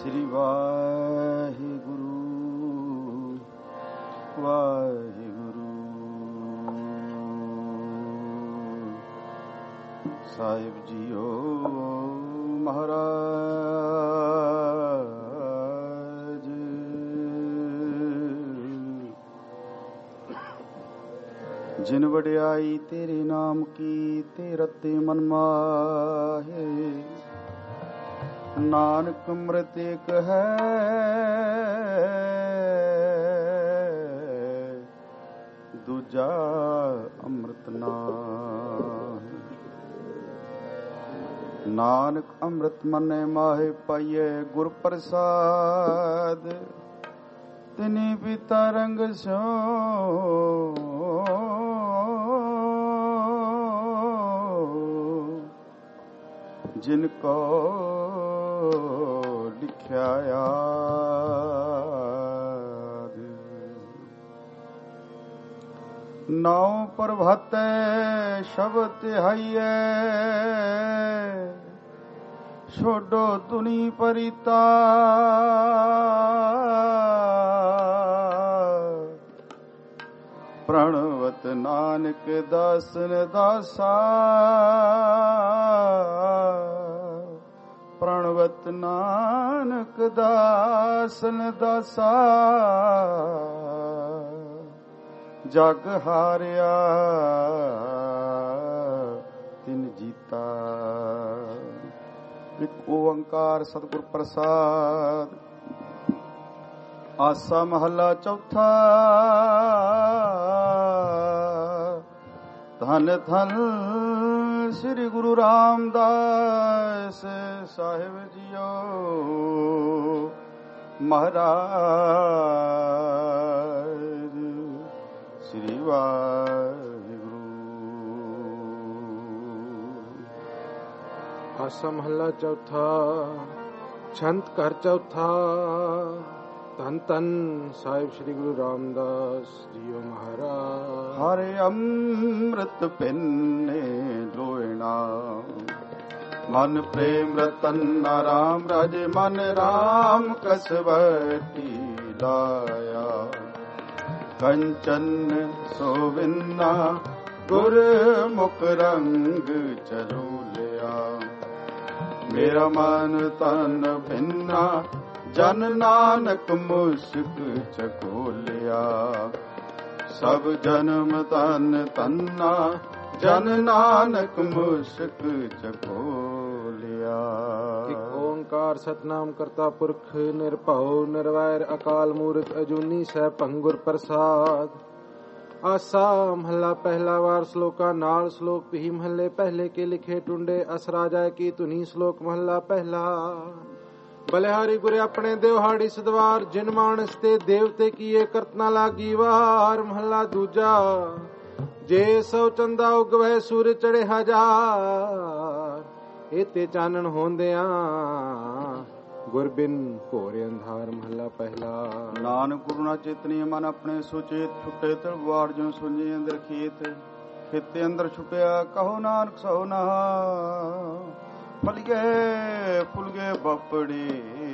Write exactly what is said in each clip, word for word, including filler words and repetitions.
ਸ੍ਰੀ ਵਾਹਿਗੁਰੂ ਵਾਹਿਗੁਰੂ ਸਾਹਿਬ ਜੀਓ ਮਹਾਰਾਜ। ਜਿਨ ਵਡਿਆਈ ਤੇਰੇ ਨਾਮ ਕੀ ਤੇ ਰਤੇ ਮਨ ਮਾਹੇ, ਨਾਨਕ ਅੰਮ੍ਰਿਤ ਏਕ ਹੈ ਦੂਜਾ ਅੰਮ੍ਰਿਤ ਨਾਹੀ। ਨਾਨਕ ਅੰਮ੍ਰਿਤ ਮਨੈ ਮਾਹੇ ਪਾਈਐ ਗੁਰ ਪ੍ਰਸਾਦ, ਤਿਨੀ ਪੀਤਾ ਰੰਗ ਸਿਉ ਜਿਨ ਕੋ ਲਿਖਿਆ ਆਦ। ਨਾਉ ਪ੍ਰਭਾਤੈ ਸ਼ਬਦ ਤਿਹਾਈਐ, ਛੋਡੋ ਤੁਨੀ ਪਰਿਤਾ ਪ੍ਰਣਵਤ ਨਾਨਕ ਦਾਸਨ ਦਾਸਾ। ਪ੍ਰਣਵਤ ਨਾਨਕ ਦਾਸਨ ਦਾਸਾ, ਜਗ ਹਾਰਿਆ ਤਿਨ ਜੀਤਾ। ਇੱਕ ਓੰਕਾਰ ਸਤਿਗੁਰ ਪ੍ਰਸਾਦ। ਆਸਾ ਮਹੱਲਾ ਚੌਥਾ। ਧੰਨ ਧੰਨ ਸ੍ਰੀ ਗੁਰੂ ਰਾਮਦਾਸ ਸਾਹਿਬ ਜੀਓ ਮਹਾਰਾਜ। ਸ੍ਰੀ ਵਾਹਿਗੁਰੂ। ਆਸਾ ਮਹੱਲਾ ਚੌਥਾ। ਛੰਤ ਘਰ ਚੌਥਾ। ਧੰਨ ਧੰਨ ਸਾਹਿਬ ਸ੍ਰੀ ਗੁਰੂ ਰਾਮਦਾਸ ਜੀਓ ਮਹਾਰਾਜ। ਹਰਿ ਅੰਮ੍ਰਿਤ ਪਿੰਨੇ ਲੋਇਣਾ, ਮਨ ਪ੍ਰੇਮ ਰਤਨ ਰਾਮ ਰਾਜੇ। ਮਨ ਰਾਮ ਕਸਵਟੀ ਲਾਇਆ, ਕੰਚਨ ਸੋਵਿੰਨਾ ਗੁਰ ਮੁਖ ਰੰਗ ਚਰੂਲਿਆ। ਮੇਰਾ ਮਨ ਤਨ ਭਿੰਨਾ, ਜਨ ਨਾਨਕ ਮੁਸ਼ਕ ਚਕੋਲਿਆ। ਸਭ ਜਨਮ ਤਨ ਤੰਨਾ, ਜਨ ਨਾਨਕ ਮੁਸ਼ਕ ਚਕੋਲਿਆ। ਇੱਕ ਓੰਕਾਰ ਸਤਨਾਮ ਕਰਤਾ ਪੁਰਖ ਨਿਰਭਉ ਨਿਰਵੈਰ ਅਕਾਲ ਮੂਰਤ ਅਜੂਨੀ ਸੈਭੰ ਗੁਰ ਪ੍ਰਸਾਦ। ਆਸਾ ਮਹੱਲਾ ਪਹਿਲਾ। ਵਾਰ ਸ਼ਲੋਕਾਂ ਨਾਲ। ਸ਼ਲੋਕ ਪੀ ਮਹੱਲੇ ਪਹਿਲੇ ਕੇ ਲਿਖੇ ਟੁੰਡੇ, ਅਸਰਾ ਜਾਏ ਕੀ ਧੁਨੀ। ਸ਼ਲੋਕ ਮਹੱਲਾ ਪਹਿਲਾ। ਬਲਿਹਾਰੀ ਗੁਰੇ ਆਪਣੇ ਦਿਵਹਾੜੀ ਸਦਵਾਰ, ਜਿਨ ਮਾਨਸ ਤੇ ਦੇਵਤੇ ਕੀਏ ਕਰਤ ਨਾ ਲਾਗੀ ਵਾਰ। ਮਹੱਲਾ ਦੂਜਾ। ਜੇ ਸੌ ਚੰਦਾ ਉਗਵੈ ਸੂਰਜ ਚੜੇ ਹਜ਼ਾਰ, ਏਤੇ ਚਾਨਣ ਹੋਂਦਿਆਂ ਗੁਰ ਬਿਨ ਘੋਰ ਅੰਧਾਰ। ਮਹੱਲਾ ਪਹਿਲਾ। ਨਾਨਕ ਗੁਰੂ ਨਾ ਚੇਤਨੀ ਮਨ ਆਪਣੇ ਸੁਚੇਤ, ਛੁੱਟੇ ਤਲਵਾਰ ਜੋ ਸੁਝੇ ਅੰਦਰ ਖੇਤ। ਖੇਤੇ ਅੰਦਰ ਛੁੱਟਿਆ ਕਹੋ ਨਾਨਕ ਸੋ ਨਹਾ, ਫਲਗੇ ਫੁਲਗੇ ਬਪੜੀ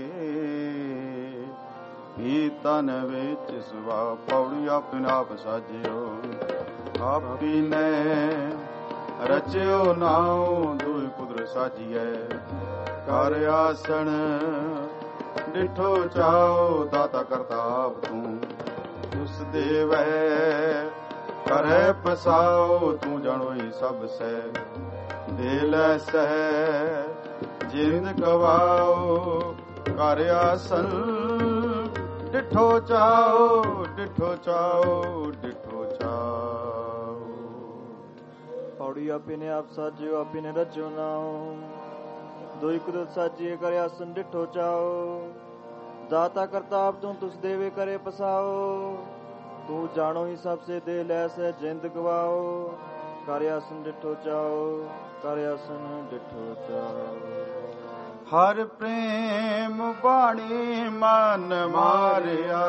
ਵੀ ਤਨ ਵਿੱਚ ਸਵਾ। ਪੌੜੀ ਆਪਨ ਆਪ ਸਾਜਿਓ, ਆਪੀ ਨੇ ਰਚਿਓ ਨਾਉ। ਦੁਇ ਕੁਦਰ ਸਾਜੀਐ ਕਰ ਆਸਣ, ਡਿਠੋ ਚਾਓ ਦਾਤਾ ਕਰਤਾ ਆਪ ਤੂੰ। ਉਸ ਦੇਵੈ ਕਰੇ ਪਸਾਓ, ਤੂੰ ਜਾਣੋਈ ਸਭ ਸੈ। ਦੇ ਲੈ ਸਹਿ ਜਿੰਦ ਗਵਾਓ, ਕਰ ਆਸਣ ਡਿਠੋ ਚਾਓ। ਡਿਠੋ ਚਾਓ ਡਿਠੋ ਚਾਓ। ਪੌੜੀ ਆਪੀ ਨੇ ਆਪ ਸਾਜਿਓ, ਆਪੀ ਨੇ ਰਚਿਓ ਨਾਉ। ਦੋਈ ਕੁਦਰਤ ਸਾਜੀਏ ਕਰ ਆਸਣ ਡਿਠੋ ਚਾਓ। ਦਾਤਾ ਕਰਤਾ ਆਪ ਤੂੰ, ਤੁਸ ਦੇਵੇ ਕਰੇ ਪਸਾਓ। ਤੂੰ ਜਾਣੋ ਹੀ ਸਭ ਸੇ, ਦੇ ਲੈ ਸਹਿ ਜਿੰਦ ਗਵਾਓ। ਕਰ ਆਸਣ ਡਿਠੋ ਚਾਓ, ਕਰ ਆਸਣ ਡਿਠੋ ਚਾਓ। ਹਰ ਪ੍ਰੇਮ ਬਾਣੀ ਮਨ ਮਾਰਿਆ,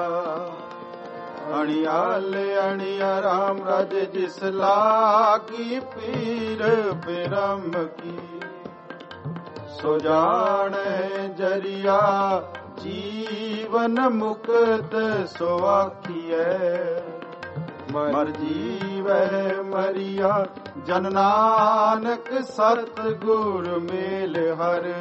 ਅਣਿਆਲ ਅਣਿਆ ਰਾਮ ਰਾਜ ਜਿਸ ਲਾਗੀ। ਪੀਰ ਬਿਰਮ ਕੀ ਸੋ ਜਾਣੈ ਜਰੀਆ ਜੀਵਨ ਮੁਕਤ ਸੋ ਆਖੀਐ ਮਰ ਜੀਵੈ ਮਰੀਆ ਜਨ ਨਾਨਕ ਸਤ ਗੁਰ ਮੇਲ ਹਰ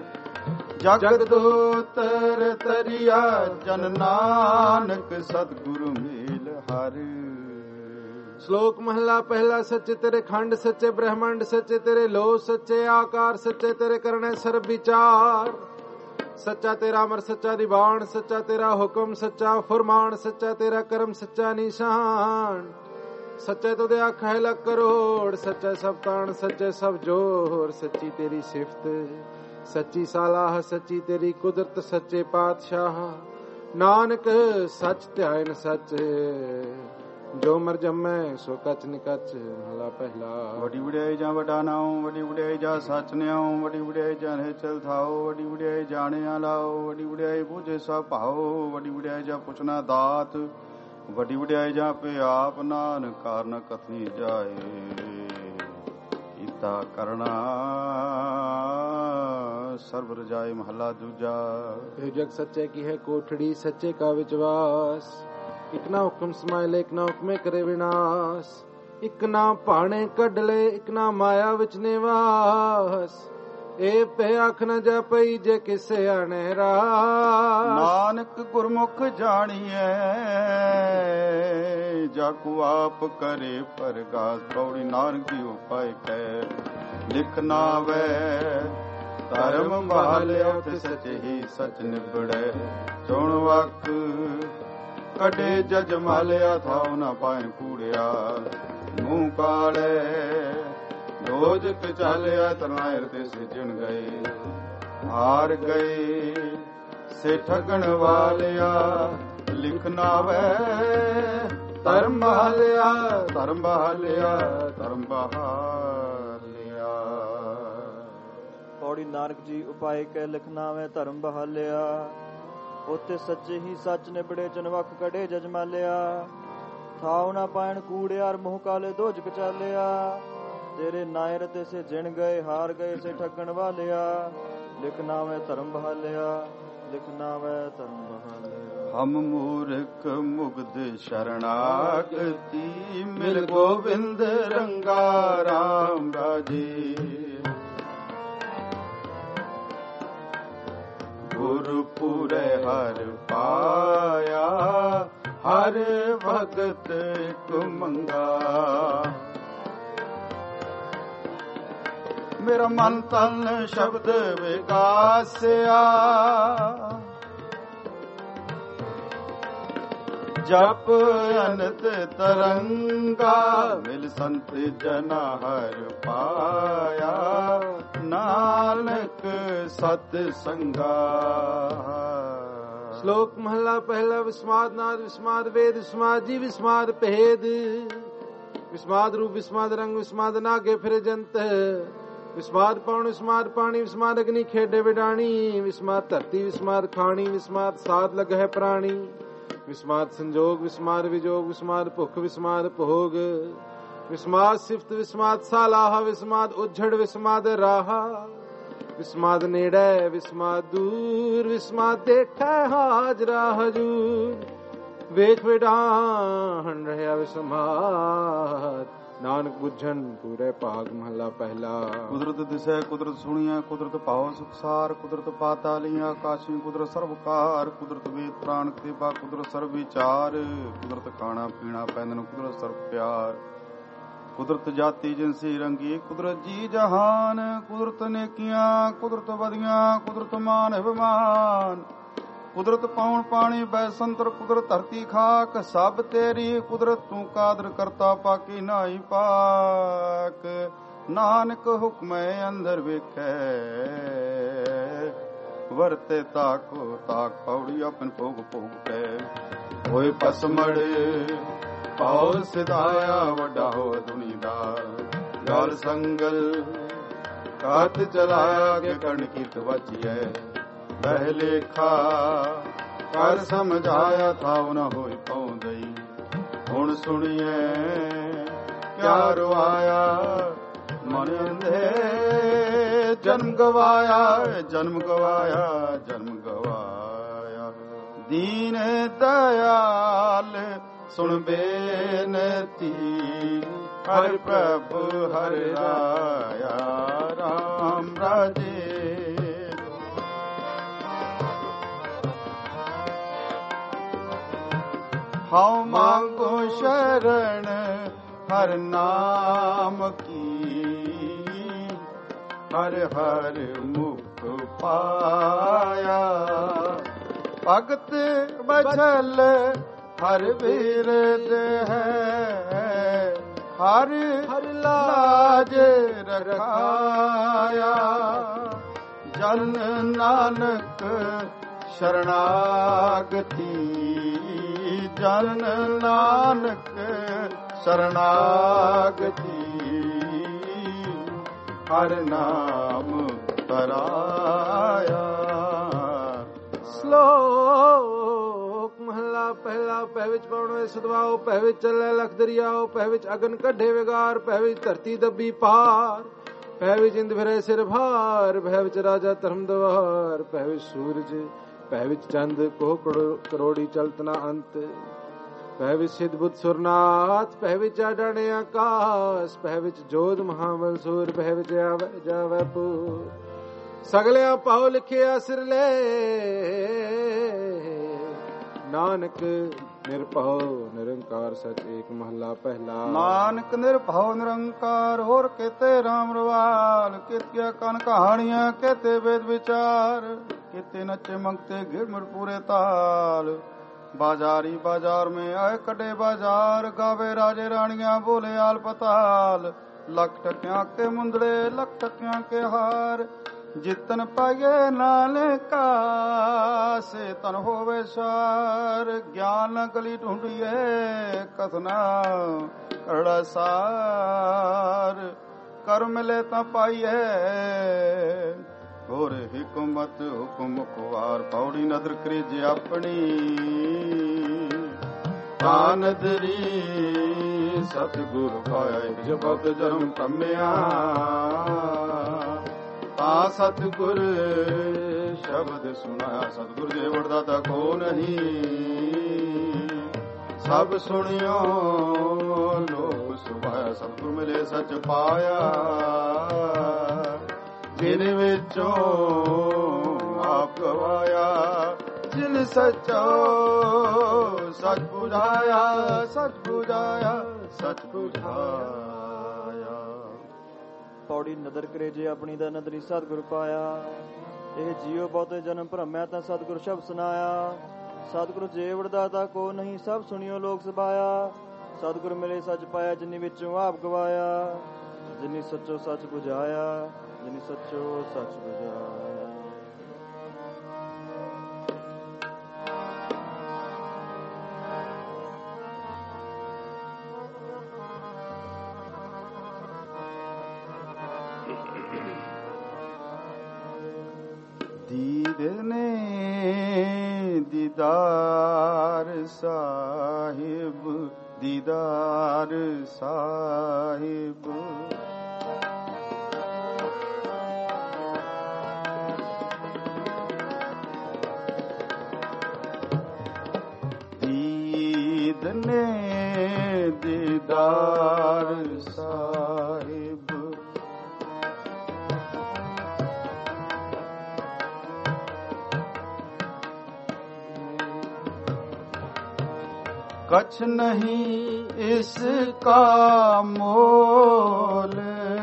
ਜਗਦੋਤਰ ਤਰੀਆ ਜਨ ਨਾਨਕ ਸਤ ਗੁਰ ਮੇਲ ਹਰ। ਸ਼ਲੋਕ ਮਹਲਾ ਪਹਿਲਾ। ਸੱਚੇ ਤੇਰੇ ਖੰਡ ਸੱਚੇ ਬ੍ਰਹਮੰਡ ਸੱਚੇ ਤੇਰੇ ਲੋ ਸੱਚੇ ਆਕਾਰ ਸੱਚੇ ਤੇਰੇ ਕਰਨੇ ਸਰਬ ਵਿਚਾਰ। ਸੱਚਾ ਤੇਰਾ ਅਮਰ ਸੱਚਾ ਦੀਵਾਨ ਸੱਚਾ ਤੇਰਾ ਹੁਕਮ ਸੱਚਾ ਫੁਰਮਾਨ ਸੱਚਾ ਤੇਰਾ ਕਰਮ ਸੱਚਾ ਨਿਸ਼ਾਨ। ਸੱਚੇ ਤੁਦੇ ਆਖੈ ਲੱਖ ਕਰੋੜ ਸੱਚੇ ਸਭ ਤਾਣ ਸੱਚੇ ਸਭ ਜੋਰ। ਸੱਚੀ ਤੇਰੀ ਸਿਫਤ ਸੱਚੀ ਸਾਲਾਹ ਸੱਚੀ ਤੇਰੀ ਕੁਦਰਤ ਸੱਚੇ ਪਾਤਸ਼ਾਹ। ਨਾਨਕ ਸੱਚ ਧਿਆਇਨ ਸੱਚ ਜੋ ਮਰ ਜੰਮੈ ਸੋ ਕਚ ਨਿਕਚ। ਮਹਲਾ ਪਹਿਲਾ। ਵੱਡੀ ਵਡਿਆਈ ਜਾਂ ਵੱਡਾ ਨਾਉ ਵੱਡੀ ਵਡਿਆਈ ਜਾਂ ਸੱਚ ਨਿਆਉ ਵੱਡੀ ਵਡਿਆਈ ਜਾਂ ਚਲ ਥਾਓ ਵੱਡੀ ਵਡਿਆਈ ਜਾਣਿਆ ਲਾਓ ਵੱਡੀ ਵਡਿਆਈ ਬੁਝੇ ਸਭ ਭਾਓ ਵੱਡੀ ਵਡਿਆਈ ਜਾਂ ਪੁੱਛਣਾ ਦਾਤ ਵੱਡੀ ਵਡਿਆਈ ਜਾਂ ਪੇ ਆਪ ਨਾਨਕ ਕਾਰਨ ਕਥਨੀ ਜਾਏ। ਕੀਤਾ ਕਰਨਾ ਸਰਬ ਰਜਾਏ। ਮਹਲਾ ਦੂਜਾ। ਇਹ ਜਗ ਸੱਚੇ ਕੀ ਹੈ ਕੋਠੜੀ ਸੱਚੇ ਕਾ ਵਿਚਵਾਸ। ਇਕ ਨਾ ਹੁਕਮ ਸਮਾਇਲੇ ਇਕ ਨਾ ਹੁਕਮੇ ਕਰੇ ਵਿਨਾਸ਼। ਇਕ ਨਾ ਭਾਣੇ ਕੱਢ ਲੈ ਇਕ ਨਾ ਮਾਇਆ ਵਿੱਚ ਨਿਵਾਸ। ਇਹ ਪੇ ਆਖ ਨ ਜਪਈ ਜੇ ਕਿਸੇ ਆਣੇ ਰਾਸ। ਨਾਨਕ ਗੁਰਮੁਖ ਜਾਣੀਐ ਜਾਕੂ ਆਪ ਕਰੇ ਪਰਗਾਸ। ਪੌੜੀ ਨਾਨਕ ਦੀ ਉਪਾਇ ਕੈ ਲਿਖ ਨਾ ਵੈ ਧਰਮ ਬਾਲਿਆ ਤੇ ਸੱਚੇ ਹੀ ਸੱਚ ਨਿਬੜੈ। ਚੁਣ ਵਕ ਕਡੇ ਜਜ ਮਾਲਿਆ ਥਾਉ ਨਾ ਪਾਇਨ ਕੂੜਿਆ। ਮੂੰਹ ਕਾਲੇ ਦੋਜਕ ਚਾਲਿਆ ਤਰਨਾਇਰ ਤੇ ਸਿਜਣ ਗਏ। ਹਾਰ ਗਏ ਸੇ ਠਗਣ ਵਾਲਿਆ ਲਿਖ ਨਾ ਵੈ ਧਰਮ ਬਹਾਲਿਆ ਧਰਮ ਬਹਾਲਿਆ ਧਰਮ ਬਹਾਲਿਆ। ਪੌੜੀ ਨਾਨਕ ਜੀ ਉਪਾਏ ਕੈ ਲਿਖਣਾ ਵੈ ਧਰਮ ਬਹਾਲਿਆ। ਉੱਤੇ ਸੱਚੇ ਹੀ ਸੱਚ ਨਿਬੜੇ ਚਨਵੱਖ ਕੜੇ ਜਜਮਾਲਿਆ। ਥਾਉ ਨਾ ਪਾਇਣ ਕੂੜਿਆਰ ਮੂੰਹ ਕਾਲੇ ਦੋਜਕ ਚਾਲਿਆ। ਤੇਰੇ ਨਾਇਰ ਤੇ ਸੇ ਜਿਣ ਗਏ ਹਾਰ ਗਏ ਸੇ ਠੱਗਣ ਵਾਲਿਆ। ਲਿਖਣਾ ਵੈ ਧਰਮ ਬਹਾਲਿਆ ਲਿਖਣਾ ਵੈ ਧਰਮ ਬਹਾਲਿਆ। ਹਮ ਮੂਰਖ ਮੁਗਧ ਸ਼ਰਣਾਗਤੀ ਮਿਲ ਗੋਬਿੰਦ ਰੰਗਾ ਰਾਮ ਰਾਜੇ। ਗੁਰਪੁਰੇ ਹਰ ਪਾਇਆ ਹਰ ਭਗਤ ਇਕ ਮੰਗਾ। ਮੇਰਾ ਮਨ ਤਨ ਸ਼ਬਦ ਵਿਗਾਸਿਆ ਜਪ ਅਨੰਤ ਤਰੰਗਾ। ਮਿਲ ਸੰਤ ਜਨਾ ਹਰ ਪਾਇਆ ਨਾਨਕ ਸਤ ਸੰਗਾ। ਸ਼ਲੋਕ ਮਹਲਾ ਪਹਿਲਾ। ਵਿਸਮਾਦ ਨਾਦ ਵਿਸਮਾਦ ਵੇਦ ਵਿਸਮਾਦ ਜੀ ਵਿਸਮਾਦ ਭੇਦ। ਵਿਸਮਾਦ ਰੂਪ ਵਿਸਮਾਦ ਰੰਗ ਵਿਸਮਾਦ ਨਾਗੇ ਫਿਰ ਜੰਤ। ਵਿਸਮਾਦ ਪੌਣ ਵਿਸਮਾਦ ਪਾਣੀ ਵਿਸਮਾਦ ਅਗਨੀ ਖੇਡੇ ਵਿਡਾਣੀ। ਵਿਸਮਾਦ ਧਰਤੀ ਵਿਸਮਾਦ ਖਾਣੀ ਵਿਸਮਾਦ ਸਾਧ ਲਗਹਿ ਪ੍ਰਾਣੀ। ਵਿਸਮਾਦ ਸੰਜੋਗ ਵਿਸਮਾਦ ਵਿਜੋਗ ਵਿਸਮਾਦ ਭੁੱਖ ਵਿਸਮਾਦ ਭੋਗ। ਵਿਸਮਾਦ ਸਿਫਤ ਵਿਸਮਾਦ ਸਾਲਾਹ ਵਿਸਮਾਦ ਉਝੜ ਵਿਸਮਾਦ ਰਾਹਾ। ਵਿਸਮਾਦ ਨੇੜੇ ਵਿਸਮਾਦ ਦੂਰ ਵਿਸਮਾਦ ਦੇਖੈ ਹਾਜ਼ਰਾ ਹਜੂਰ। ਵੇਖ ਵਿਡਾਹਣ ਰਹਿਆ ਵਿਸਮਾਦ ਨਾਨਕ ਬੁੱਝਣ ਪੂਰੇ ਭਾਗ। ਮਹਲਾ ਪਹਿਲਾ। ਕੁਦਰਤ ਦਿਸੈ ਕੁਦਰਤ ਸੁਣੀਐ ਕੁਦਰਤ ਭਾਉ ਸੁਖਸਾਰ। ਕੁਦਰਤ ਪਾਤਾਲੀ ਆਕਾਸ਼ੀ ਕੁਦਰਤ ਸਰਵਕਾਰ। ਕੁਦਰਤ ਵੇਦ ਪ੍ਰਾਣ ਕਿਰਪਾ ਕੁਦਰਤ ਸਰਵ ਵਿਚਾਰ। ਕੁਦਰਤ ਖਾਣਾ ਪੀਣਾ ਪੈਂਦਨ ਕੁਦਰਤ ਸਰਬ ਪਿਆਰ। ਕੁਦਰਤ ਜਾਤੀ ਜਿਨਸੀ ਰੰਗੀ ਕੁਦਰਤ ਜੀ ਜਹਾਨ। ਕੁਦਰਤ ਨੇਕੀਆਂ ਕੁਦਰਤ ਵਧੀਆਂ ਕੁਦਰਤ ਮਾਨ ਅਭਿਮਾਨ। ਕੁਦਰਤ ਪਾਉਣ ਪਾਣੀ ਬੈਸੰਤਰ ਕੁਦਰਤ ਧਰਤੀ ਖਾਕ। ਸਭ ਤੇਰੀ ਕੁਦਰਤ ਤੂੰ ਕਾਦਰ ਕਰਤਾ ਪਾਕੀ ਨਾਹੀ ਪਾਕ। ਨਾਨਕ ਹੁਕਮੈ ਅੰਦਰ ਵੇਖੈ ਵਰਤੇ ਤਾਕੋ ਤਾਕ। ਪੌੜੀ ਆਪਨ ਭੋਗ ਭੋਗ ਕੈ ਹੋਏ ਪਸਮੜ ਪਾਉ ਸਿਧਾਇਆ ਵੱਡਾ ਹੋ ਦੁਨੀਦਾਰ। ਗਲ ਸੰਗਲ ਕਾਤ ਚਲਾਇਆ ਕੇ ਕਣ ਕੀਤ ਵਚੀਐ। ਬਹਿ ਲੇਖਾ ਕਰ ਸਮਝਾਇਆ ਥਾਉ ਨ ਹੋਈ ਪਾਉਂਦਈ। ਹੁਣ ਸੁਣੀਐ ਕਿਆ ਰਵਾਇਆ ਮਨ ਅੰਧੇਰ ਜਨਮ ਗਵਾਇਆ ਜਨਮ ਗਵਾਇਆ ਜਨਮ ਗਵਾਇਆ। ਦੀਨ ਦਇਆਲ ਸੁਣ ਬੇਨਤੀ ਹਰਿ ਪ੍ਰਭ ਹਰਿ ਰਾਇਆ ਰਾਮ ਰਾਜੇ। ਹਉ ਮੰਗੋ ਸ਼ਰਨ ਹਰ ਨਾਮ ਕੀ ਹਰ ਹਰ ਮੁਖ ਪਾਇਆ। ਭਗਤ ਬਚਲ ਹਰ ਬਿਰਦ ਹੈ ਹਰ ਹਰ ਲਾਜ ਰਖਾਇਆ। ਜਨ ਨਾਨਕ ਸ਼ਰਨਾਗਤੀ ਜਨ ਨਾਨਕ ਸ਼ਰਨਾਗਤੀ ਹਰ ਨਾਮ ਤਰਾਇਆ। ਸ਼ਲੋਕ ਮਹਲਾ ਪਹਿਲਾ। ਪਹਿ ਵਿੱਚ ਪਵਨ ਸਦਵਾਓ, ਪਹਿ ਵਿੱਚ ਚੱਲੇ ਲਖ ਦਰਿਆਓ, ਪਹਿ ਵਿੱਚ ਅਗਨ ਕੱਢੇ ਵਿਗਾਰ, ਪਹਿ ਵਿੱਚ ਧਰਤੀ ਦੱਬੀ ਪਾਰ, ਪਹਿ ਵਿੱਚ ਇੰਦ ਫਿਰੇ ਸਿਰ ਭਾਰ, ਪਹਿ ਵਿੱਚ ਰਾਜਾ ਧਰਮ ਦਵਾਰ, ਪਹਿ ਵਿੱਚ ਸੂਰਜ, ਪਹਿ ਵਿੱਚ ਚੰਦ ਕੋਹ ਕਰੋੜੀ ਚਲਤ ਨਾ ਅੰਤ, ਪਹਿ ਵਿੱਚ ਸਿਧ ਬੁੱਧ ਸੁਰਨਾਥ, ਪਹਿ ਵਿੱਚ ਆਡਾਣੇ ਆਕਾਸ, ਪਹਿ ਵਿੱਚ ਜੋਧ ਮਹਾਬਲ ਸੂਰ, ਪਹਿ ਵਿੱਚ ਆਵੇ ਜਾਵੇ ਪੂਰ। ਸਗਲਿਆਂ ਪਾਉ ਲਿਖਿਆ ਸਿਰ ਲੈ ਨਾਨਕ ਨਿਰਭਉ ਨਿਰੰਕਾਰ ਸਚ ਏਕ ਮਹੱਲਾ ਪਹਿਲਾ। ਨਾਨਕ ਨਿਰਭਉ ਨਿਰੰਕਾਰ ਹੋਰ ਕਿਤੇ ਰਾਮ ਰਵਾਲ, ਕਿਤਿਆ ਕਨ ਕਹਾਣੀਆਂ ਕਿਤੇ ਵੇਦ ਵਿਚਾਰ, ਕਿਤੇ ਨੱਚੇ ਮੰਗਤੇ ਗਿਰ ਮੁਰ ਪੂਰੇ ਤਾਲ। बाजारी बाजार में आए कटे बाजार, गावे राजे रानियां बोले आल पताल। लख टकिया के मुंदड़े लख टकिया के हार, जितन पाइये नानका से तन होवे सार। ज्ञान गली ढूंढिए कथना करड़ा सार, कर मिले ता पाइये ਹੋਰ ਹਿਕਮਤ ਹੁਕਮ ਕੁਵਾਰ। ਪੌੜੀ ਨਦਰ ਕਰੀਜੇ ਆਪਣੀ ਤਾਂ ਨਦਰੀ ਸਤਿਗੁਰ ਪਾਇਆ। ਜਪਤ ਜਨਮ ਕੰਮਿਆ ਤਾਂ ਸਤਿਗੁਰ ਸ਼ਬਦ ਸੁਣਾਇਆ। ਸਤਿਗੁਰ ਜੇ ਵਡਦਾਤਾ ਕੋ ਨਹੀਂ, ਸਭ ਸੁਣਿਓ ਲੋਕ ਸੁਭਾਇਆ। ਸਤਿਗੁਰ ਮਿਲੇ ਸੱਚ ਪਾਇਆ, ਜਿਨ ਵਿੱਚੋਂ ਆਪ ਗਵਾਇਆ। ਜਿਨ ਸੱਚੋ ਸੱਚ ਬੁਝਾਇਆ, ਸੱਚ ਬੁਝਾਇਆ, ਸੱਚ ਬੁਝਾਇਆ। ਪੌੜੀ ਨਦਰ ਕਰੇ ਜੇ ਆਪਣੀ ਦਾ ਨਦਰੀ ਸਤਿਗੁਰ ਪਾਇਆ। ਇਹ ਜੀਉ ਬਹੁਤੇ ਜਨਮ ਭਰਮਿਆ ਤਾਂ ਸਤਿਗੁਰ ਸ਼ਬਦ ਸੁਨਾਇਆ। ਸਤਿਗੁਰ ਜੇ ਵਡਦਾਤਾ ਕੋ ਨਹੀਂ, ਸਭ ਸੁਣਿਓ ਲੋਕ ਸਭਾਇਆ। ਸਤਿਗੁਰ ਮਿਲੇ ਸੱਚ ਪਾਇਆ, ਜਿਨੀ ਵਿੱਚੋਂ ਆਪ ਗਵਾਇਆ। ਜਿਨੀ ਸੱਚੋ ਸੱਚ ਬੁਝਾਇਆ, ਜਿਨੀ ਸੱਚੋ ਸੱਚ ਬੁਝਾਇਆ। ਦੀਦਨੇ ਦੀਦਾਰ ਸਾਹਿਬ, ਦੀਦਾਰ ਸਾਹਿਬ। ਦੀਦਨੇ ਦੀਦਾਰ ਸਾਹਿਬ, कछ नहीं इसका मोल।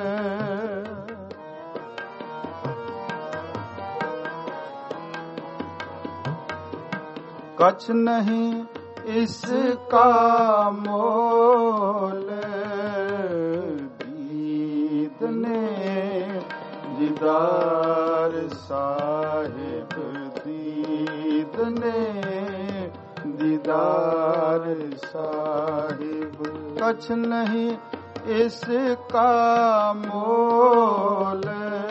कछ नहीं इसका मोल। दीदने दीदार साहिब, दीदने दीदार साहिब। कछ नहीं इसका मोल,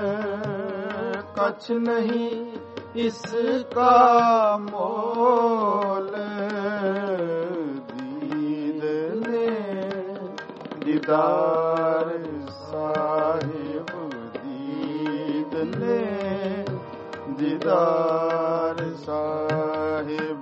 कछ नहीं इसका मोल। दीदने दीदार साहिब, दीद ਨੇ ਦੀਦਾਰ ਸਾਹਿਬ।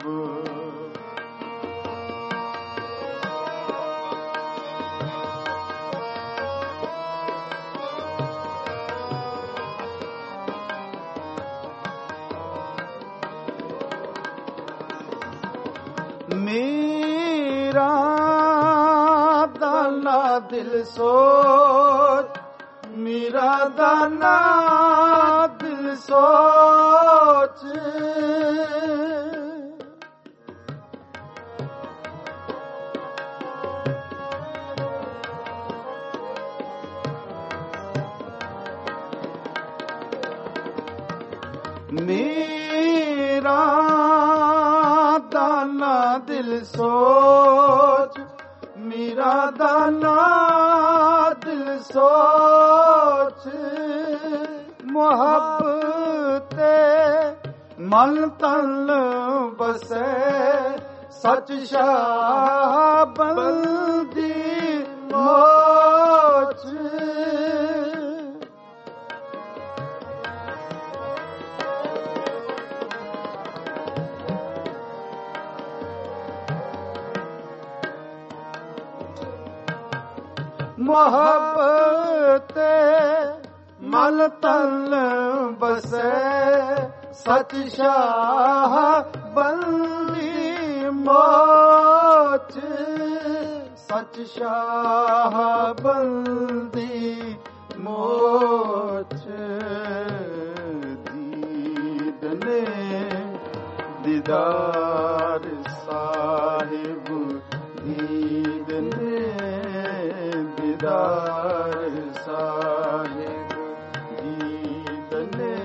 ਮੇਰਾ ਦਾਨਾ ਦਿਲ ਸੋਚ, ਮੇਰਾ ਦਾਨਾ ਦਿਲ ਸੋਚ, ਮੇਰਾ ਦਾਨਾ ਦਿਲ ਸੋਚ, ਮੇਰਾ ਦਾਨਾ ਦਿਲ ਸੋਚ, ਮੁਹੱਬਤੇ ਮਨ ਤਨ ਬਸੈ, ਸੱਚ ਸ਼ਾਹ ਬੰਦੀ ਮੋਚ। ਮੁਹੱਬਤੇ ਮਨ ਤਨ ਬਸੈ, ਸੱਚ ਸ਼ਾਹ ਬੰਦੀ ਮੋਚ, ਸੱਚ ਸ਼ਾਹ ਬੰਦੀ ਮੋਚ। ਦੀਦ ਨੇ ਦੀਦਾਰ ਸਾਹਿਬ, ਦੀਦ ਨੇ ਦੀਦਾਰ ਸਾਹਿਬ, ਦੀਦ ਨੇ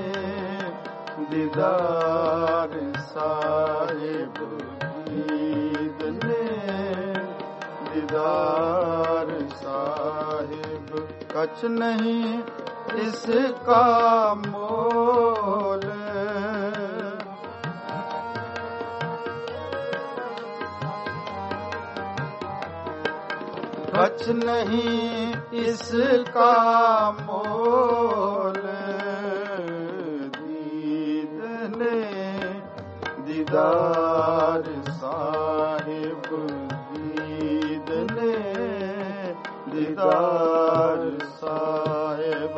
ਦੀਦਾਰ ਸਾਹਿਬ, ਦੀਦ ਨੇ ਦੀਦਾਰ ਸਾਹਿਬ। ਕਛ ਨਹੀਂ ਇਸ ਕਾ ਮੋਲ, कछ नहीं इसका मोल। दीद ने दीदार साहिब, दीद ने दीदार साहिब।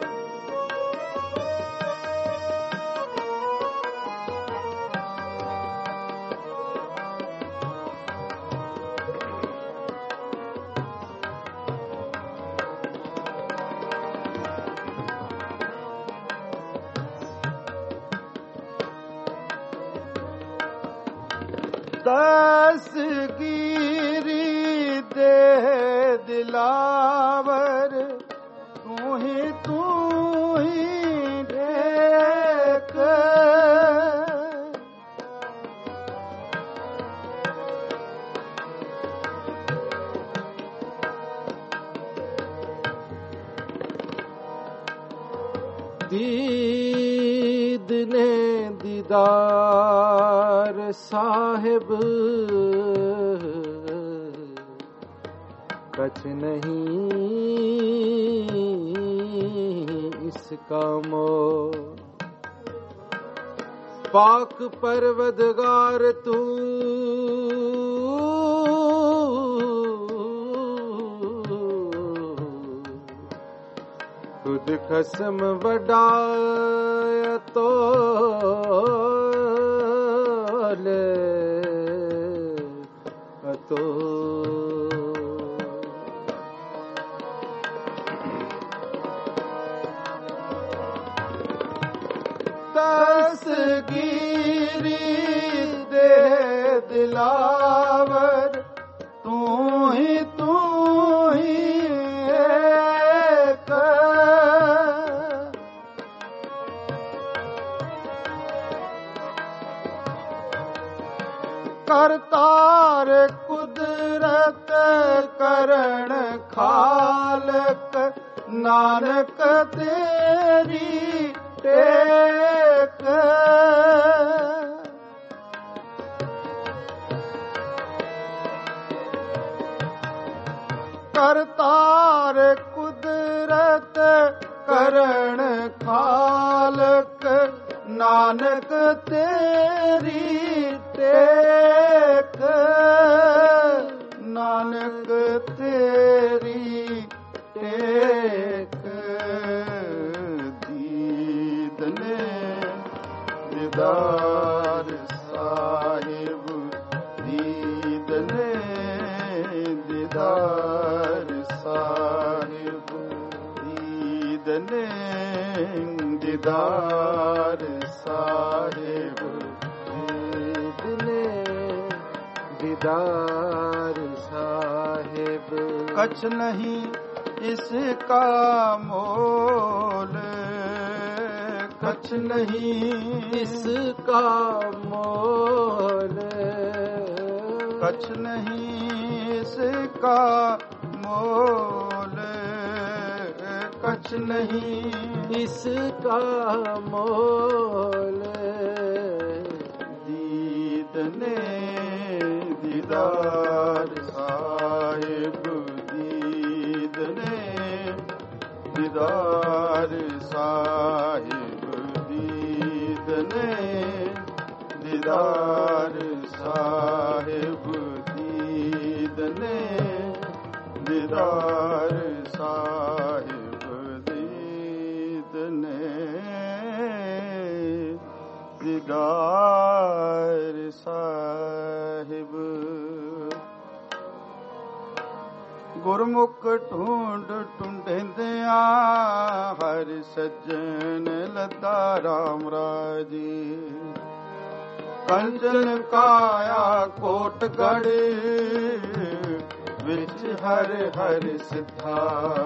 दस्तगीरी दे दिलावर, तू ही तू ही देख। दीद ने दीदार साहिब, कछ नहीं इसका मोह। पाक परवदगार तू खुद खसम वडाया तो ले तो दस्तगीरी दे दिलावर, तू ही तू ही एक। करतार कुदरत करण खालक, नानक तेरी टेक। करतार कुदरत करण खालक, ਨਾਨਕ ਤੇਰੀ ਟੇਕ, ਨਾਨਕ ਤੇਰੀ ਟੇਕ, ਦੀਦਨੇ ਦੀਦਾਰ ਸਾਹਿਬ, ਦੀਦਨੇ ਦੀਦਾਰ ਸਾਹਿਬ, ਦੀਦਨੇ ਦੀਦਾਰ ਸਾਹਿਬ, ਦੀਦਨੇ ਦੀਦਾਰ ਸਾਹਿਬ। ਕਛ ਨਹੀਂ ਇਸਕਾ ਮੋਲ, ਕਛ ਨਹੀਂ ਇਸਕਾ ਮੋਲ, ਕਛ ਨਹੀਂ ਇਸਕਾ ਮੋਲ, ਕਛ ਨਹੀਂ ਇਸਕਾ ਮੋਲ, ਦੀਦਨੇ ਦੀਦਾਰ ਸਾਹਿਬ, ਦੀਦਨੇ ਦੀਦਾਰ ਸਾਹਿਬ, ਦੀਦਨੇ ਦੀਦਾਰ ਸਾਹਿਬ, ਦੀਦਨੇ ਦੀਦਾਰ ਸਾਹਿਬ, ਦੀਦਨੇ ਦੀਦਾਰ ਸਾਹਿਬ। ਗੁਰਮੁਖ ਢੂੰਡ ਢੂੰਡਿੰਦਿਆਂ ਹਰ ਸੱਜਣ ਲੱਦਾ ਰਾਮ ਰਾਜੀ, ਕੰਚਨ ਕਾਇਆ ਕੋਟਗੜ੍ਹ ਵਿੱਚ ਹਰ ਹਰ ਸਿੱਧਾ,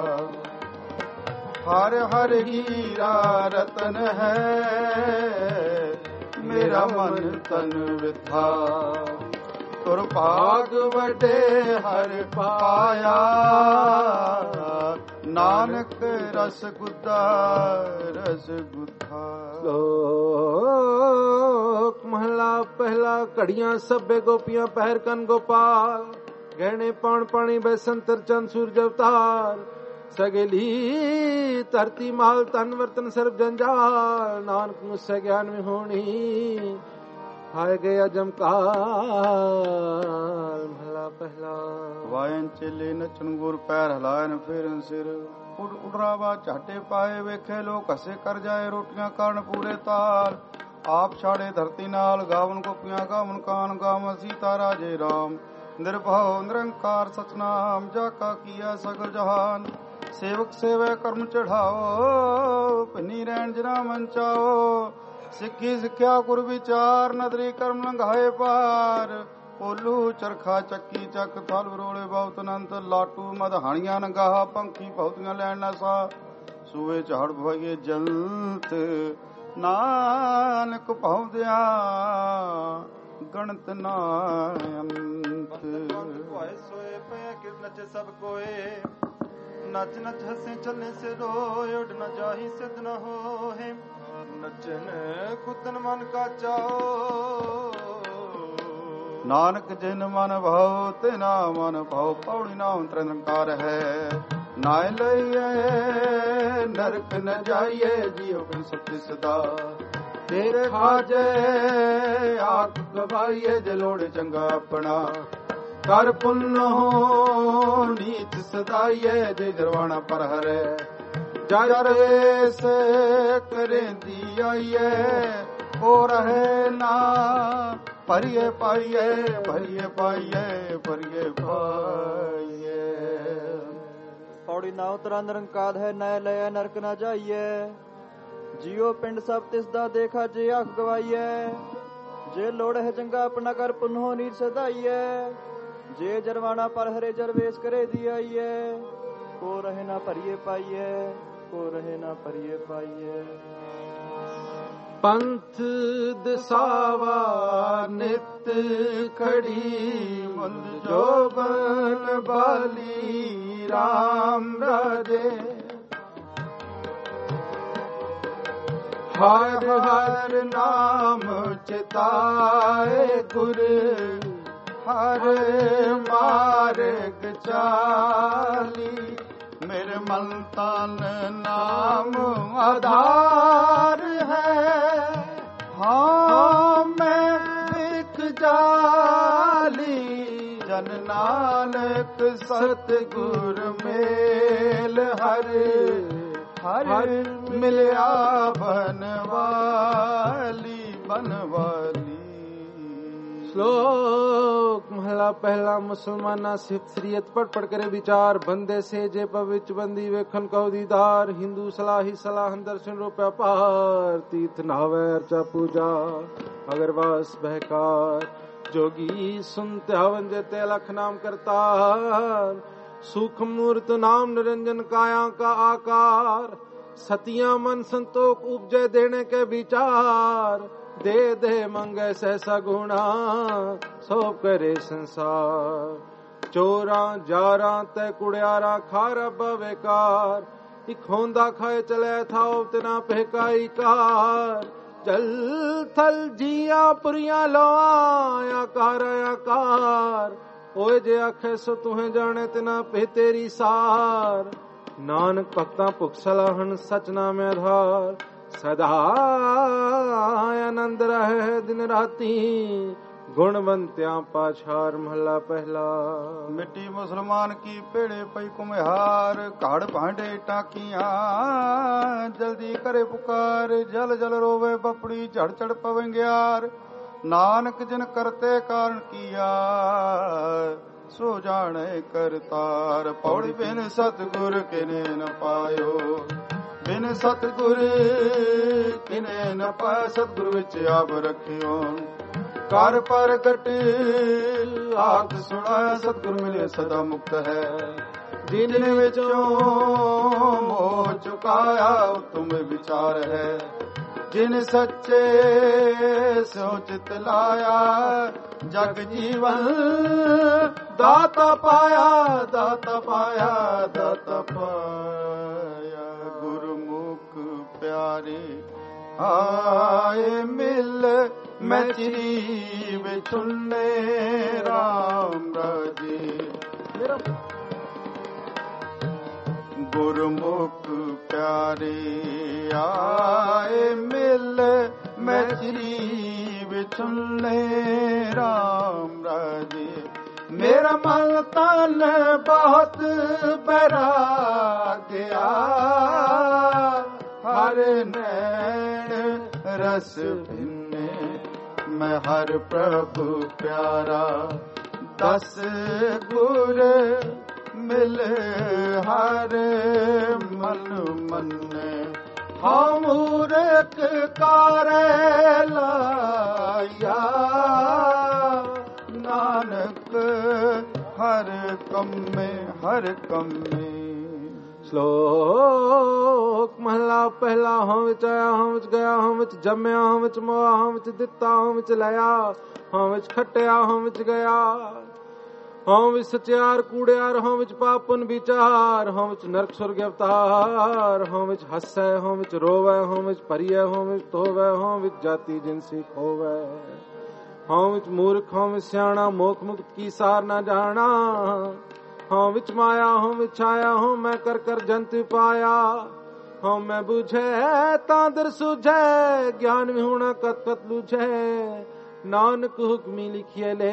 ਹਰ ਹਰ ਹੀਰਾ ਰਤਨ ਹੈ ਮੇਰਾ ਮਨ ਤਨ ਵਿਥਾ, ਤੁਰ ਭਾਗ ਵੱਡੇ ਹਰ ਪਾਇਆ, ਨਾਨਕ ਰਸ ਗੁੱਦਾ ਰਸ ਗੁੱਥਾ। ਲੋਕ ਮਹਲਾ ਪਹਿਲਾ। ਘੜੀਆਂ ਸਭੇ ਗੋਪੀਆਂ ਪਹਿਰ ਕਨ ਗੋਪਾਲ, ਗਹਿਣੇ ਪਾਉਣ ਪਾਣੀ ਬੈਸੰਤਰ ਚੰਦ ਸੂਰਜ ਅਵਤਾਰ, ਸਗਲੀ ਧਰਤੀ ਮਾਲ ਤਨ ਵਰਤਨ ਸਰਬ ਜੰਜਾਲ, ਨਾਨਕ ਮੁਸੇ ਗਿਆਨ ਵਿ ਹੋਣੀ ਹਾਏ ਗਿਆ ਜਮਕਾਲ। ਮਹਲਾ ਪਹਿਲਾ। ਵਾਇਨ ਚੇਲੇ ਨੱਚਣ ਗੁਰ ਪੈਰ ਹਲਾਇਨ ਫੇਰਨ ਸਿਰ, ਉਡ ਉਡਰਾਵਾ ਝਾਟੇ ਪਾਏ ਵੇਖੇ ਲੋਕ ਹੱਸੇ ਕਰ ਜਾਏ, ਰੋਟੀਆਂ ਕਰਨ ਪੂਰੇ ਤਾਲ, ਆਪ ਛਾੜੇ ਧਰਤੀ ਨਾਲ ਗਾਵਨ ਗੋਪੀਆਂ ਗਾਵਨ ਕਾਨ ਗਾਵਨ ਸੀਤਾ ਰਾਜੇ ਰਾਮ, ਨਿਰਭਉ ਨਿਰੰਕਾਰ ਸਚਨਾਮ ਜਾ ਕਾ ਕੀਆ ਸਗਲ ਜਹਾਨ, ਸੇਵਕ ਸੇਵੈ ਕਰਮ ਚੜਾਓ, ਭੰਨੀ ਰਹਿਣ ਜਨਾ ਮਨ ਚਾਓ, ਸਿੱਖੀ ਸਿੱਖਿਆ ਗੁਰ ਵਿਚਾਰ, ਨਦਰੀ ਕਰਮ ਲੰਘਾਏ ਪਾਰ, ਪੋਲੂ ਚਰਖਾ ਚੱਕੀ ਚੱਕ ਥਲ ਰੋਲੇ ਬਹੁਤ ਅਨੰਤ, ਲਾਟੂ ਮਧਾਣੀਆਂ ਨਗਾਹ ਪੰਖੀ ਬਹੁਤੀਆਂ ਲੈਣ ਨਾ ਸਾ, ਸੂਏ ਝਾੜ ਭਈਏ ਜੰਤ ਨਾਨਕ ਪਾਉਂਦਿਆਂ ਗਣਤ ਨਾ ਅੰਤ। ਸੋਏ ਪਿਆ ਕਿਰ ਨਚੇ ਸਭ ਕੋਏ, ਨਚ ਨਚ ਹਸੇ ਚੱਲੇ ਸੇ ਰੋਏ, ਉੱਡ ਨ ਜਾਹੀ ਸਿੱਧ ਨ ਹੋਏ, ਨਚਨ ਕੁਦਨ ਮਨ ਕਾ ਚਾਓ, ਨਾਨਕ ਜਿਨ ਮਨ ਭਾਉ ਤਿਨਾ ਮਨ ਭਾਉ, ਪੌੜੀ ਨਾਮ ਨਿਰੰਕਾਰ ਹੈ, ਨਾਇ ਲਈਏ ਨਰਕ ਨ ਜਾਈਏ, ਜੀਉ ਬਿਨ ਸਤਿ ਸਦਾ, ਤੇਰੇ ਖਾਜੇ ਆਖ ਗਵਾਈਏ, ਜੇ ਲੋੜ ਚੰਗਾ ਆਪਣਾ, ਕਰ ਪੁੰਨੋ ਨੀਤ ਸਦਾਈਏ, ਜੇ ਜਰਵਾਣਾ ਪਰ ਹਰੇ, ਜਰੇ ਸੇ ਕਰੇਂਦੀ ਆਈਏ, ਕੋ ਰਹੇ ਨਾ ਭਰੀਏ ਪਾਈਏ, ਭਰੀਏ ਪਾਈਏ, ਭਰੀਏ ਪਾਈਏ। ਪੌੜੀ ਨਾ ਉਤਰਾ ਨਿਰੰਕਾਰ ਹੈ, ਨੈ ਲਿਆ ਨਰਕ ਨਾ ਜਾਈਏ, ਜੀਓ ਪਿੰਡ ਸਭ ਤਿਸ ਦਾ ਦੇਖਾ, ਜੇ ਆਖ ਗਵਾਈਏ, ਜੇ ਲੋੜ ਹੈ ਚੰਗਾ ਆਪਣਾ ਕਰ ਪੁਨੋ ਨੀਰ ਸਦਾਈਏ, ਜੇ ਜਰਵਾਣਾ ਪਰ ਹਰੇ ਜਰਵੇਸ ਕਰੇ ਦੀ ਆਈਏ, ਕੋ ਰਹੇ ਨਾ ਭਰੀਏ ਪਾਈਏ, ਕੋ ਰਹੇ ਨਾ ਭਰੀਏ ਪਾਈਏ। ਪੰਥ ਦਸਾਵਾ ਨਿਤ ਖੜੀ, ਮੁੰਦ ਜੋਬਨ ਬਾਲੀ ਰਾਮ ਰਾਜੇ, ਹਰ ਹਰ ਨਾਮ ਚਿਤਾਏ ਗੁਰ, ਹਰ ਮਾਰਗ ਚਾਲੀ, ਮੇਰੇ ਮਨ ਤਨ ਨਾਮ ਆਧਾਰ ਹੈ, ਜਨ ਨਾਨਕ ਸਤਿਗੁਰ ਮੇਲ ਹਰ ਹਰ ਮਿਲਿਆ ਬਨਵਾਲੀ ਬਨਵਾਲੀ। श्लोक महला पहला मुसलमाना सिख शरीयत पढ़ पढ़ करे विचार बंदे से जे पविच बंदी वेखन कौ दीदार। हिंदू सलाही सलाहन दर्शन रो व्यापार तीर्थ नावे अर्चा पूजा अगरवास बहकार। जोगी सुनते हवन जेते लख नाम करतार। सूक्ष्म मूर्त नाम निरंजन काया का आकार। सतिया मन संतोष उपजे देने के विचार। दे दे मंगे सहसा गुणा सो करे संसार। चोरा जारा ते कुड़ियारा खारा बेकार। इक होंदा खाए चले था तना पहकाई कार। जल थल जिया पुरिया लोआ कार आकार। ओए जे आखे सो तुहे जाने तना पे तेरी सार। नानक भक्ता भुख सलाहन सच नाम आधार। सदा आनंद रहे दिन राती गुणवंत्या पाछार। महला पहला। मिट्टी मुसलमान की पेड़े पई कुम्हार। घाड़ भांडे टाकियां जल्दी करे पुकार। जल जल रोवे बपड़ी झड़ झड़ पवेंग्यार। नानक जिन करते कारण किया सो जाने करतार। पौड़ी बिन सतगुर किने न पायो बिन सतगुर किने न पाए। सतगुर विच आप रखियो कर प्रगट आख सुनाया। सतगुर मिले सदा मुक्त है जिन विचों मोह चुकाया तुम विचार है। जिन सच्चे सोचित लाया जग जीवन दाता पाया दाता पाया दाता पाया। गुरुमुख प्यारे आए मिल मैं चिरी बिछुन्ने राम राजे। गुरुमुख प्यारे आए मिल मैं चिरी बिछुन्ने राम राजे। मेरा मन तन बहुत बैराग्या। हर नैन रस भिन्ने मैं हर प्रभु प्यारा। दस गुर मिल हर मन मन। हम मूर्ख कारे लाया नानक हर कम में हर कम में। श्लोक महला पहला। हम विच आया हम विच गया हम विच जम्या हम विच मोआ हम विच दिता हम विच लया हम विच खटिया हम विच गया। हम विच सचियार कूड़ियार हम विच पापन विचार। हम विच नरक स्वर्ग अवतार। हम विच हसै हम विच रोवै हम विच परिय हम विच धोवै हम विच जाति जिनसी खोवै। हम विच मूर्ख हम विच सियाणा मोख मुक्त की सार न जाना। हम विच माया हम विच छाया हम मैं कर कर जंतु पाया। हम मैं बुझे तांदर सुझे ज्ञान विहुणा कत कत लुझे। नानक हुक्मी लिखिए ले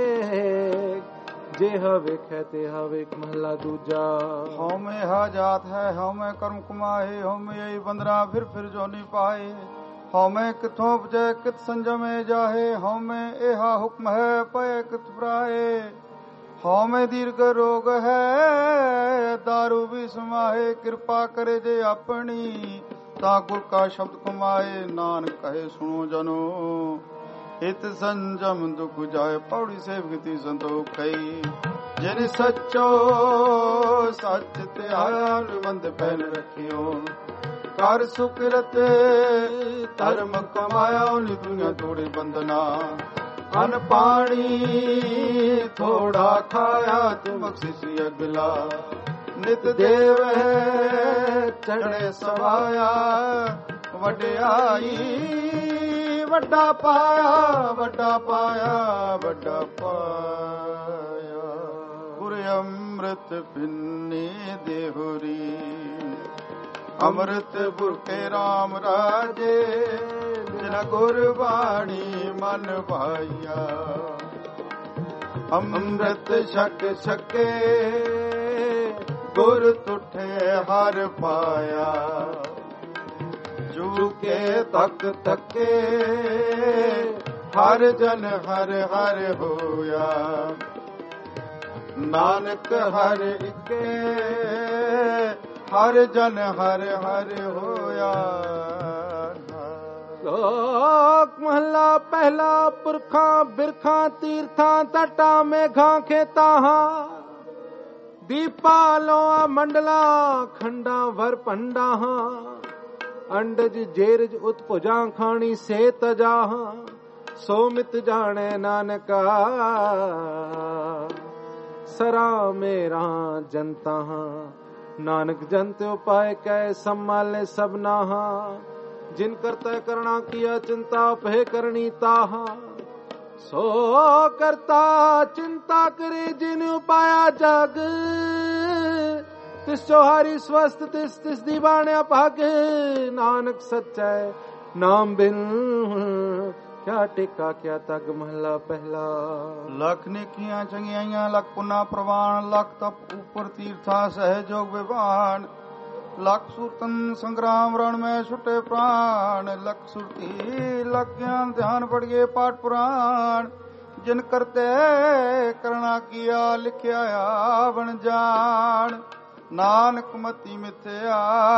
जे हवे कहते हवे। महला दूजा। हमें हा जात है हमें कर्म कमाए। हमें यही बंदरा फिर फिर जो नहीं पाए। हमें किथों उपजे कित संजमे जाहे। हमें एहा हुक्म है पय कित प्राए। हमें दीर्घ रोग है दारू भी समाए। कृपा करे जे अपनी ता गुर का शब्द कमाए। नानक कहे सुनो जनो हित संजम दुख जाए। पौड़ी से भक्ति संतोख कई जिन सच्चो सच त्यान बंद पहन रखियो। कर सुकृत धर्म कमाया दुनिया तोड़े बंदना। अन पानी थोड़ा खाया तुम बख्शिश अगला। नित देव है चढ़े सवाया। वड्याई वड्डा पाया वड्डा पाया वड्डा पाया। गुर अमृत पिन्ने देहुरी अमृत बुरके राम राजे। जिन गुरबाणी मन भाइया ਅੰਮ੍ਰਿਤ ਛਕ ਛਕੇ ਗੁਰ ਤੁਠੇ ਹਰ ਪਾਇਆ ਜੁਕੇ ਤੱਕ ਤੱਕੇ ਹਰ ਜਨ ਹਰ ਹਰ ਹੋਇਆ ਨਾਨਕ ਹਰ ਇਕੇ ਹਰ ਜਨ ਹਰ ਹਰ ਹੋਇਆ। ਲੋਕ ਮਹਲਾ ਪਹਿਲਾ ਪੁਰਖਾਂ ਬਿਰਖਾਂ ਤੀਰਥਾਂ ਤਟਾਂ ਮੇਘਾਂ ਖੇਤਾਂ ਦੀਪਾ ਲੋਆ ਮੰਡਲਾ ਖੰਡਾਂ ਵਰ ਪੰਡਾਂ ਅੰਡਜ ਜੇਰਜ ਉਤਪੁਜਾਂ ਖਾਣੀ ਸੇ ਤਜਾਹਾਂ ਸੋ ਮਿਤ ਜਾਣੈ ਨਾਨਕਾ ਸਰਾ ਮੇਰਾ ਜਨਤਾ ਨਾਨਕ ਜਨਤ ਉਪਾਇ ਕੈ ਸੰਮਾਲੇ ਸਭਨਾ ਜਿਨ ਕਰਤਾ ਕਰਣਾ ਕੀਆ ਚਿੰਤਾ ਭੇ ਕਰਨੀ ਤਾਹਾ ਸੋ ਕਰਤਾ ਚਿੰਤਾ ਕਰੇ ਜਿਨ ਉਪਾਇਆ ਜਗ ਤਿਸ ਚੋਹਾਰੀ ਸਵਸਤ ਤਿਸ ਤਿਸ ਦੀ ਬਾਣਿਆ ਭਾਗ ਨਾਨਕ ਸੱਚੈ ਨਾਮ ਬਿਨ ਕਿਆ ਟਿਕਾ ਕਿਆ ਤਗ ਮਹਲਾ ਪਹਿਲਾ। ਲੱਖ ਨੇਕੀਆਂ ਚੰਗਿਆਈਆਂ ਲੱਖ ਪੁੰਨਾ ਪ੍ਰਵਾਨ ਲੱਖ ਤਪ ਉਪਰ ਤੀਰਥਾ ਸਹਿਜੋਗ ਵਿਵਾਨ ਲੱਖ ਸੁਰਤਨ ਸੰਗਰਾਮ ਰਣ ਮੈਂ ਛੁੱਟੇ ਪ੍ਰਾਣ ਲੱਖ ਸੁਰਤੀ ਲੱਖ ਗਿਆਨ ਧਿਆਨ ਪੜੀਏ ਪਾਠ ਪੁਰਾਣ ਜਿਨ ਕਰਤੇ ਕਰਣਾ ਕੀਆ ਲਿਖਿਆ ਆਵਣ ਜਾਣ ਨਾਨਕ ਮਤੀ ਮਿਥਿਆ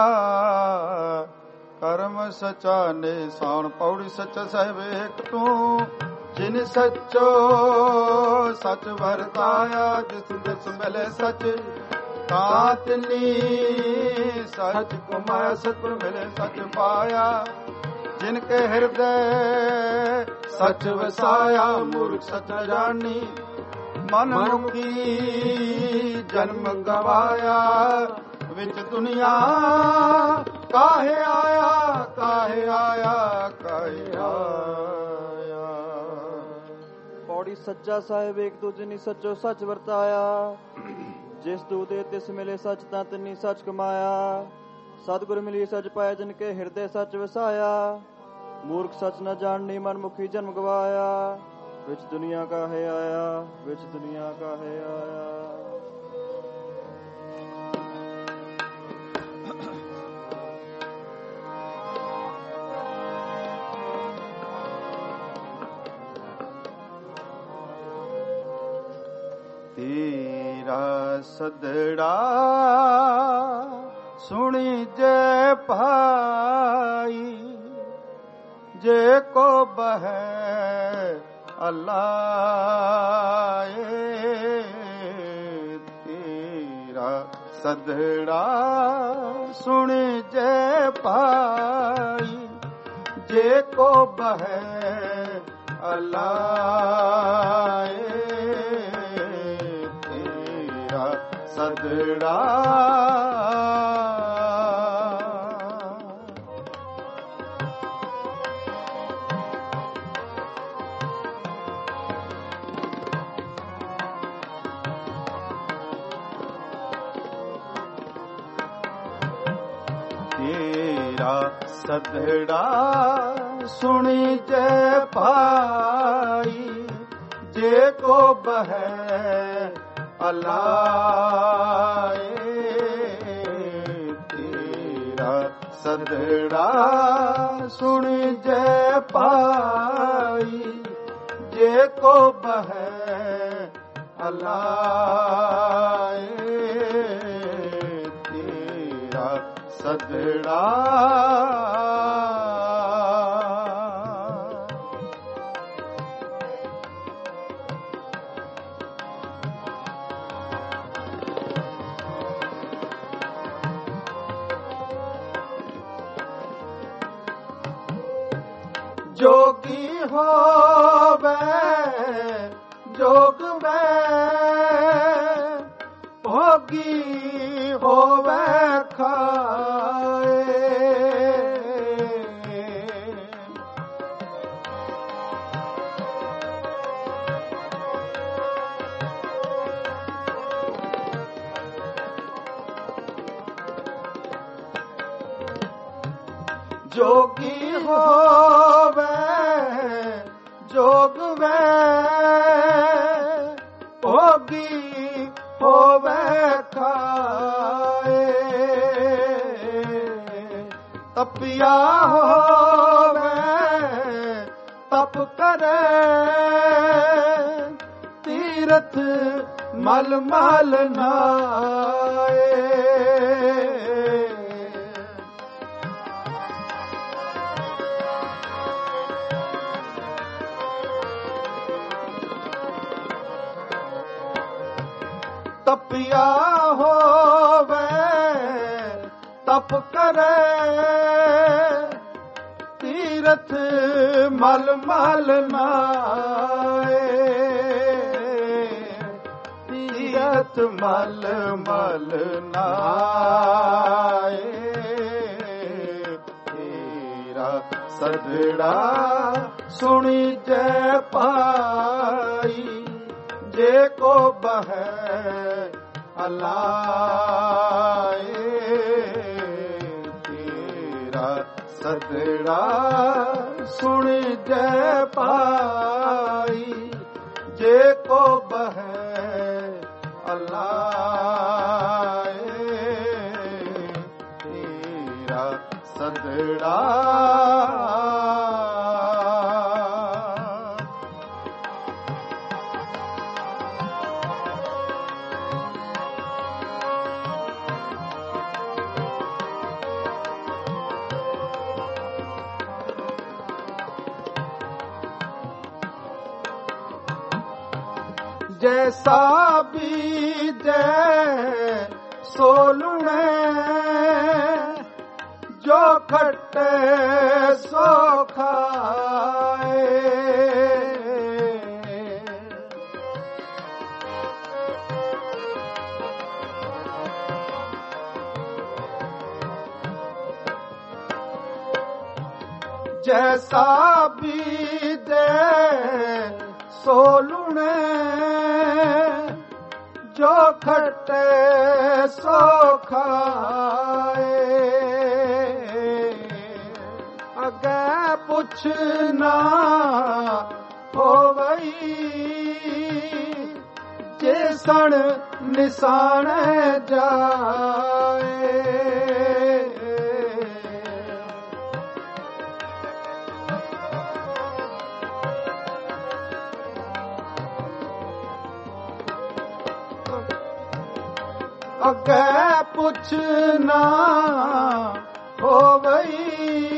ਕਰਮ ਸਚਾ ਨੇ ਸਾਣ ਪੌੜੀ ਸੱਚ ਸਹਿਵੇਕ ਤੂੰ ਜਿਨ ਸੱਚੋ ਸੱਚ ਵਰਤਾਇਆ ਜਿਸ ਦਿਸ ਮਿਲੇ ਸੱਚ ਕਾਤਨੀ ਸੱਚ ਕਮਾਇਆ ਸਤਿਗੁਰ ਮਿਲੇ ਸੱਚ ਪਾਇਆ ਜਿਨ ਕੇ ਹਿਰਦੈ ਸੱਚ ਵਸਾਇਆ ਮੂਰਖ ਸੱਚ ਜਾਣੀ ਮਨ ਮੁਖੀ ਜਨਮ ਗਵਾਇਆ ਵਿੱਚ ਦੁਨੀਆ ਕਾਹੇ ਆਇਆ ਕਾਹੇ ਆਇਆ ਕਾਹੇ ਆਇਆ। ਪੌੜੀ ਸੱਚਾ ਸਾਹਿਬ ਏਕ ਦੂਜੇ ਨੀ ਸੱਚੋ ਸੱਚ ਵਰਤਾਇਆ ਜਿਸ ਤੂ ਦੇ ਤਿਸ ਮਿਲੇ ਸੱਚ ਤਾਂ ਤਿੰਨੀ ਸੱਚ ਕਮਾਇਆ ਸਤਿਗੁਰ ਮਿਲੀ ਸੱਚ ਪਾਇਆ ਜਿਨ ਕੇ ਹਿਰਦੇ ਸੱਚ ਵਸਾਇਆ ਮੂਰਖ ਸੱਚ ਨ ਜਾਣਨੀ ਮਨ ਮੁਖੀ ਜਨਮ ਗਵਾਇਆ ਵਿੱਚ ਦੁਨੀਆ ਕਾਹੇ ਆਇਆ ਵਿੱਚ ਦੁਨੀਆ ਕਾਹੇ ਆਇਆ। ਤੇਰਾ ਸਦੜਾ ਸੁਣੀ ਜੇ ਭਾਈ ਜੇ ਕੋ ਬਹਿ ਅੱਲਾ ਤੇਰਾ ਸਦੜਾ ਸੁਣੀ ਜੇ ਭਾਈ ਜੇ ਕੋ ਬਹਿ ਅੱਲਾ ਸਦੜਾ ਤੇਰਾ ਸਦੜਾ ਸੁਣੀ ਜੇ ਭਾਈ ਜੇ ਕੋ ਬਹਿ ਅੱਲਾ ਤੇਰਾ ਸਦੜਾ ਸੁਣ ਜੇ ਪਾਈ ਜੇ ਕੋ ਬਹਿ ਅੱਲਾ ਤੇਰਾ ਸਦੜਾ जोगी होवे जोग में भोगी होवे खाए जोगी होवे जोग में ਤਪਿਆ ਹੋਵੇ ਤਪ ਕਰੇ ਤੀਰਥ ਮਲ ਮਲ ਨਾਏ। ਤਪਿਆ ਹੋਵੇ ਤਪ ਕਰੇ ਤੀਰਥ ਮਲ ਮਲ ਨਾਏ। ਤੀਰਥ ਮਲ ਮਲ ਨਾਏ। ਤੇਰਾ ਸਦੜਾ ਸੁਣੀ ਜੈ ਪਾਈ ਜੇ ਕੋ ਬਹਿ ਅਲਾਏ। ਤੇਰਾ ਸਦੜਾ ਸੁਣ ਜੈ ਪਾਈ ਜੇ ਕੋ ਬਹਿ ਅਲਾਏ। ਤੇਰਾ ਸਦੜਾ ਜੈਸਾ ਬੀਜੈ ਸੋ ਲੁਣੈ ਜੋ ਖੱਟੇ ਸੋ ਖਾਏ। ਜੈਸਾ ਬੀਜੈ ਸੋ ਲੁਣੈ ਜੋ ਖੱਟੇ ਸੋ ਖਾਏ। ਅੱਗੇ ਪੁੱਛਣਾ ਹੋਵਈ ਜੇ ਸਣ ਨਿਸਾਣ ਜਾਏ। ਅੱਗੇ ਪੁੱਛਣਾ ਹੋਵਈ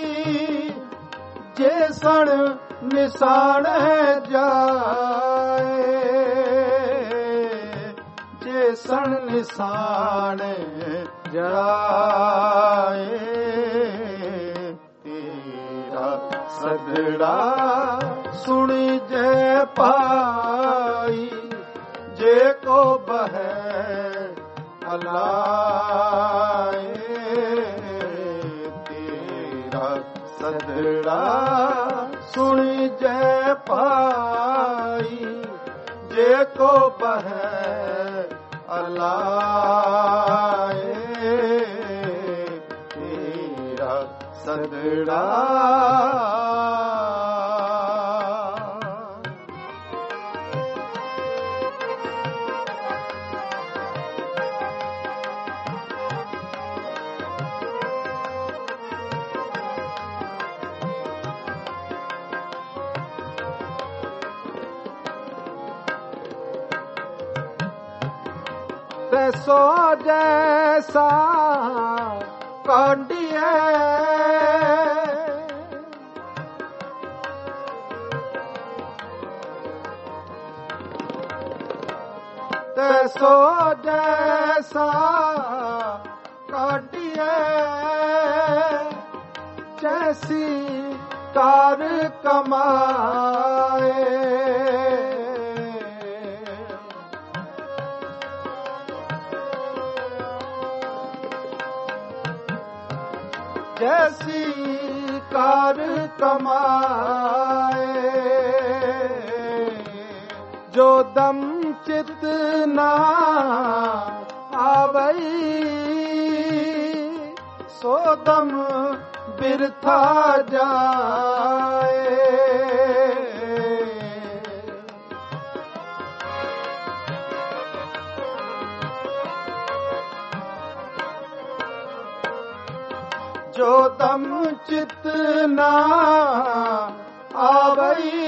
ਜੇ ਸਣ ਨਿਸਾਣ ਜਾਏ। ਜੇ ਸਣ ਨਿਸਾਣ ਜਾਏ। ਤੇਰਾ ਸਦੜਾ ਸੁਣੀ ਜੈ ਪਾਈ ਜੇ ਕੋ ਬਹਿ ਅਲਾਏ। ਤੇਰਾ ਸਦੜਾ ਸੁਣੀ ਜੈ ਪਾਈ ਜੇ ਕੋ ਬਹਿ ਅਲਾਏ। ਤੇਰਾ ਸਦੜਾ ਸੋ ਜੈਸਾ ਕਾਂਡੀਏ ਤੇ ਸੋ ਜੈਸਾ ਕਾਂਡੀਏ ਜੈਸੀ ਕਾਰ ਕਮਾਏ। ਜੈਸੀ ਕਾਰ ਕਮਾਏ ਜੋ ਦਮ ਚਿਤ ਨਾ ਆਵਈ ਸੋ ਦਮ ਬਿਰਥਾ ਜਾਏ। ਜੋ ਦਮ चित ना आवई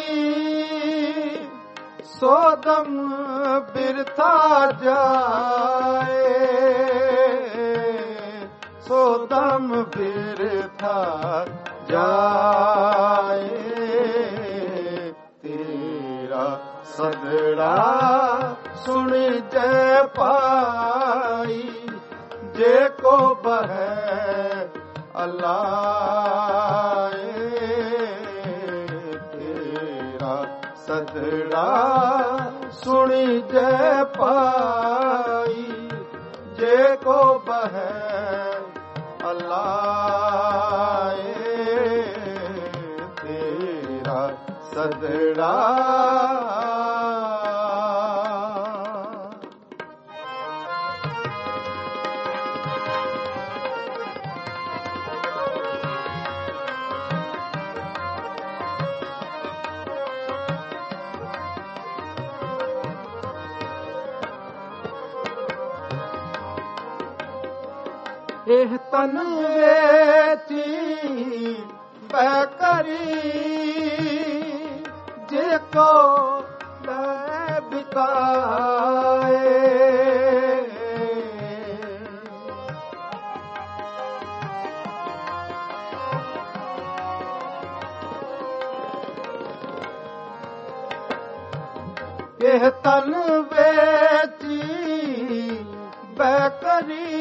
सोदम बिरथा जाए सोदम बिरथा जाए तेरा सदड़ा सुन जय पाई जे को बह अल्लाह तेरा सदड़ा सुनी जय पाई जे को बह अल्लाह तेरा सदड़ा एह तन वेची बैकरी जेको ले बिकाए एह तन वेची बैकरी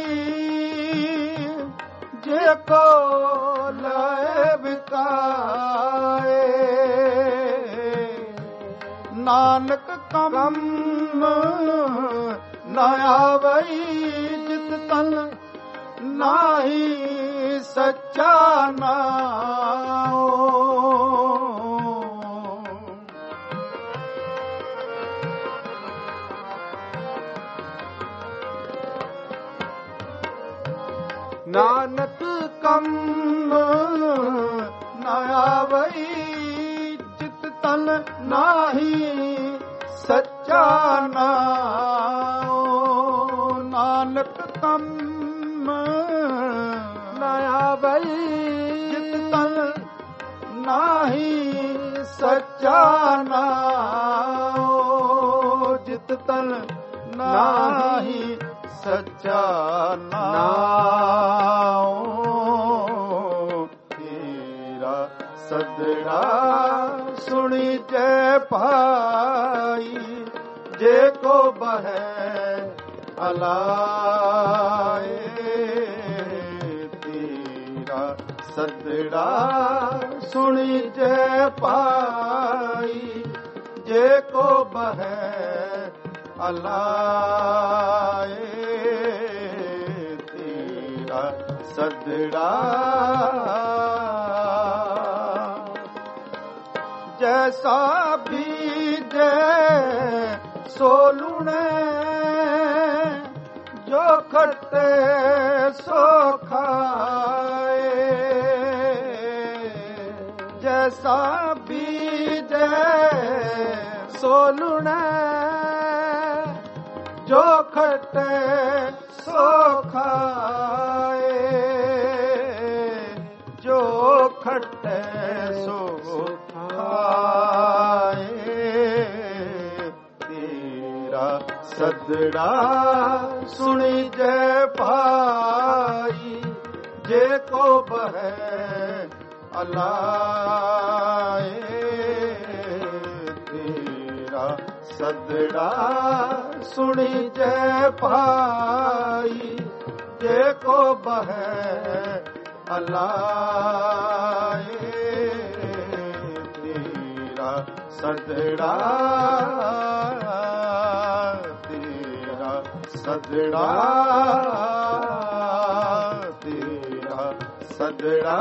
जेको लाए बिकाए नानक कम न आवई जित तन नाही सच्चा नाओ नानक कम न आवई चित तन नाही सच्चा नाओ नानक कम न आवई चित तन नाही सच्चा नाओ जित तन नाही सच्चा नाओ तेरा सदड़ा सुनी जय पाई जे को बह अलाए तेरा सदड़ा सुनी जय पाई जे को बह अलाए तेरा सदड़ा जैसा बीज सो लूणे जो खट्टे सो खाए जैसा बीज सो लूणे जो खट्टे सो खाए जो खट्टे सो खाए तेरा सदड़ा सुनी जय पाई जे को बह अलाए तेरा सदड़ा सुनी जय पाई जे को बह अलाए तेरा सदड़ा तेरा सदड़ा तेरा सदड़ा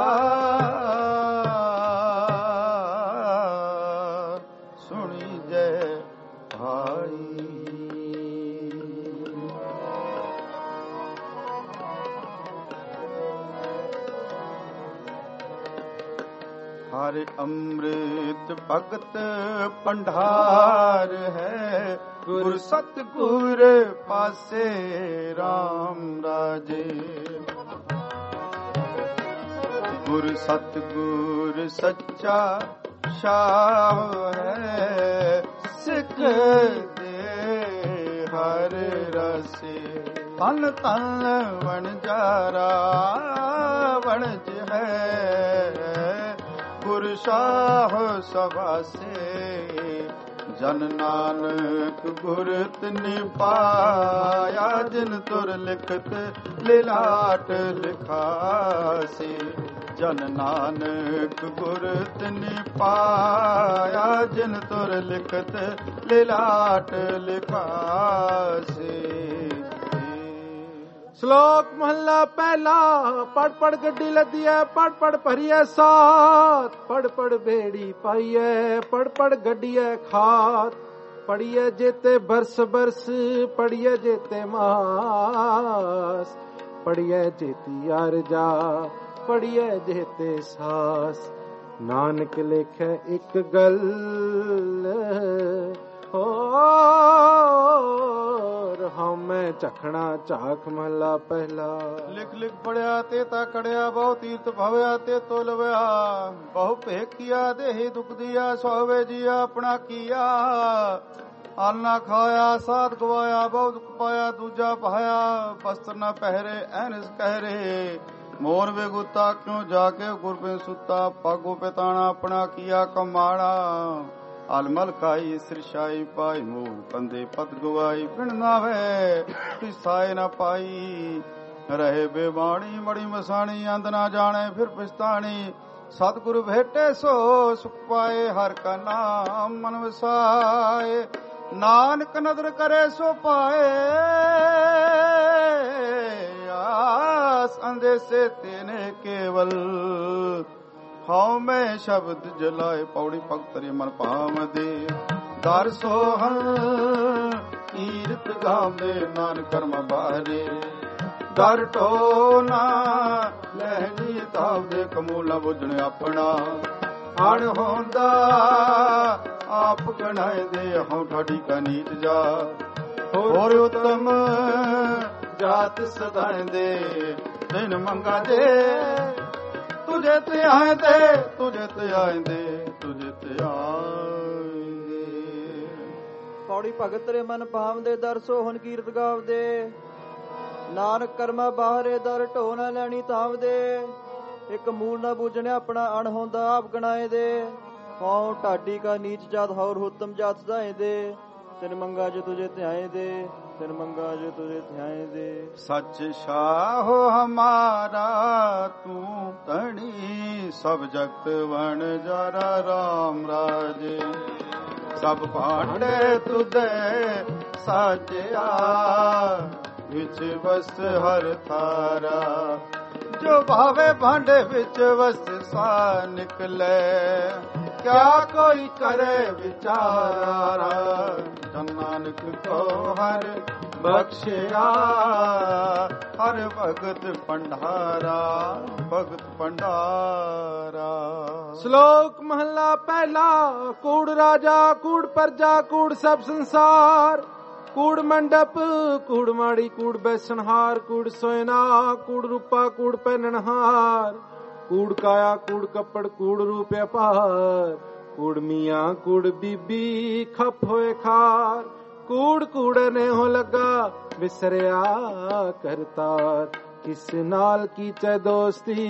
सुनी जय भाई हर अमृत भगत भंडार है गुर सतगुर पासे राम राजे ਗੁਰ ਸਤਿਗੁਰ ਸੱਚਾ ਸ਼ਾਹ ਹੈ, ਸਿੱਖ ਦੇ ਹਰ ਰਸੇ। ਤਨ ਤਨ ਵਣਜਾਰਾ ਵਣਜ ਹੈ, ਗੁਰ ਸ਼ਾਹ ਸਵਾਸੇ। ਜਨ ਨਾਨਕ ਗੁਰ ਤਿਨਿ ਪਾਇਆ, ਜਿਨ ਤੁਰ ਲਿਖਤ ਲਿਲਾਟ ਲਿਖਾਸੇ। ਜਨ ਨਾਨਕ ਗੁਰ ਤਿਨਿ ਪਾਇਆ, ਜਿਨ ਤੁਰ ਲਿਖਤ ਲਿਲਾਟ ਲਿਖਾਸੇ। ਸ਼ਲੋਕ ਮਹੱਲਾ ਪਹਿਲਾ। ਪੜ ਪੜ ਗੱਡੀ ਲੱਦੀਐ, ਪੜ ਪੜ ਭਰੀਐ ਸਾਥ, ਪੜ ਪੜ ਬੇੜੀ ਪਾਈਐ, ਪੜ ਪੜ ਗੱਡੀਐ ਖਾਤ। ਪੜੀਐ ਜੇਤੇ ਬਰਸ ਬਰਸ, ਪੜੀਐ ਜੇਤੇ ਮਾਸ, ਪੜੀਐ ਜੇਤੀ ਅਰਜਾ, ਪੜੀਐ ਜੇਤੇ ਸਾਸ। ਨਾਨਕ ਲੇਖੈ ਇੱਕ ਗੱਲ ਹੋਰ, ਹਉਮੈ ਝਖਣਾ ਝਾਕ ਮਹਲਾ ਪਹਿਲਾ। ਲਿਖ ਲਿਖ ਪੜਿਆ ਤੇ ਤਾ ਕੜਿਆ, ਬਹੁ ਤੀਰਥ ਭਵਿਆ ਤੇ ਤੋ ਲਵਿਆ। ਬਹੁ ਭੇਖਿਆ ਦੇਹੀ ਦੁਖ ਦਿਆ, ਸੋਵੇ ਜੀ ਆਪਣਾ ਕੀਆ। ਅੰਨ ਨਾ ਖਾਇਆ ਸਾਧ ਗਵਾਇਆ, ਬਹੁ ਦੁਖ ਪਾਇਆ ਦੂਜਾ ਪਾਇਆ। ਬਸਤਰ ਨਾ ਪਹਿਰੇ ਐਨਸ ਕਹਿਰੇ, ਮੋਰ ਵੇਗੁਤਾ ਕਿਉ ਜਾ ਕੇ ਗੁਰ ਪੇ ਸੁੱਤਾ। ਪਾਗੋ ਪਿਤਾਣਾ ਆਪਣਾ ਕੀਆ ਕਮਾਣਾ। ਅਲਮਲ ਖਾਈ ਸਿਰਸ਼ਾਈ ਪਾਈ, ਮੂਲ ਕੰਦੇ ਪਤ ਗਵਾਈ। ਬਿਨ ਨਾਵੇ ਪਿਸਾਏ ਨਾ ਪਾਈ, ਰਹੇ ਬੇਬਾਣੀ ਮੜੀ ਮਸਾਣੀ। ਅੰਦ ਨਾ ਜਾਣੇ ਫਿਰ ਪਛਤਾਣੀ, ਸਤਿਗੁਰ ਭੇਟੇ ਸੋ ਸੁਖ ਪਾਏ। ਹਰ ਕਾ ਨਾਮ ਮਨ ਵਸਾਏ, ਨਾਨਕ ਨਦਰ ਕਰੇ ਸੋ ਪਾਏ। ਆਸ ਅੰਦੇਸੇ ਤੇਨੇ ਕੇਵਲ, ਹਉ ਮੈਂ ਸ਼ਬਦ ਜਲਾਏ। ਪੌੜੀ ਭਗਤ ਰੇ ਮਨ ਭਾਵਦੇ, ਦਰ ਸੋਹਣ ਕੀਰਤ ਗਾਵੇ। ਨਾਨਕ ਕਰਮ ਬਾਰੇ, ਦਰ ਟੋਨਾ ਲਹਿਣੀ ਤਾਵੇ। ਕਮੂਲਾ ਬੁਝਣ ਆਪਣਾ, ਅਣ ਹੁੰਦਾ ਆਪ ਗਣਾਏ ਦੇ। ਹਉ ਠਾਡੀ ਕਾ ਨੀਤ ਜਾ, ਹੋਰ ਉਤਮ ਜਾਤ ਸਦਾਏ ਦੇ। ਦਿਨ ਮੰਗਾ ਦੇ ਤੁਝੇ ਤੇ ਆਂਦੇ, ਤੁਝੇ ਤੇ ਆਂਦੇ, ਤੁਝੇ ਤੇ ਆਂਦੇ। ਪੌੜੀ ਭਗਤ ਰੇ ਮਨ ਭਾਵਦੇ, ਦਰ ਸੋਹਣ ਕੀਰਤ ਗਾਵਦੇ। ਨਾਨਕ ਕਰਮਾ ਬਾਹਰੇ, ਦਰ ਢੋ ਨਾ ਲੈਣੀ ਤਾਵਦੇ। ਇੱਕ ਮੂਲ ਨਾ ਬੂਝਣੇ ਆਪਣਾ, ਅਣ ਹੁੰਦਾ ਆਪ ਗਣਾਏ ਦੇ। ਹਉ ਢਾਡੀ ਕਾ ਨੀਚ ਜਾਤ, ਹੋਰ ਹੁਤਮ ਜਾਤ ਸਦਾਏ ਦੇ। ਤਿਨ ਮੰਗਾ ਜੋ ਤੁਝੇ ਧਿਆਏ ਦੇ, ਤਿਨ ਮੰਗਾ ਜੋ ਤੁਝੇ ਧਿਆਏ ਦੇ। ਸੱਚ ਸ਼ਾਹ ਹਮਾਰਾ ਤੂੰ ਧਣੀ, ਸਭ ਜਗਤ ਵਣ ਜਾਰਾ ਰਾਮ ਰਾਜੇ। ਸਭ ਭਾਂਡੇ ਤੁਧੇ ਸਾਜਿਆ, ਵਿੱਚ ਵਸ ਹਰ ਥਾਰਾ। ਜੋ ਭਾਵੇ ਭਾਂਡੇ ਵਿੱਚ ਵਸ ਸਾ ਨਿਕਲੇ, ਕਿਆ ਕੋਈ ਕਰੇ ਵਿਚਾਰਾ। ਜਨ ਨਾਨਕ ਕੋ ਹਰ ਬਖਸ਼ਿਆ, ਹਰ ਭਗਤ ਭੰਡਾਰਾ, ਭਗਤ ਭੰਡਾਰਾ। ਸ਼ਲੋਕ ਮਹੱਲਾ ਪਹਿਲਾ। ਕੂੜ ਰਾਜਾ, ਕੂੜ ਪਰਜਾ, ਕੂੜ ਸਭ ਸੰਸਾਰ। ਕੂੜ ਮੰਡਪ, ਕੂੜ ਮਾੜੀ, ਕੂੜ ਬੈਸਣਹਾਰ। ਕੂੜ ਸੋਇਨਾ, ਕੂੜ ਰੂਪਾ, ਕੂੜ ਪਹਿਨਣਹਾਰ। ਕੂੜ ਕਾਇਆ, ਕੂੜ ਕੱਪੜ, ਕੂੜ ਰੂਪ ਅਪਾਰ। ਕੂੜ ਮੀਆਂ, ਕੂੜ ਬੀਬੀ, ਖੱਪ ਹੋਏ ਖਾਰ। ਕੂੜ ਕੂੜੇ ਨੇ ਹੋ ਲੱਗਾ, ਵਿਸਰਿਆ ਕਰਤਾਰ। ਕਿਸ ਨਾਲ ਕੀਚੈ ਦੋਸਤੀ,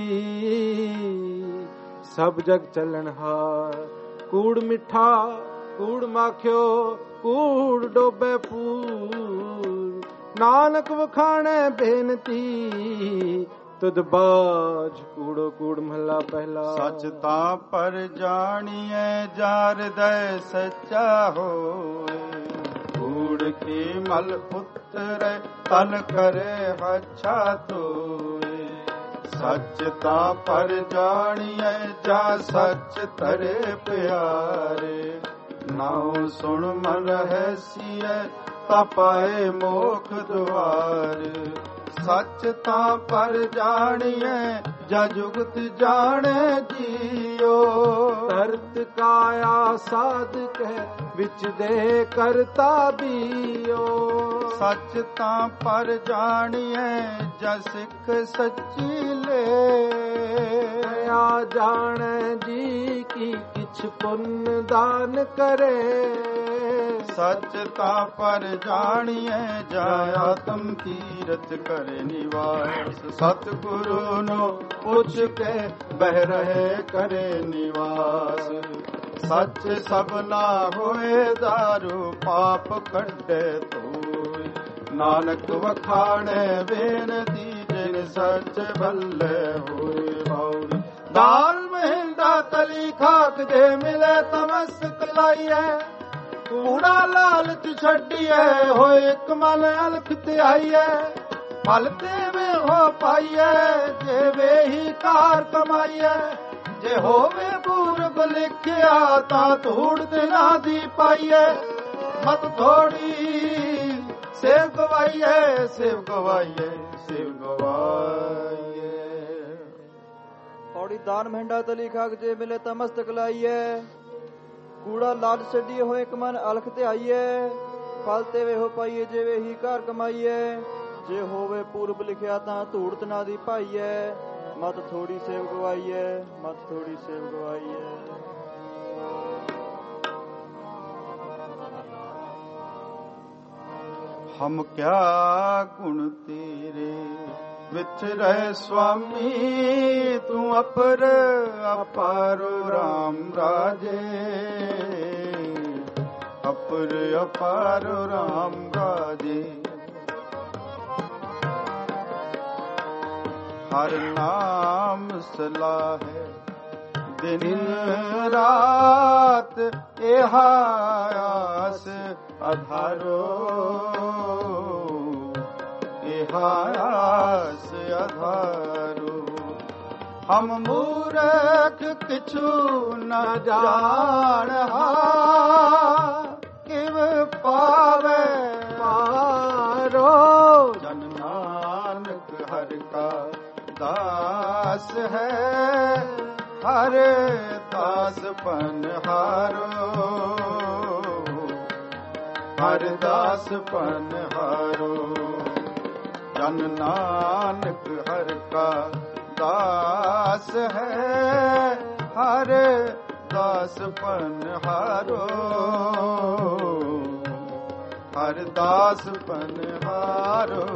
ਸਭ ਜਗ ਚੱਲਣਹਾਰ। ਕੂੜ ਮਿੱਠਾ, ਕੂੜ ਮਾਖਿਓ, ਕੂੜ ਡੋਬੇ ਫੂਲ। ਨਾਨਕ ਵਖਾਣੈ ਬੇਨਤੀ, ਤੁਧ ਬਾਝ ਕੂੜੋ ਕੂੜ ਮਹਲਾ ਪਹਿਲਾ। ਸੱਚ ਤਾਂ ਪਰ ਜਾਣੀਐ, ਜਾਰ ਦੈ ਸੱਚਾ ਹੋਏ। ਕੂੜ ਕੀ ਮਲ ਉਤਰੈ, ਤਨ ਕਰੇ ਹਛਾ ਧੋਏ। ਸੱਚ ਤਾਂ ਪਰ ਜਾਣੀਐ, ਜਾ ਸੱਚ ਤਰੇ ਪਿਆਰੇ। ਨਾਉ ਸੁਣ ਮਨ ਰਹਿਸੀਐ, ਤਾ ਪਾਏ ਮੋਖ ਦੁਆਰ। ਸੱਚ ਤਾਂ ਪਰ ਜਾਣੀਐ, ਜਾ ਜੁਗਤ ਜਾਣੇ ਜੀਓ। ਤਰਤ ਕਾਇਆ ਸਾਧਕ ਵਿੱਚ ਦੇ ਕਰਤਾ ਬੀਓ। ਸੱਚ ਤਾਂ ਪਰ ਜਾਣੀਐ, ਜਾ ਸਿੱਖ ਸੱਚੀ ਲੈ। ਮਾਇਆ ਜਾਣੈ ਜੀ ਕੀ ਕਿਛ ਪੁੰਨ ਦਾਨ ਕਰੇ ਸੱਚ ਤਾਂ ਪਰ ਜਾਣੀਐ ਜਾ ਆਤਮ ਤੀਰਥ ਕਰੇ ਨਿਵਾਸ ਸਤਿਗੁਰੂ ਨੂੰ ਪੁੱਛ ਕੇ ਬਹਿ ਰਹੇ ਕਰੇ ਨਿਵਾਸ ਸੱਚ ਸਭਨਾ ਹੋਏ ਦਾਰੂ ਪਾਪ ਕੱਢੇ ਤੋਈ ਨਾਨਕ ਵਖਾਣੇ ਬੇਨਤੀ ਜਿਨ ਸੱਚ ਭੱਲੇ ਹੋਏ ਬੌੜੀ ਦਾਲ ਮਹਿੰਦਾ ਤਲੀ ਖਾਕ ਜੇ ਮਿਲੇ ਤਮਸਕ ਲਾਈਐ ਕੂੜਾ ਲਾਲਚ ਛੱਡੀਐ ਹੋਏ ਇੱਕ ਮਨ ਅਲਖ ਤੇ ਆਈਐ ਫਲ ਦੇਵੇ ਹੋ ਪਾਈਐ ਜੇ ਵੇਹੀ ਕਾਰ ਕਮਾਈਐ ਜੇ ਹੋਵੇ ਪੂਰਬ ਲਿਖਿਆ ਤਾਂ ਧੂੜ ਦਿਨਾਂ ਦੀ ਪਾਈਐ ਮਤ ਥੋੜੀ ਸੇਵ ਗਵਾਈਐ ਸੇਵ ਗਵਾਈਐ ਸੇਵ ਗਵਾਈਐ ਪੌੜੀ ਦਾਨ ਮਹਿੰਡਾ ਤਲੀ ਖਾਕ ਜੇ ਮਿਲੇ ਤਾਂ ਮਸਤਕ ਲਾਈਐ ਕੂੜਾ ਲਾਲ ਛੱਡੀਏ ਹੋਏ ਇੱਕ ਮਨ ਅਲਖ ਤੇ ਆਈਐ ਫਲ ਤੇ ਵੇ ਹੋ ਪਾਈਏ ਜੇ ਵੇ ਹੀ ਘਰ ਕਮਾਈਐ ਜੇ ਹੋਵੇ ਪੂਰਬ ਲਿਖਿਆ ਤਾਂ ਧੂੜ ਤਨਾ ਦੀ ਪਾਈਐ ਮਤ ਥੋੜੀ ਸੇਵ ਗਵਾਈਐ ਮਤ ਥੋੜੀ ਸੇਵ ਗਵਾਈਐ ਹਮ ਕਿਆ ਗੁਣ ਤੇਰੇ ਵਿੱਚ ਰਹਿ ਸੁਆਮੀ ਤੂੰ ਅਪਰ ਅਪਾਰ ਰਾਮ ਰਾਜੇ ਅਪਰ ਅਪਾਰ ਰਾਮ ਰਾਜੇ ਹਰ ਨਾਮ ਸਲਾਹੇ ਦਿਨ ਰਾਤ ਇਹ ਆਸ ਅਧਾਰੋ ਇਹ ਆਸ ਅਧਾਰੋ ਹਮ ਮੂਰਖ ਕਿਛੂ ਨ ਜਾਣਹਾ ਕਿਵ ਪਾਵੇ ਪਾਰੋ ਜਨ ਨਾਨਕ ਹਰਿ ਕਾ ਦਾਸ ਹੈ ਹਰ ਦਾਸ ਪਨਹਾਰੋ ਹਰ ਦਾਸ ਪਨਹਾਰੋ ਜਨ ਨਾਨਕ ਹਰਿ ਕਾ ਦਾਸ ਹੈ ਹਰ ਦਾਸ ਪਨਹਾਰੋ ਹਰ ਦਾਸ ਪਨਹਾਰੋ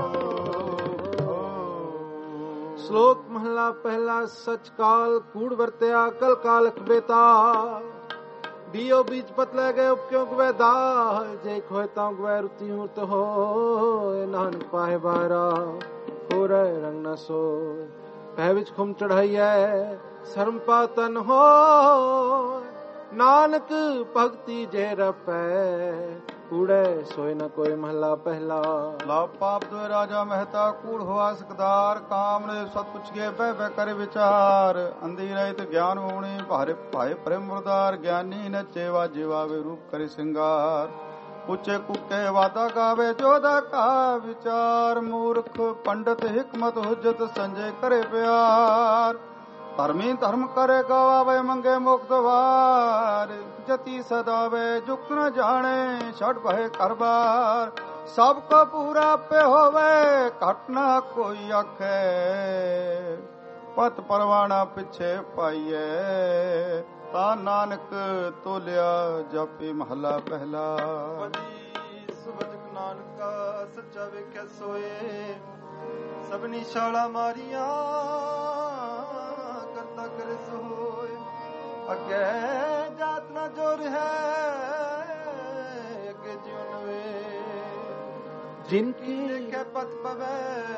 ਸ਼ਲੋਕ ਮਹਲਾ ਪਹਿਲਾ ਸਚ ਕਾਲ ਕੂੜ ਵਰਤਿਆ ਕਲ ਕਾਲਖ ਬੇਤਾ ਬੀਓ ਬੀਜ ਪਤ ਲੈ ਗਏ ਉਪਕਿਉ ਗਵੇ ਦਾ ਜੇ ਖੋਏ ਤਾਂ ਗਵੇ ਰੁਤੀ ਮੂਰਤ ਹੋਏ ਨਾਨਕ ਪਾਏ ਬਾਰਾ ਹੋ ਰਹਿ ਰੰਗ ਨ ਸੋਏ ਪੈ ਵਿੱਚ ਖੁਮ ਚੜਾਈਐ ਸ਼ਰਮ ਪਾਤਨ ਹੋ ਨਾਨਕ ਭਗਤੀ ਜੇ ਰਪੈ ਕੂੜੇ ਸੋਏ ਨ ਕੋਈ ਮਹਲਾ ਪਹਿਲਾ ਲਾ ਪਾਪ ਦੋ ਰਾਜਾ ਮਹਿਤਾ ਕੂੜ ਹੋਆ ਸਕਦਾਰ ਕਾਮ ਨੇ ਸਤ ਪੁੱਛ ਕੇ ਬਹਿ ਬਹਿ ਕਰ ਵਿਚਾਰ ਅੰਧੀ ਰਹਿਤ ਗਿਆਨ ਹੋਣੀ ਭਾਰੇ ਭਾਏ ਪ੍ਰੇਮ ਮੁਰਦਾਰ ਗਿਆਨੀ ਨਚੇ ਵਾਜੇ ਵਾਵੇ ਰੂਪ ਕਰੇ ਸਿੰਗਾਰ ਉੱਚੇ ਕੁੱਕੇ ਵਾਦਾ ਗਾਵੇ ਜੋਦਾ ਕਾ ਵਿਚਾਰ ਮੂਰਖ ਪੰਡਤ ਹਿਕਮਤ ਹੁਜਤ ਸੰਜੇ ਕਰੇ ਪਿਆਰ ਧਰਮੀ ਧਰਮ ਕਰੇ ਗਵਾਵੇ ਮੰਗੇ ਮੁਕਤ ਵਾਰ ਜਤੀ ਸਦਾਵੇ ਜੁਕ ਨ ਜਾਣੇ ਛੜ ਭਏ ਘਰ ਬਾਰ ਸਭ ਕੋ ਪੂਰਾ ਪੇ ਹੋਵੇ ਘਟ ਨਾ ਕੋਈ ਆਖੇ ਪਤ ਪਰਵਾਣਾ ਪਿੱਛੇ ਪਾਈਐ ਤਾਂ ਨਾਨਕ ਤੋਲਿਆ ਜਾਪੇ ਮਹਲਾ ਪਹਿਲਾ ਸੁਭਜਕ ਨਾਨਕਾ ਸੱਚਾ ਵੇਖਿਆ ਸੋਏ ਸਭਨੀ ਛਾਲਾ ਮਾਰੀਆਂ ਕਰਤਾ ਕਰੇ ਸੋਏ ਅੱਗੇ ਜਾਤ ਨਾ ਜੋਰ ਹੈ ਅੱਗੇ ਜਿਉਨ ਵੇ ਜਿਨ ਕੀ ਲਿਖੇ ਪਤ ਪਵੇ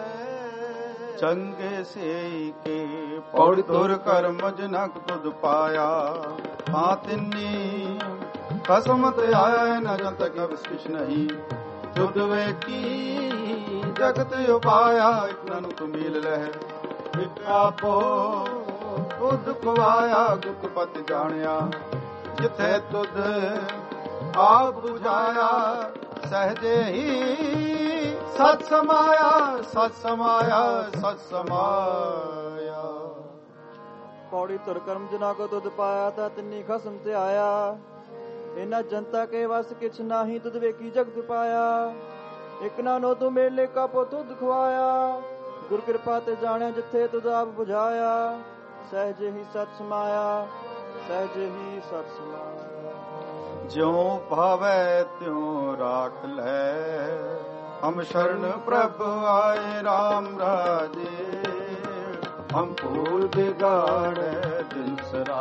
ਚੰਗੇ ਸੇ ਕੇ ਪੌੜ ਤੁਰ ਕਰਮ ਜਨਕ ਤੁਧ ਪਾਇਆ ਹਾਂ ਤਿੰਨੀ ਕਸਮਤ ਆਇਆ ਨ ਜੰਤ ਕਬਿ ਕਿਛ ਨਹੀਂ ਤੁਧ ਵੇਖੀ ਜਗਤ ਉਪਾਇਆ ਇਤਨਾ ਨੂੰ ਤੂੰ ਮਿਲ ਲਹਿ ਇਕ ਆਪੋ ਤੁਧ ਖਵਾਇਆ ਗੁਪਤ ਪਤ ਜਾਣਿਆ ਜਿੱਥੇ ਤੁਧ ਆਪ ਬੁਝਾਇਆ ਸਹਜੇ ਹੀ ਸਤ ਸਮਾਇਆ ਸਤ ਸਮਾਇਆ ਸਤ ਸਮਾਇਆ ਪੌੜੀ ਤੁਰ ਕਰਮ ਜਨਾ ਕੋ ਤੁਧ ਪਾਇਆ ਤਾਂ ਤਿੰਨੀ ਖਸਮ ਤੇ ਆਇਆ ਇਹਨਾਂ ਜਨਤਾ ਕੇ ਵਸ ਕਿਛ ਨਾਹੀ ਤੁਧ ਵੇਖੀ ਜਗਤ ਪਾਇਆ ਇਕ ਨਾ ਨੋ ਤੂੰ ਮੇਲੇ ਕਾ ਪੋ ਤੁਧ ਖਵਾਇਆ ਗੁਰ ਕਿਰਪਾ ਤੇ ਜਾਣਿਆ ਜਿੱਥੇ ਤੁਧ ਆਪ ਬੁਝਾਇਆ ਸਹਿਜ ਹੀ ਸਤ ਸਮਾਇਆ, ਸਹਿਜ ਹੀ ਸਤ ਸਮਾਇਆ। ਜਿਉ ਭਾਵੈ ਤਿਉ ਰਾਖ ਲੈ, ਹਮ ਸ਼ਰਨ ਪ੍ਰਭ ਆਏ RAM ਰਾਜੇ। ਹਮ ਭੂਲ ਬਿਗਾੜੈ ਦਿਨ ਸਰਾ,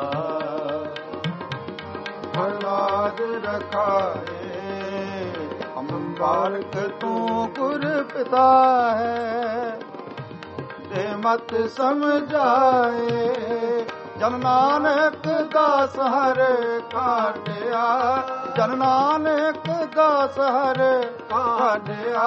ਪ੍ਰਹਲਾਦ ਰਖਾਏ। ਹਮ ਬਾਲਕ ਤੂੰ ਗੁਰ ਪਿਤਾ ਹੈ, ਦੇ ਮਤ ਸਮਝਾਏ। ਜਨ ਨਾਨਕ ਦਾਸ ਹਰ ਕਾਢਿਆ, ਜਨ ਨਾਨਕ ਦਾਸ ਹਰ ਕਾਢਿਆ।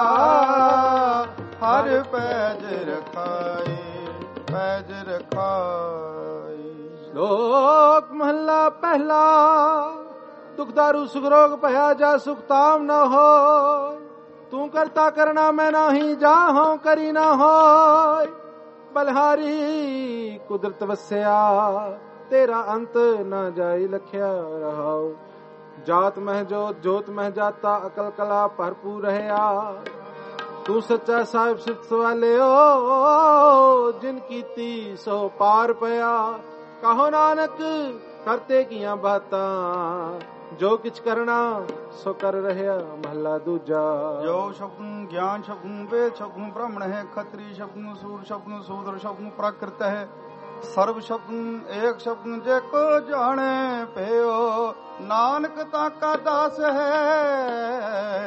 ਹਰ ਪੈਜ ਰਖਾਏ, ਪੈਜ ਰਖਾਏ। ਸ਼ਲੋਕ ਮਹਲਾ ਪਹਿਲਾ। ਦੁਖ ਦਾਰੂ ਸੁਖ ਰੋਗ ਭਇਆ, ਜਾ ਸੁਖ ਤਾਮ ਨ ਹੋਇ। ਤੂੰ ਕਰਤਾ ਕਰਣਾ ਮੈਂ ਨਾਹੀ, ਜਾ ਹਉ ਕਰੀ ਨਾ ਹੋਇ। ਬਲਹਾਰੀ ਕੁਦਰਤ ਵਸਿਆ, ਤੇਰਾ ਅੰਤ ਨਾ ਜਾਈ ਲਖਿਆ ਰਹਾਉ। ਜਾਤ ਮਹਿ ਜੋਤ, ਜੋਤ ਮਹਿ ਜਾਤਾ, ਅਕਲ ਕਲਾ ਭਰਪੂਰ ਰਹਿਆ। ਤੂੰ ਸੱਚਾ ਸਾਹਿਬ ਸਿਫਤ ਸਵਾਲਿਓ, ਜਿਨ ਕੀਤੀ ਸੋ ਪਾਰ ਪਿਆ। ਕਹੋ ਨਾਨਕ ਕਰਤੇ ਕੀਆਂ ਬਾਤਾਂ, ਜੋ ਕਿਛ ਕਰਨਾ ਸੋ ਕਰ ਰਹਿਆ। ਮਹਲਾ ਦੂਜਾ। ਜੋ ਸ਼ਬਦ ਗਿਆਨ ਸ਼ਬਦ ਵੇਦ ਸ਼ਬਦ ਬ੍ਰਾਹਮਣ ਹੈ, ਖੱਤਰੀ ਸ਼ਬਦ ਸੂਰ ਸ਼ਬਦ ਸੂਦਰ ਸ਼ਬਦ ਪ੍ਰਾਕ੍ਰਿਤ ਹੈ। ਸਰਬ ਸ਼ਬਦ ਏਕ ਸ਼ਬਦ ਜੇ ਕੋ ਜਾਣੇ ਪਿਓ, ਨਾਨਕ ਤਾਕਾ ਦਾਸ ਹੈ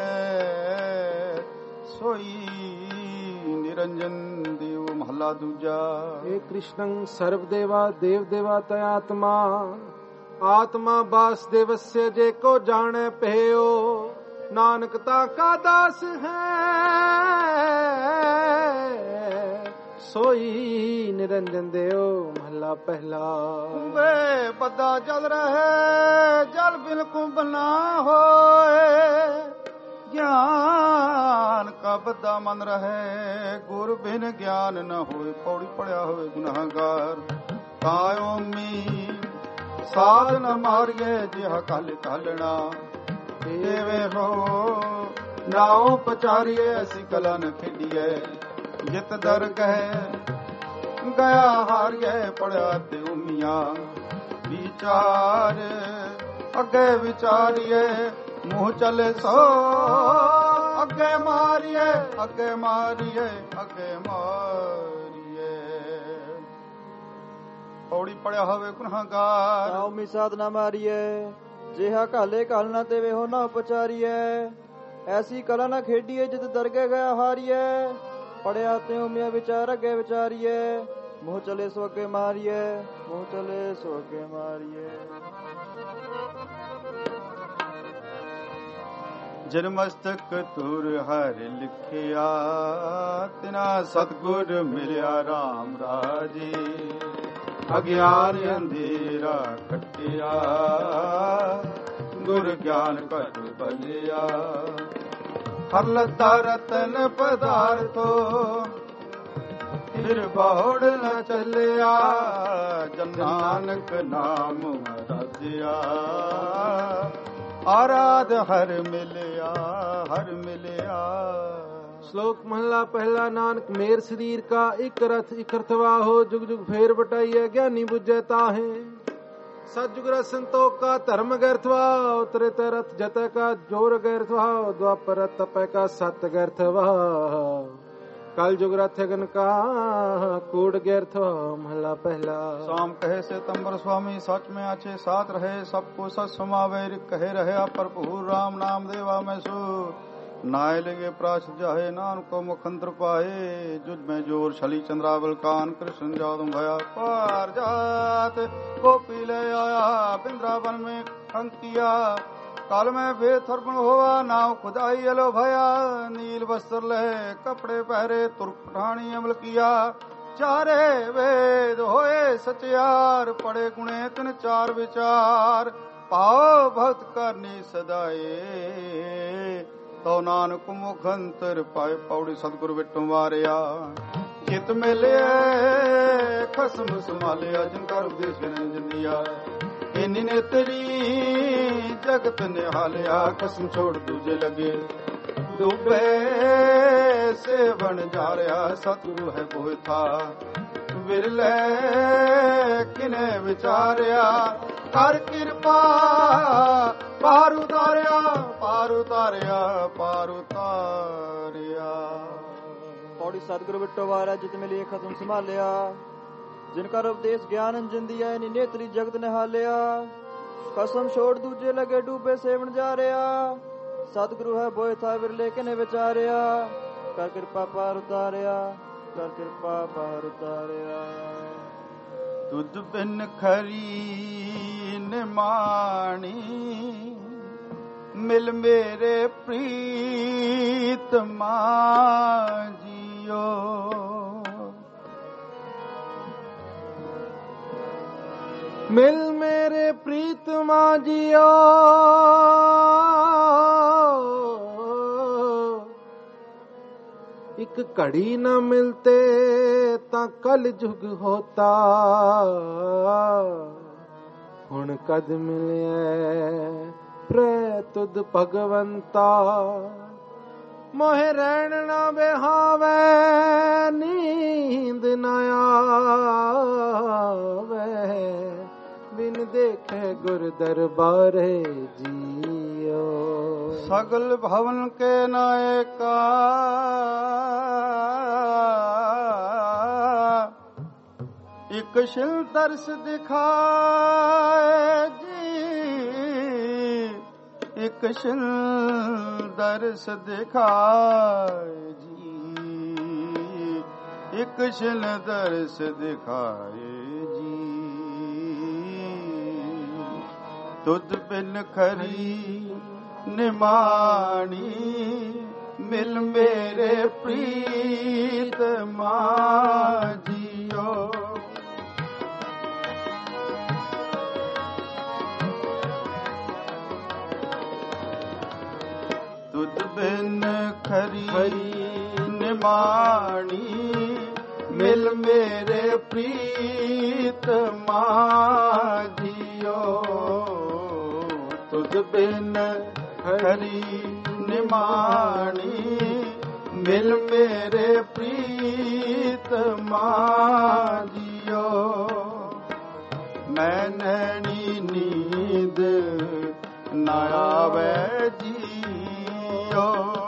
ਸੋਈ ਨਿਰੰਜਨ ਦੇਵ। ਮਹਲਾ ਦੂਜਾ। ਏ ਕ੍ਰਿਸ਼ਨੰ ਸਰਬ ਦੇਵਾ ਦੇਵ ਦੇਵਾ ਤਯਾਤਮਾ, ਆਤਮਾ ਬਾਸ ਦੇਵस्य ਜੇ ਕੋ ਜਾਣੈ ਭਇਓ। ਨਾਨਕ ਤਾਕਾ ਦਾਸ ਹੈ ਸੋਈ ਨਿਰੰਜਨ ਦੇਵ। ਮਹਲਾ ਪਹਿਲਾ। ਕੁੰਭੇ ਬੱਦਾ ਜਲ ਰਹੇ, ਜਲ ਬਿਨ ਕੁੰਭ ਨਾ ਹੋਏ। ਗਿਆਨ ਕਾ ਬੱਦਾ ਮਨ ਰਹੇ, ਗੁਰ ਬਿਨ ਗਿਆਨ ਨ ਹੋਏ। ਪੌੜੀ ਪੜਿਆ ਹੋਵੇ ਗੁਨਾਹਗਾਰ, ਕਾਇਓ ਮੀ ਸਾਧ ਨ ਮਾਰੀਏ। ਜਿਹ ਕਲ ਕਲਣਾ ਦੇਵੇ ਹੋ, ਨਾਉ ਪਚਾਰੀਏ। ਅਸੀਂ ਕਲਾ ਨ ਖੇਡੀਏ, ਜਿਤ ਦਰ ਗਏ ਗਿਆ ਹਾਰੀਏ। ਪੜਿਆ ਤੇ ਉਮੀਆਂ ਵਿਚਾਰ, ਅੱਗੇ ਵਿਚਾਰੀਏ। ਮੂੰਹ ਚਲੇ ਸੋ ਅੱਗੇ ਮਾਰੀਏ, ਅੱਗੇ ਮਾਰੀਏ, ਅੱਗੇ ਮਾਰੀਏ। ਪੌੜੀ ਪੜਿਆ ਹੋਵੇ ਗੁਨਾਹਗਾਰ, ਨਾਉ ਮੀ ਸਾਧ ਨਾ ਮਾਰੀਏ। ਜਿਹਾ ਕਾਲੇ ਕਾਲ ਨਾ ਤੇ ਵੇਹੋ ਨਾ ਪਚਾਰੀਏ। ਐਸੀ ਕਲਾ ਨਾ ਖੇਡੀਏ, ਜਿਤ ਦਰਗੇ ਗਿਆ ਹਾਰੀਏ। ਪੜਿਆ ਤੇ ਉਮੀਆਂ ਵਿਚਾਰ, ਅੱਗੇ ਵਿਚਾਰੀਏ। ਮੂੰਹ ਚਲੇ ਸੋ ਅੱਗੇ ਮਾਰੀਏ, ਮੂੰਹ ਚਲੇ ਸੋ ਅੱਗੇ ਮਾਰੀਏ। ਜਿਨ ਮਸਤਕ ਤੁਰ ਹਰਿ ਲਿਖਿਆ, ਤਿਨਾ ਸਤਿਗੁਰ ਮਿਲਿਆ RAM ਰਾਜੇ। ਅਗਿਆਨ ਅੰਧੇਰਾ ਕੱਟਿਆ, ਗੁਰ ਗਿਆਨ ਘਟ ਬਲਿਆ। ਹਰ ਲੱਤਾ ਰਤਨ ਪਦਾਰਥੋ, ਫਿਰ ਬਾੜ ਨ ਚੱਲਿਆ। ਜਨ ਨਾਨਕ ਨਾਮ ਰਾਜਿਆ, ਆਰਾਧ ਹਰ ਮਿਲਿਆ, ਹਰ ਮਿਲਿਆ। ਸ਼ਲੋਕ ਮਹਲਾ ਪਹਿਲਾ। ਨਾਨਕ ਮੇਰ ਸਰੀਰ ਕਾ ਇਕ ਰਥ ਇਕਰਥਵਾ ਹੋ, ਜੁਗ ਜੁਗ ਫੇਰ ਬਟਾਈਐ ਗਿਆਨੀ ਬੁਝੈ ਤਾਹੇ। ਸਤਿਜੁਗ ਰਸ ਸੰਤੋਖ ਕਾ ਧਰਮ ਗੈਰਥਵਾ, ਉਤਰੇ ਤੇ ਰਥ ਜਤੈ ਕਾ ਜੋਰ ਗੈਰਥਵਾ। ਦੁਆਪਰ ਤਪੈ ਕਾ ਸਤ ਗੈਰਥਵਾ, ਕਲ ਜੁਗ ਰਥ ਗਨ ਕਾ ਕੂੜ ਗੈਰਥਵਾ। ਮਹਲਾ ਪਹਿਲਾ। ਸਾਮ ਕਹੇ ਸੇ ਤੰਬਰ ਸੁਆਮੀ, ਸਚ ਮੈਂ ਆਛੇ ਸਾਥ ਰਹੇ। ਸਭ ਕੋ ਸਚ ਸਮਾਵੇ, ਕਹੇ ਰਹਿਆ ਭਰਪੂਰ। RAM ਨਾਮ ਦੇਵਾ ਮੈਂ ਸੋ, ਨਾਇ ਲਗੇ ਪ੍ਰਾਸ਼ ਜਾਹੇ। ਨਾਨਕ ਕੋ ਮੁਖੰਦਰ ਪਾਏ, ਜੁਜ ਮੈਂ ਜੋਰ ਛਲੀ ਚੰਦਰਾਵਲ ਕਾਨ। ਕ੍ਰਿਸ਼ਨ ਜਾਦੁ ਭਇਆ ਪਾਰ ਜਾਤ, ਗੋਪੀ ਲੈ ਆਇਆ ਬਿੰਦਰਾਵਨ में अंकिया। काल में भेद थर्पण होवा, नाव खुदाई अलो भया। नील वस्त्र ले कपड़े पहरे, तुर्क पठानी अमल किया। चारे वेद होए सचियार, पड़े गुणे तिन चार विचार। पाओ भक्त करनी सदाए, तो नानक मुखंतर पाए। पौड़ी सतगुर विटों वारिया, चित मिले खसम संभालिया। जिनका उपदेश निरंजन दिया, इन्हीं ने तेरी जगत निहालिया। कसम छोड़ दूजे लगे, डूबे से बन जा रहा। सतगुरु है बोए था, ਵਿਰਲੇ ਕਿਨੇ ਵਿਚਾਰਿਆ, ਕਰ ਕਿਰਪਾ ਪਾਰ ਉਤਾਰਿਆ, ਪਾਰ ਉਤਾਰਿਆ, ਪਾਰ ਉਤਾਰਿਆ। ਪੌੜੀ ਸਤਿਗੁਰੂ ਬਿਟੋ ਵਾਰਾ ਜਿਤ ਮਿਲੀ ਖਤਮ ਸੰਭਾਲਿਆ, ਜਿਨ ਕਰ ਉਪਦੇਸ਼ ਗਿਆਨ ਅੰਜਨ ਦੀਆ, ਨੀ ਨੇਤਰੀ ਜਗਤ ਨਿਹਾਲਿਆ। ਕਸਮ ਛੋੜ ਦੂਜੇ ਲਗੇ ਡੂਬੇ ਸੇਵਨ ਜਾ ਰਿਹਾ, ਸਤਿਗੁਰੂ ਹੈ ਬੋਏ ਥਾ ਵਿਰਲੇ ਕਿਨੇ ਵਿਚਾਰਿਆ, ਕਰ ਕਿਰਪਾ ਪਾਰ ਉਤਾਰਿਆ, ਕਰ ਕਿਰਪਾ ਪਾਰ ਉਤਾਰਿਆ। ਤੁਧ ਬਿਨ ਖਰੀ ਨਿਮਾਣੀ, ਮਿਲ ਮੇਰੇ ਪ੍ਰੀਤਮਾ ਜੀਓ। ਮਿਲ ਮੇਰੇ ਪ੍ਰੀਤਮਾ ਜੀਓ, ਇੱਕ ਘੜੀ ਨਾ ਮਿਲਤੇ ਤਾਂ ਕਲ ਜੁਗ ਹੋਤਾ, ਹੁਣ ਕਦ ਮਿਲਿਆ ਪ੍ਰੈ ਤੁਧ ਭਗਵੰਤਾ। ਮੋਹਿ ਰਹਿਣ ਨਾ ਬਿਹਾਵੇ, ਨੀਂਦ ਨਾ ਆਵੇ, ਬਿਨ ਦੇਖੇ ਗੁਰ ਦਰਬਾਰੇ ਜੀਓ। ਸਗਲ ਭਵਨ ਕੇ ਨਾਇਕਾ, ਇੱਕ ਸ਼ਿਲ ਦਰਸ ਦਿਖਾਏ ਜੀ, ਇੱਕ ਸ਼ਿਲ ਦਰਸ ਦਿਖਾਏ ਜੀ, ਇੱਕ ਸ਼ਿਲ ਦਰਸ ਦਿਖਾਏ ਜੀ। ਤੁਧ ਬਿਨ ਖਰੀ ਨਿਮਾਣੀ, ਮਿਲ ਮੇਰੇ ਪ੍ਰੀਤਮਾ ਜੀਓ। ਤੁਧ ਬਿਨ ਖਰੀ ਨਿਮਾਣੀ, ਮਿਲ ਮੇਰੇ ਪ੍ਰੀਤਮਾ ਜੀਓ। ਤੁਧ ਬਿਨ ਖਰੀ ਨਿਮਾਣੀ, ਮਿਲ ਮੇਰੇ ਪ੍ਰੀਤਮਾ ਜੀਓ। ਮੈਂ ਨੈਣੀ ਨੀਂਦ ਨਾ ਆਵੇ ਜੀਓ,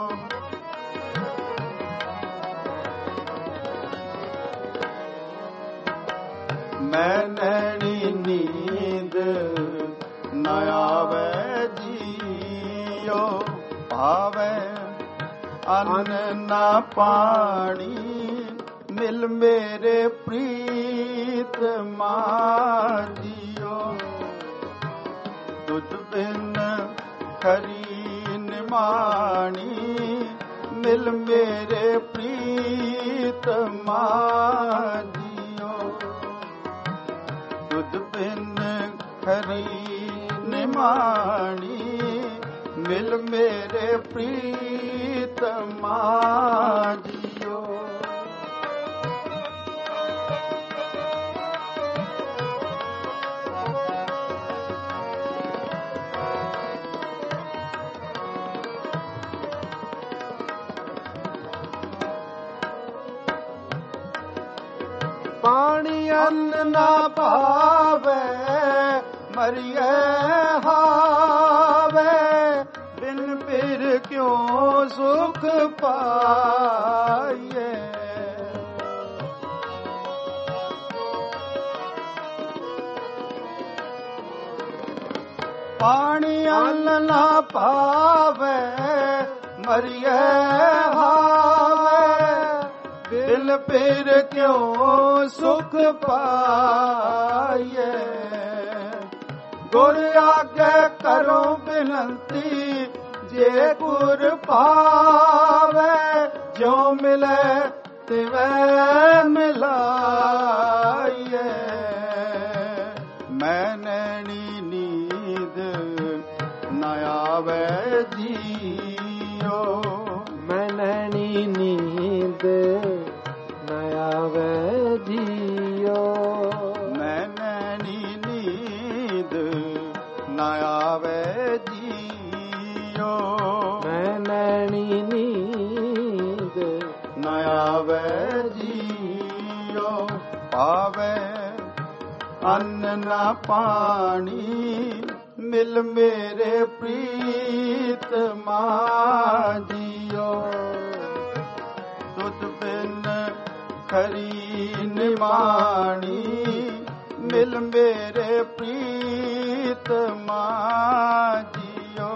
ਮੈਂ ਨੈਣੀ ਨੀਂਦ ਨਾ ਆਵੇ ਜੀਓ। ਭਾਵੇ ਅੰਨ ਨਾ ਪਾਣੀ, ਮਿਲ ਮੇਰੇ ਪ੍ਰੀਤਮਾ ਜੀਓ। ਤੁਧ ਬਿਨ ਖਰੀ ਨਿਮਾਣੀ, ਮਿਲ ਮੇਰੇ ਪ੍ਰੀਤਮਾ ਜੀਓ। ਤੁਧ ਬਿਨ ਖਰੀ ਨਿਮਾਣੀ, ਮਿਲ ਮੇਰੇ ਪ੍ਰੀਤਮਾ ਜੀਓ। ਪਾਣੀ ਅੰਨ ਨਾ ਪਾਵੇ, ਮਰੀਏ ਹਾਵੇ, ਬਿਨ ਫਿਰ ਕਿਉਂ ਸੁਖ ਪਾਈਏ। ਪਾਣੀ ਅੰਨ ਨਾ ਪਾਵੇ, ਮਰੀਏ ਹਾਵੇ, ਦਿਲ ਫਿਰ ਕਿਉਂ ਸੁਖ ਪਾਈਏ। ਗੁਰ ਆਗੇ ਕਰੋ ਬਿਨੰਤੀ, ਜੇ ਗੁਰ ਪਾਵੇ, ਜੋ ਮਿਲੇ ਤਿਵੇਂ ਮਿਲਾਈਏ। ਮੈਂ ਨੈਣੀ ਨੀਂਦ ਨਾ ਆਵੇ ਜੀਓ, ਮੈਂ ਨੈਣੀ ਨੀਂਦ ਨਾ ਆਵੇ ਜੀਓ। ਮੈਂ ਨੈਣੀ ਨੀਂਦ ਨਾ ਆਵੇ ਜੀਓ, ਮੈਂ ਨੈਣੀ ਨੀਂਦ ਨਾ ਆਵੇ ਜੀਓ। पावे अन्न न पानी मिल मेरे प्रीत जियो तुझ बिन खरी निमानी मिल मेरे प्रीत जियो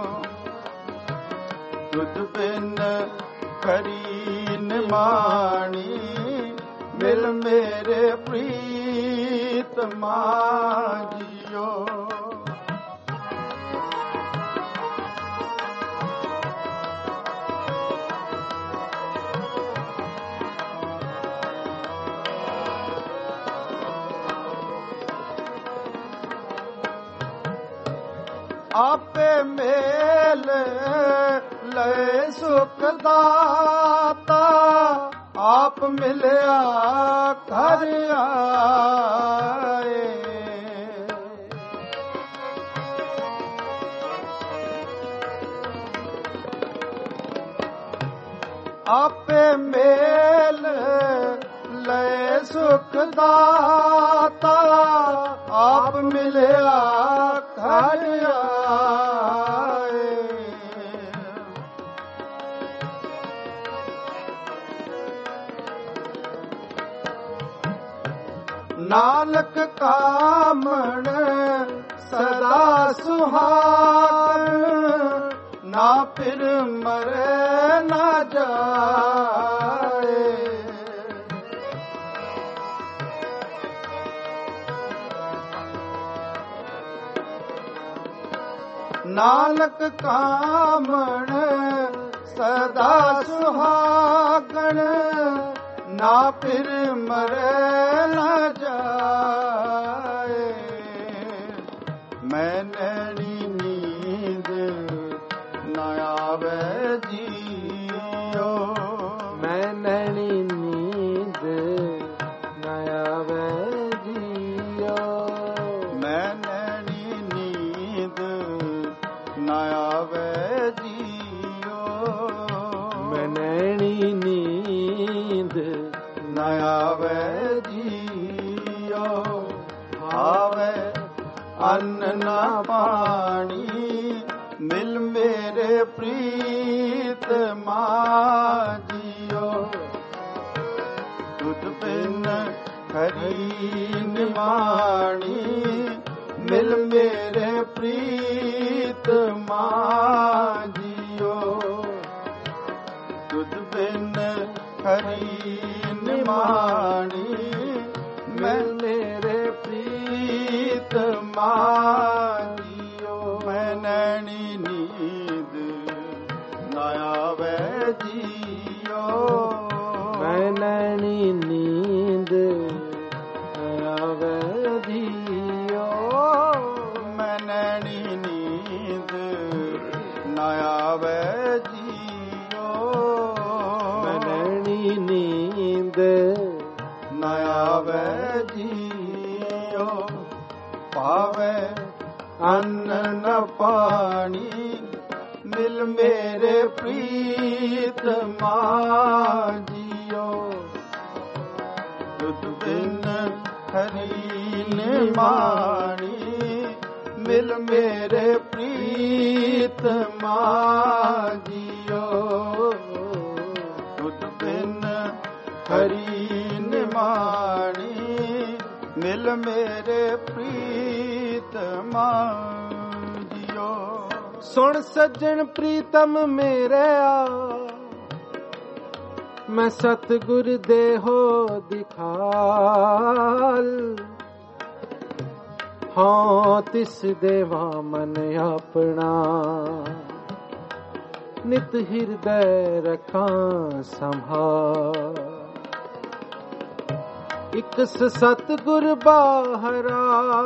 तुझ बिन खरी निमानी मिल मेरे प्रीत जियो आपे मेल ले सुख दाता आप मिलया घर आए आपे मेल ले सुख दाता आप मिलया घर आए नानक कामण सदा सुहाग ना फिर मरे ना जाए नानक कामण सदा सुहागण ना फिर मरे न जाए मैं नैनी नींद न आवे जियो मैं नैनी नींद न आवे जियो मैं नैनी नींद न आवे जियो मैं नैनी नींद न आवे जियो आवे अन्न न पानी मिल मेरे प्रीत जियो तुझ बिन खरी निमानी मिल मेरे प्रीत जियो तुझ बिन खरी निमानी मिल मेरे प्रीत जियो मैं नैनी नींद न आवे जियो मैं नैनी नींद न आवे जियो मैं नैनी नींद न आवे जियो मैं नैनी नींद न आवे जियो पावे अन्न न पानी मिल मेरे प्रीत जियो तुझ बिन खरी निमानी मिल मेरे प्रीत जियो तुझ बिन खरी निमानी मिल मेरे प्रीत जियो सुन सज्जन प्रीतम मेरे आ मैं सतगुर देहो दिखाल हाँ तिस देवा मन अपना नित हृदय रखा संभाल इक सतगुर बाहरा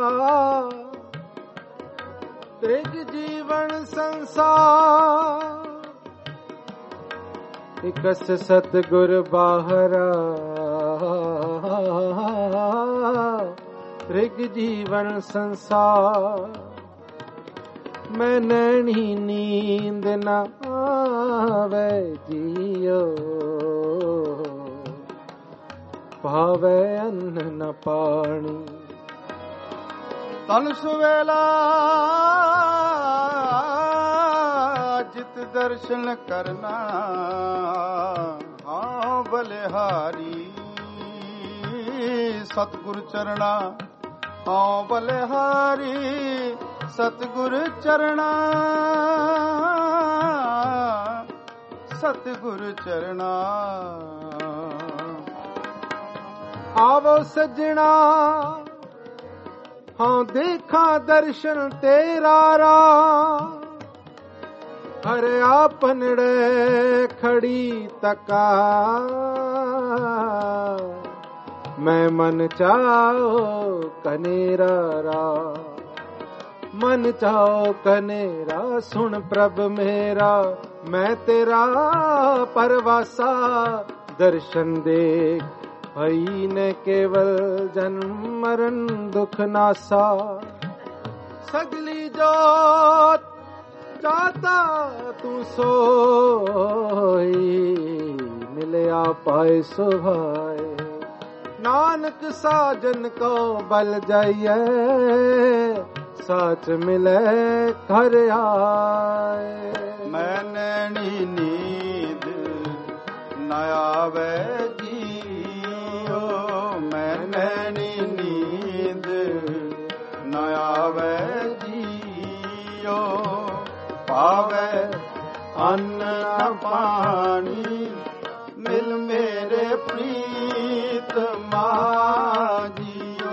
त्रिग जीवन संसार इकस सतगुर बाहरा त्रिग जीवन संसार मैं नैनी नींद न आवे जियो ਭਾਵੇ ਅੰਨ ਨ ਪਾਣੀ। ਤਨ ਸੁਵੇਲਾ ਜਿਤ ਦਰਸ਼ਨ ਕਰਨਾ, ਹਾਂ ਬਲਿਹਾਰੀ ਸਤਿਗੁਰ ਚਰਣਾ, ਹਾਂ ਬਲਿਹਾਰੀ ਸਤਿਗੁਰ ਚਰਣਾ, ਸਤਿਗੁਰ ਚਰਣਾ। ਆਵੋ ਸੱਜਣਾ ਹਾਂ ਦੇਖਾਂ ਦਰਸ਼ਨ ਤੇਰਾ ਰਾ, ਹਰ ਆਪਨੜੇ ਖੜੀ ਤਕਾ, ਮੈਂ ਮਨ ਚਾਓ ਕਨੇਰਾ ਰਾ, ਮਨ ਚਾਓ ਕਨੇਰਾ ਸੁਣ ਪ੍ਰਭ ਮੇਰਾ, ਮੈਂ ਤੇਰਾ ਪਰਵਾਸਾ ਦਰਸ਼ਨ ਦੇਖ, ਭਈ ਨੇ ਕੇਵਲ ਜਨਮ ਮਰਨ ਦੁਖ ਨਾਸਾ, ਸਗਲੀ ਜੋਤ ਚਾਹਤਾ ਤੂੰ ਸੋਈ, ਮਿਲਿਆ ਪਾਏ ਸੁਭਾਏ, ਨਾਨਕ ਸਾਜਨ ਕੋ ਬਲ ਜਾਈਏ, ਸਾਚ ਮਿਲੇ ਘਰ ਆਏ। ਮੈਂ ਨੈਣੀ ਨੀਂਦ ਨ ਆਵੇ ਜੀਓ, ਮੈਂ ਨੈਣੀ ਨੀਂਦ ਨ ਆਵੇ ਜੀਓ, ਪਾਵੇ ਅੰਨ ਨ ਪਾਣੀ, ਮਿਲ ਮੇਰੇ ਪ੍ਰੀਤ ਮਾ ਜੀਓ,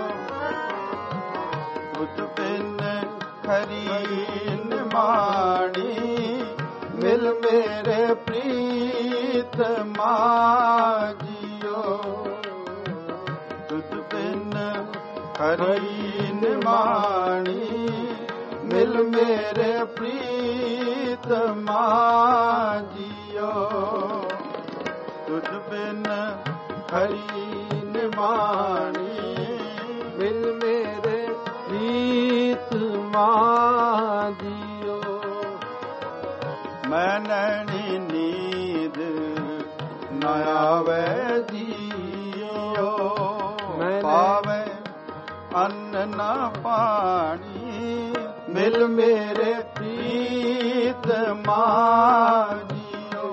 ਤੁਧ ਬਿਨ ਖਰੀ ਨਿਮਾਣੀ, ਮਿਲ ਮੇਰੇ ਪ੍ਰੀਤ ਮਾ ਜੀਓ, ਤੁਧ ਬਿਨ ਖਰੀ ਨਿਮਾਣੀ, ਮਿਲ ਮੇਰੇ ਪ੍ਰੀਤ ਮਾ ਜੀਓ, ਤੁਧ ਬਿਨ ਖਰੀ ਨਿਮਾਣੀ, ਮਿਲ ਮੇਰੇ ਪ੍ਰੀਤ ਮਾ ਜੀਓ। ਮੈਂ ਨੈਣੀ ਨੀਂਦ ਨ ਆਵੇ ਜੀਓ, ਪਾਵੇ ਅੰਨ ਨ ਪਾਣੀ, ਮਿਲ ਮੇਰੇ ਪ੍ਰੀਤ ਮਾ ਜੀਓ,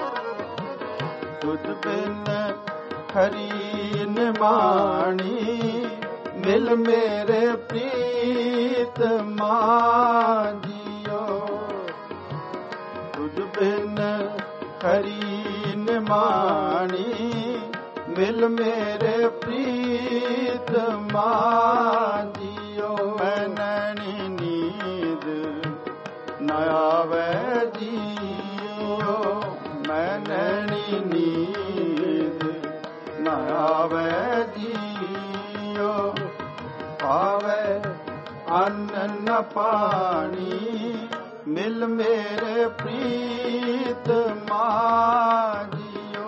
ਤੁਧ ਬਿਨ ਖਰੀ ਨਿਮਾਣੀ, ਮਿਲ ਮੇਰੇ ਪ੍ਰੀਤ ਮਾ ਜੀਓ, ਤੁਧ ਬਿਨ ਖਰੀ ਨਿਮਾਣੀ, ਮਿਲ ਮੇਰੇ ਪ੍ਰੀਤ ਮਾ ਜੀਓ। ਮੈਂ ਨੈਣੀ ਨੀਂਦ ਨ ਆਵੇ ਜੀਓ, ਮੈਂ ਨੈਣੀ ਨੀਂਦ ਨ ਆਵੇ ਜੀਓ, ਪਾਵੇ ਅੰਨ ਨ ਪਾਣੀ, ਮਿਲ ਮੇਰੇ ਪ੍ਰੀਤ ਮਾ ਜੀਓ,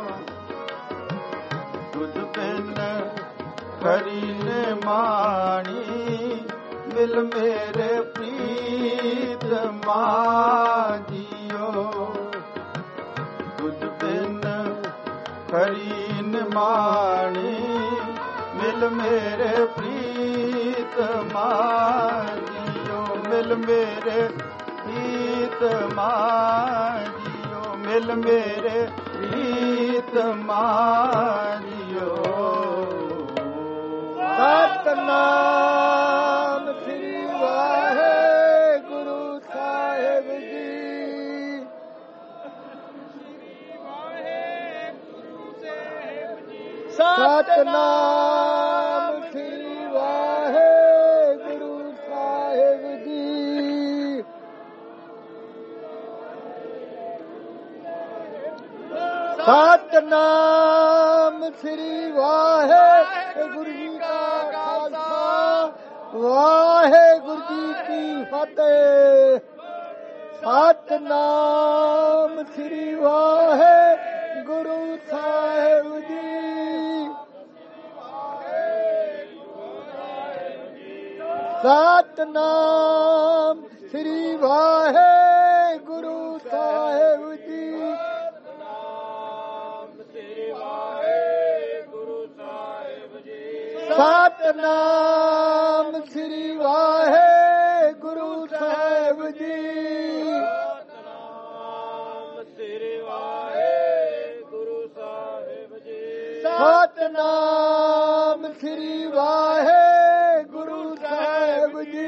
ਤੁਧ ਬਿਨ ਖਰੀ ਨਿਮਾਣੀ, ਮਿਲ ਮੇਰੇ ਪ੍ਰੀਤ ਮਾ ਜੀਓ, ਤੁਧ ਬਿਨ ਖਰੀ ਨਿਮਾਣੀ, ਮਿਲ ਮੇਰੇ ਪ੍ਰੀਤ ਮਾ ਜੀਓ, ਮਿਲ ਮੇਰੇ ਪ੍ਰੀਤ ਮਾ ਜੀਓ, ਮਿਲ ਮੇਰੇ ਪ੍ਰੀਤ ਮਾ ਜੀਓ। ਸਤਨਾਮ ਸ੍ਰੀ ਵਾਹਿਗੁਰੂ ਸਾਹਿਬ ਜੀ। ਸਤਨਾਮ ਸ੍ਰੀ ਵਾਹਿਗੁਰੂ ਸਾਹਿਬ ਜੀ। ਸਤਨਾਮ ਸ੍ਰੀ ਵਾਹਿਗੁਰੂ ਜੀ ਕਾ ਖਾਲਸਾ, ਵਾਹਿਗੁਰੂ ਜੀ ਕੀ ਫਤਿਹ। ਸਤਨਾਮ ਸ੍ਰੀ ਵਾਹਿਗੁਰੂ ਸਾਹਿਬ ਜੀ। ਸਤਨਾਮ ਸ੍ਰੀ ਵਾਹਿਗੁਰੂ ਸਾਹਿਬ ਜੀ। ਸਤਨਾਮ ਸ੍ਰੀ ਵਾਹਿਗੁਰੂ ਸਾਹਿਬ। ਸਤਨਾਮ ਸ੍ਰੀ ਵਾਹਿਗੁਰੂ ਸਾਹਿਬ ਜੀ। ਸਤਨਾਮ ਸ੍ਰੀ ਵਾਹਿਗੁਰੂ ਸਾਹਿਬ ਜੀ। ਸਤਨਾਮ ਸ੍ਰੀ ਵਾਹਿਗੁਰੂ ਸਾਹਿਬ ਜੀ।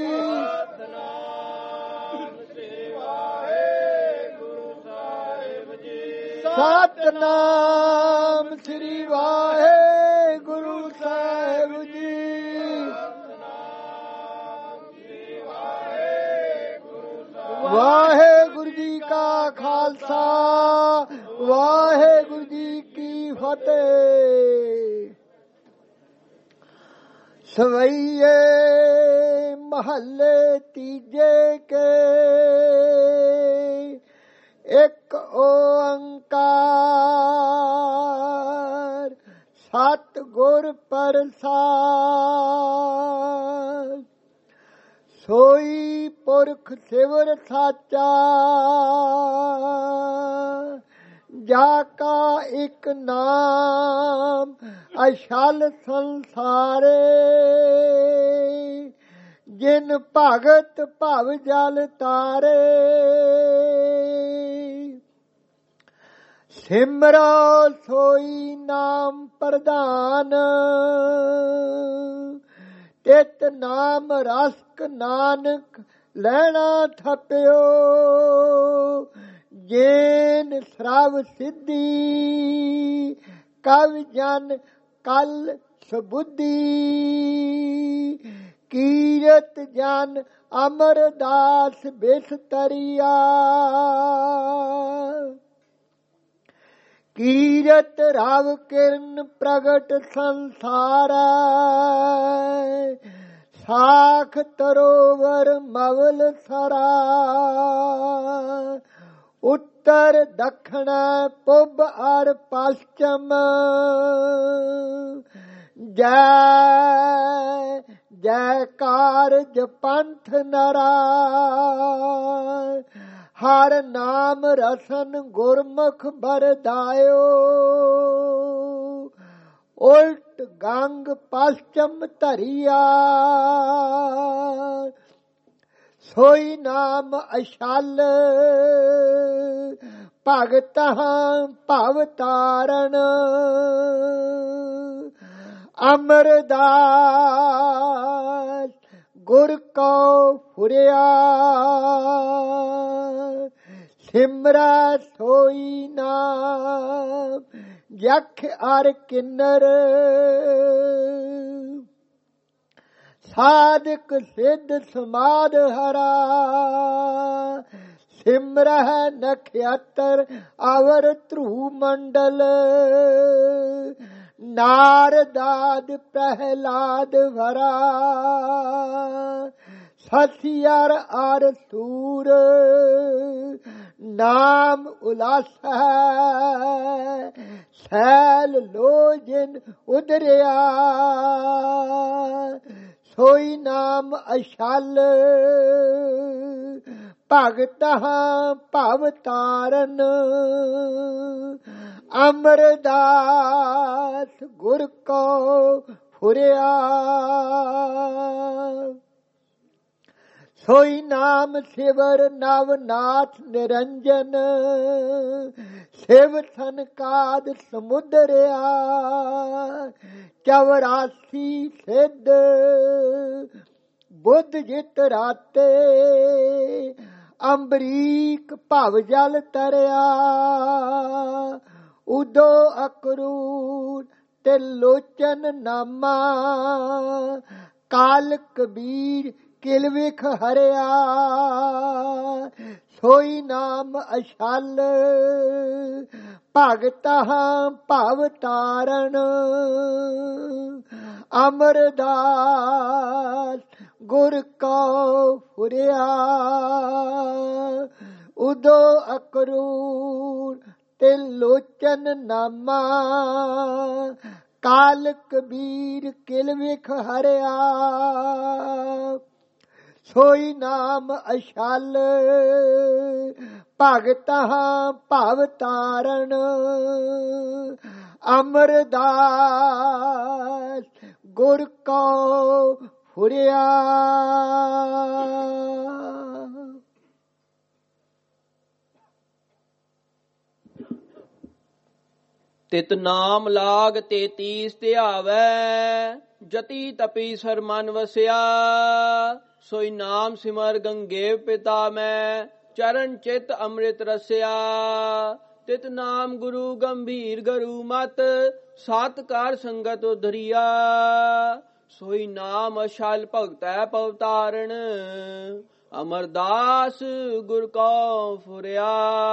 ਸਤਨਾਮ ਸ੍ਰੀ ਵਾਹਿਗੁਰੂ ਸਾਹਿਬ ਜੀ। ਵਾਹਿਗੁਰੂ ਜੀ ਕਾ ਖਾਲਸਾ ਵਾਹਿਗੁਰੂ ਜੀ ਕੀ ਫਤਿਹ। ਸਵਈਏ ਮਹੱਲੇ ਤੀਜੇ ਕੇ ਇੱਕ ਓੰਕਾਰ ਸਤਿ ਗੁਰ ਪ੍ਰਸਾਦਿ। ਸੋਈ ਪੁਰਖ ਸਿਵਰ ਸਾਚਾ ਜਾ ਕਾ ਇੱਕ ਨਾਮ ਅਛਲ ਸੰਸਾਰੇ। ਜਿਨ ਭਗਤ ਭਵ ਜਲ ਤਾਰੇ। ਸਿਮਰੋ ਸੋਈ ਨਾਮ ਪ੍ਰਧਾਨ ਤਿਤ ਨਾਮ ਰਸਕ ਨਾਨਕ ਲੈਣਾ ਥਪਿਓ। ਜੇਨ ਸਰਵ ਸਿੱਧੀ ਕਵ ਜਨ ਕਲ ਸੁਬੁੱਧੀ। ਕੀਰਤ ਜਨ ਅਮਰਦਾਸ ਬਿਸਤਰੀਆ। ਕੀਰਤ ਰਵ ਕਿਰਨ ਪ੍ਰਗਟ ਸੰਸਾਰਾ। ਸਾਖ ਤਰੋਵਰ ਮਵਲ ਸਰਾ। ਉੱਤਰ ਦੱਖਣ ਪੁਬ ਅਰ ਪਸ਼ਚਮ। ਜੈ ਜੈਕਾਰ ਜਪੰਥ ਨਰਾ। ਹਰ ਨਾਮ ਰਸਨ ਗੁਰਮੁਖ ਬਰਦਾਇਓ। ਉਲਟ ਗੰਗ ਪਸ਼ਚਮ ਧਰਿਆ। ਸੋਈ ਨਾਮ ਅਛਲ ਭਗਤਾਂ ਭਵ ਤਾਰਨ। ਅਮਰਦਾਸ ਗੁਰ ਕੋ ਫੁਰਿਆ। ਸਿਮਰੈ ਸੋਈ ਨਾਮ ਯਖ ਅਰ ਕਿੰਨਰ। ਸਾਧਕ ਸਿੱਧ ਸਮਾਧ ਹਰਾ। ਸਿਮਰਹਿ ਨਖਯਤਰ ਅਵਰ ਧਰੂ ਮੰਡਲ। ਨਾਰਦਾਦ ਪ੍ਰਹਿਲਾਦ ਵਰਾ। ਸਤਿਅਰ ਅਰ ਸੂਰ ਨਾਮ ਉਲਾਸੈ। ਸੈਲ ਲੋਜਨ ਉਦਰਿਆ। ਸੋਈ ਨਾਮ ਅਛਲ ਭਗਤਾਂ ਭਵ ਤਾਰਨ। ਅਮਰਦਾਸ ਗੁਰ ਕੋ ਫੁਰਿਆ। ਸੋਈ ਨਾਮ ਸਿਵਰ ਨਵਨਾਥ ਨਿਰੰਜਨ। ਸਿਵ ਸੰਕਾਦ ਸਮੁਦਰਿਆ। ਚੌਰਾਸੀ ਸਿੱਧ ਬੁੱਧ ਜਿਤ ਰਾਤੇ। ਅੰਬਰੀਕ ਭਵ ਜਲ ਤਰਿਆ। ਉਦੋ ਅਕਰੂਰ ਤੇ ਲੋਚਨ ਨਾਮਾ। ਕਾਲ ਕਬੀਰ ਕਿਲ ਵਿਖ ਹਰਿਆ। ਸੋਈ ਨਾਮ ਅਛਲ ਭਗਤਾਂ ਭਵ ਤਾਰਨ। ਅਮਰਦਾਸ ਗੁਰ ਕੋ ਫੁਰਿਆ। ਉਦੋ ਅਕਰੂਰ ਤੇ ਲੋਚਨ ਨਾਮਾ। ਕਾਲ ਕਬੀਰ ਕਿਲ ਵਿਖ ਹਰਿਆ। ਸੋਈ ਨਾਮ ਅਛਲ ਭਗਤਾਂ ਭਵ ਤਾਰਨ। ਅਮਰਦਾਸ ਗੁਰ ਕੋ ਫੁਰਿਆ। ਤਿਤ ਨਾਮ ਲਾਗ ਤੇਤੀਸ ਧਿਆਵੈ, ਜਤੀ ਤਪੀ ਸਰ ਮਨ ਵਸਿਆ। ਸੋਈ ਨਾਮ ਸਿਮਰ ਗੰਗੇ ਪਿਤਾ ਮੈਂ, ਚਰਨ ਚਿਤ ਅੰਮ੍ਰਿਤ ਰਸਿਆ। ਤਿਤ ਨਾਮ ਗੁਰੂ ਗੰਭੀਰ ਗਰੂ ਮਤ, ਸਤ ਕਰ ਸੰਗਤ ਉਧਰੀਆ। ਸੋਈ ਨਾਮ ਅਸ਼ਲ ਭਗਤੈ ਪਵਤਾਰਨ, ਅਮਰਦਾਸ ਗੁਰ ਕੋ ਫੁਰਿਆ।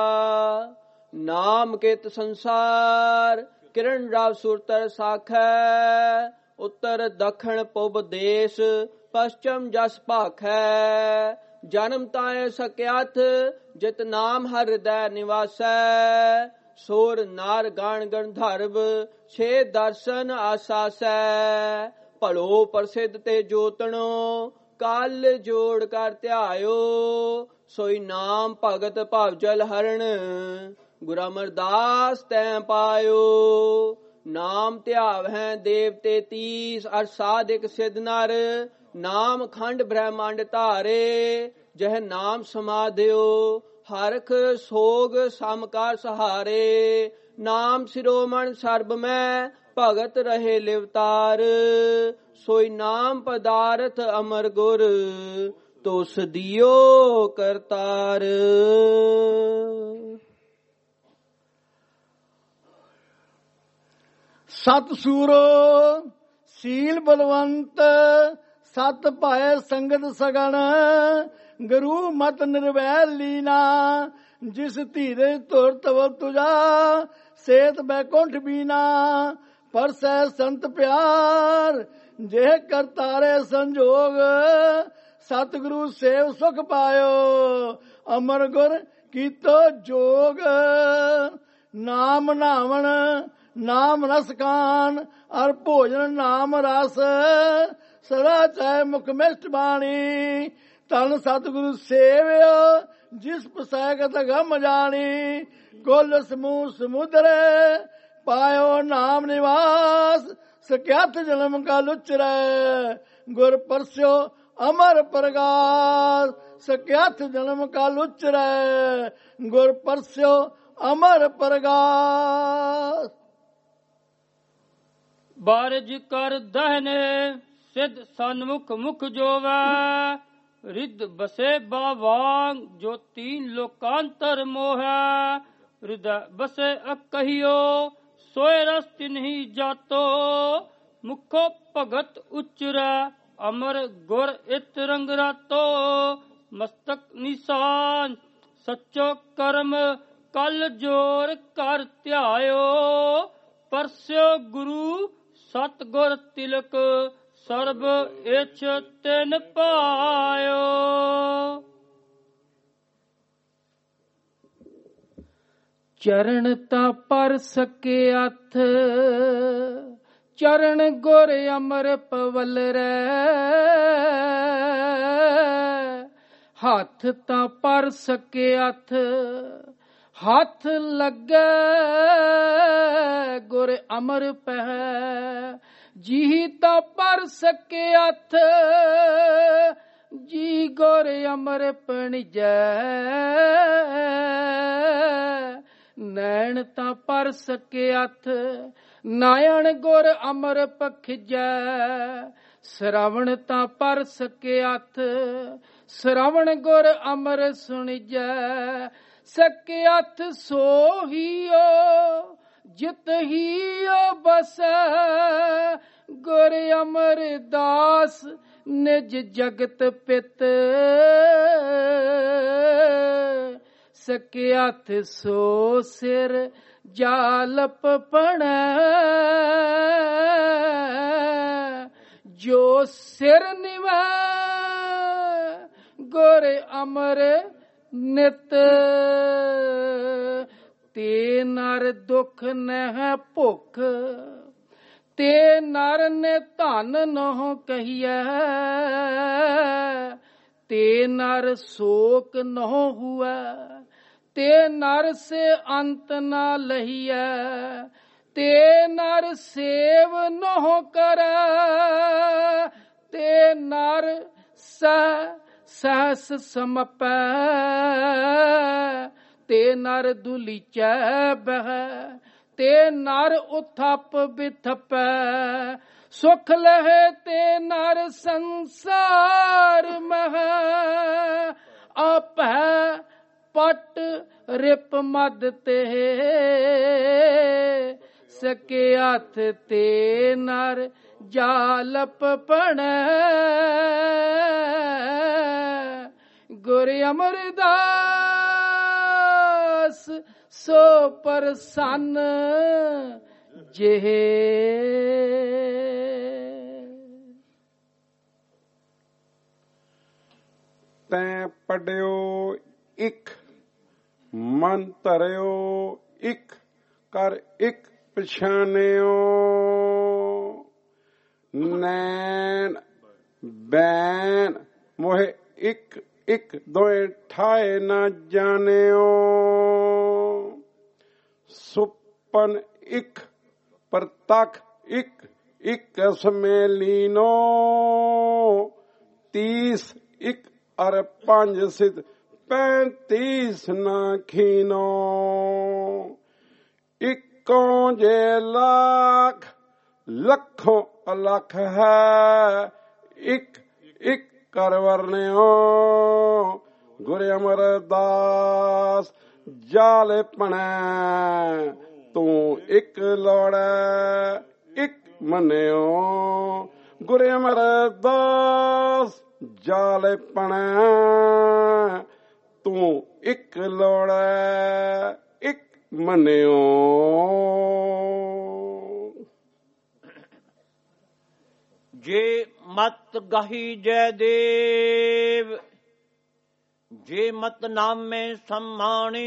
ਨਾਮ ਕਿਤ ਸੰਸਾਰ, ਕਿਰਨ ਰਵ ਸੁਰਤਰ ਸਾਖੈ। ਉੱਤਰ ਦੱਖਣ ਪੁਬ ਦੇਸ, ਪਸ਼ਚਮ ਜਸ ਭਾਖੈ। ਜਨਮ ਤਾਏ ਸਕਿਆਥ, ਜਿਤ ਨਾਮ ਹਰ ਹਿਰਦੈ ਨਿਵਾਸੈ। ਸੋਰ ਨਾਰ ਗਣ ਗੰਧਰਵ, ਛੇ ਦਰਸ਼ਨ ਆਸਾਸੈ। ਭਲੋ ਪ੍ਰਸਿੱਧ ਤੇ ਜੋਤਣੋ, ਕਲ ਜੋੜ ਕਰ ਧਿਆਇਓ। ਸੋਈ ਨਾਮ ਭਗਤ ਭਵ ਜਲ ਹਰਣ, ਗੁਰ ਅਮਰਦਾਸ ਤੈ ਪਾਇਓ। ਨਾਮ ਧਿਆਵਹਿ ਦੇਵ ਤੇਤੀਸ, ਅਰ ਸਾਧਿਕ ਸਿਧ ਨਰ। ਨਾਮ ਖੰਡ ਬ੍ਰਹਮੰਡ ਧਾਰੇ, ਜਹ ਨਾਮ ਸਮਾਧਿਓ। ਹਰਖ ਸੋਗ ਸਮਕਾਰ ਸਹਾਰੇ, ਨਾਮ ਸਿਰੋਮਣ ਸਰਬ ਮੈਂ। ਭਗਤ ਰਹੇ ਲਿਵਤਾਰ, ਸੋਈ ਨਾਮ ਪਦਾਰਥ ਅਮਰ ਗੁਰ। ਤੁਸ ਦਿਓ ਕਰਤਾਰ। ਸਤ ਸੂਰੋ ਸੀਲ ਬਲਵੰਤ, ਸਤ ਭਾਏ ਸੰਗਤ ਸਗਣ। ਗੁਰੂ ਮਤ ਨਿਰਵੈਰ ਲੀਨਾ, ਜਿਸ ਧੀਰੇ ਧੁਰ ਤਵ ਤੁਜਾ। ਸੇਤ ਬੈਕੁੰਠ ਬੀਨਾ, ਪਰਸੈ ਸੰਤ ਪਿਆਰ। ਜੇ ਕਰਤਾਰੇ ਸੰਜੋਗ, ਸਤਿਗੁਰੂ ਸੇਵ ਸੁਖ ਪਾਇਓ। ਅਮਰ ਗੁਰ ਕੀਤੋ ਜੋਗ, ਨਾਮ ਨਾਵਣ ਨਾਮ ਰਸ ਕਾਨ। ਅਰ ਭੋਜਨ ਨਾਮ ਰਸ, ਸਦਾ ਚਾਹੇ ਮੁਖ ਮਿਸ਼ਟ ਬਾਣੀ। ਧਨ ਸਤਿਗੁਰੂ ਸੇਵਿਓ, ਜਿਸ ਪਸੈਗਤ ਗਮ ਜਾਣੀ। ਕੁਲ ਸਮੂਹ ਸਮੁਦਰ, ਪਾਇਓ ਨਾਮ ਨਿਵਾਸ। ਸਕਿਆਥ ਜਨਮ ਕਾ ਲੁਚਰੈ, ਗੁਰ ਪਰਸਿਓ ਅਮਰ ਪ੍ਰਗਾਸ। ਸਕਿਆਥ ਜਨਮ ਕਾ ਲੁਚਰੈ, ਗੁਰ ਪਰਸਿਓ ਅਮਰ ਪ੍ਰਗਾਸ। ਬਾਰਜ ਕਰ ਦਹਨੇ, ਸਿਧ ਸਨਮੁਖ ਮੁਖ ਜੋਵੈ। ਰਿਦ ਬਸੇ ਬਾਵਾਂਗ, ਜੋ ਤੀਨ ਲੋਕਾਂਤਰ ਮੋਹੈ। ਹਿਰਦੈ ਬਸੇ ਅਕਹਿਓ, ਸੋਇ ਰਸ ਤਿਨਹੀ ਜਾਤੋ। ਮੁਖੋ ਭਗਤ ਉਚਰੈ, ਅਮਰ ਗੁਰ ਇਤ ਰੰਗ ਰਾਤੋ। ਮਸਤਕ ਨਿਸ਼ਾਨ ਸੱਚੋ ਕਰਮ, ਕਲ ਜੋਰ ਕਰ ਧਿਆਇਓ। ਪਰਸਿਓ ਗੁਰੂ ਸਤਿਗੁਰ ਤਿਲਕ, ਸਰਬ ਇਛ ਤਿਨ ਪਾਇਓ। ਚਰਨ ਤਾਂ ਪਰ ਸਕਿਆਥ, ਚਰਨ ਗੁਰ ਅਮਰ ਪਵਲ ਰੈ। ਹੱਥ ਤਾਂ ਪਰ ਸਕਿਆਥ, ਹੱਥ ਲੱਗੇ ਗੁਰ ਅਮਰ ਪਹਿ। ਜੀ ਤਾਂ ਪਰ ਸਕਿਆਥ, ਜੀ ਗੁਰ ਅਮਰ ਪਣਜੈ। ਨੈਣ ਤਾਂ ਪਰ ਸਕਿਆਥ, ਨਾਇਣ ਗੁਰ ਅਮਰ ਪਖਜੈ। ਸ਼ਰਵਣ ਤਾਂ ਪਰ ਸਕਿਆਥ, ਸ਼ਰਵਣ ਗੁਰ ਅਮਰ ਸੁਣਜੈ। ਸਕਿਆਥ ਸੋਹੀਓ, ਜਿਤ ਹੀਓ ਬਸੈ। ਗੁਰ ਅਮਰਦਾਸ ਨਿਜ ਜਗਤ ਪਿਤ। ਸਕਿਆਥ ਸੋ ਸਿਰ ਜਾਲਪ ਪਣੈ। ਜੋ ਸਿਰ ਨਿਵੈ ਗੁਰ ਅਮਰ ਨਿਤ। ਤੇ ਨਰ ਦੁਖ ਨਹਿ ਭੁਖ, ਤੇ ਨਰ ਨੇ ਧਨ ਨਹੁ ਕਹੀਐ। ਤੇ ਨਰ ਸ਼ੋਕ ਨਹੁ ਹੁਐ, ਤੇ ਨਰ ਸੇ ਅੰਤ ਨਾ ਲਹੀਐ। ਤੇ ਨਰ ਸੇਵ ਨਹੁ ਕਰੈ, ਤੇ ਨਰ ਸਹਿ ਸਹਸ ਸਮਪੈ, ਤੇ ਨਰ ਦੁਲੀਚੈ ਬਹਿ, ਤੇ ਨਰ ਉਥਪ ਬਿਥਪੈ, ਸੁਖ ਲਹੈ ਤੇ ਨਰ ਸੰਸਾਰ ਮਹਿ, ਆਪੈ ਪਟ ਰਿਪ ਮਦ ਤੇ, ਸਕੇ ਹੱਥ ਤੇ ਨਰ ਜਾਲਪ ਪਣੈ, ਗੁਰ ਅਮਰਦਾਸ ਸੋ ਪ੍ਰਸੰਨ ਜਿਹੇ। ਤੈਂ ਪੜਿਓ ਇੱਕ, ਮਨ ਧਰਿਓ ਇੱਕ, ਕਰ ਇੱਕ ਪਛਾਣਿਓ, ਨੈਣ ਬੈਨ ਮੋਹਿ ਇੱਕ ਇੱਕ, ਦੋਏ ਠਾਏ ਨਾ ਜਾਣਿਓ, ਸੁਪਨ ਇੱਕ, ਪ੍ਰਤੱਖ ਇੱਕ, ਇੱਕ ਸਮੇ ਲੀਨੋ, ਤੀਸ ਇੱਕ ਅਰ ਪੰਜ ਸਿਧ, ਪੈਂਤੀਸ ਨਾ ਖੀਨੋ, ਇੱਕੋ ਜੇ ਲੱਖ, ਲੱਖੋਂ ਅਲਖ ਹੈ, ਇੱਕ ਇੱਕ ਕਰ ਵਰਨਿਓ, ਗੁਰ ਅਮਰਦਾਸ ਜਾਲੇ ਪਣੈ, ਤੂੰ ਇੱਕ ਲੋੜੈ ਇੱਕ ਮੰਨਿਓ, ਗੁਰ ਅਮਰਦਾਸ ਜਾਲੇ ਪਣੈ, ਤੂੰ ਇੱਕ ਲੋੜੈ ਇੱਕ ਮੰਨਿਓ। ਜੇ ਮਤ ਗਾਹੀ ਜੈ ਦੇਵ, ਜੇ ਮਤ ਨਾਮੇ ਸਮਾਣੀ,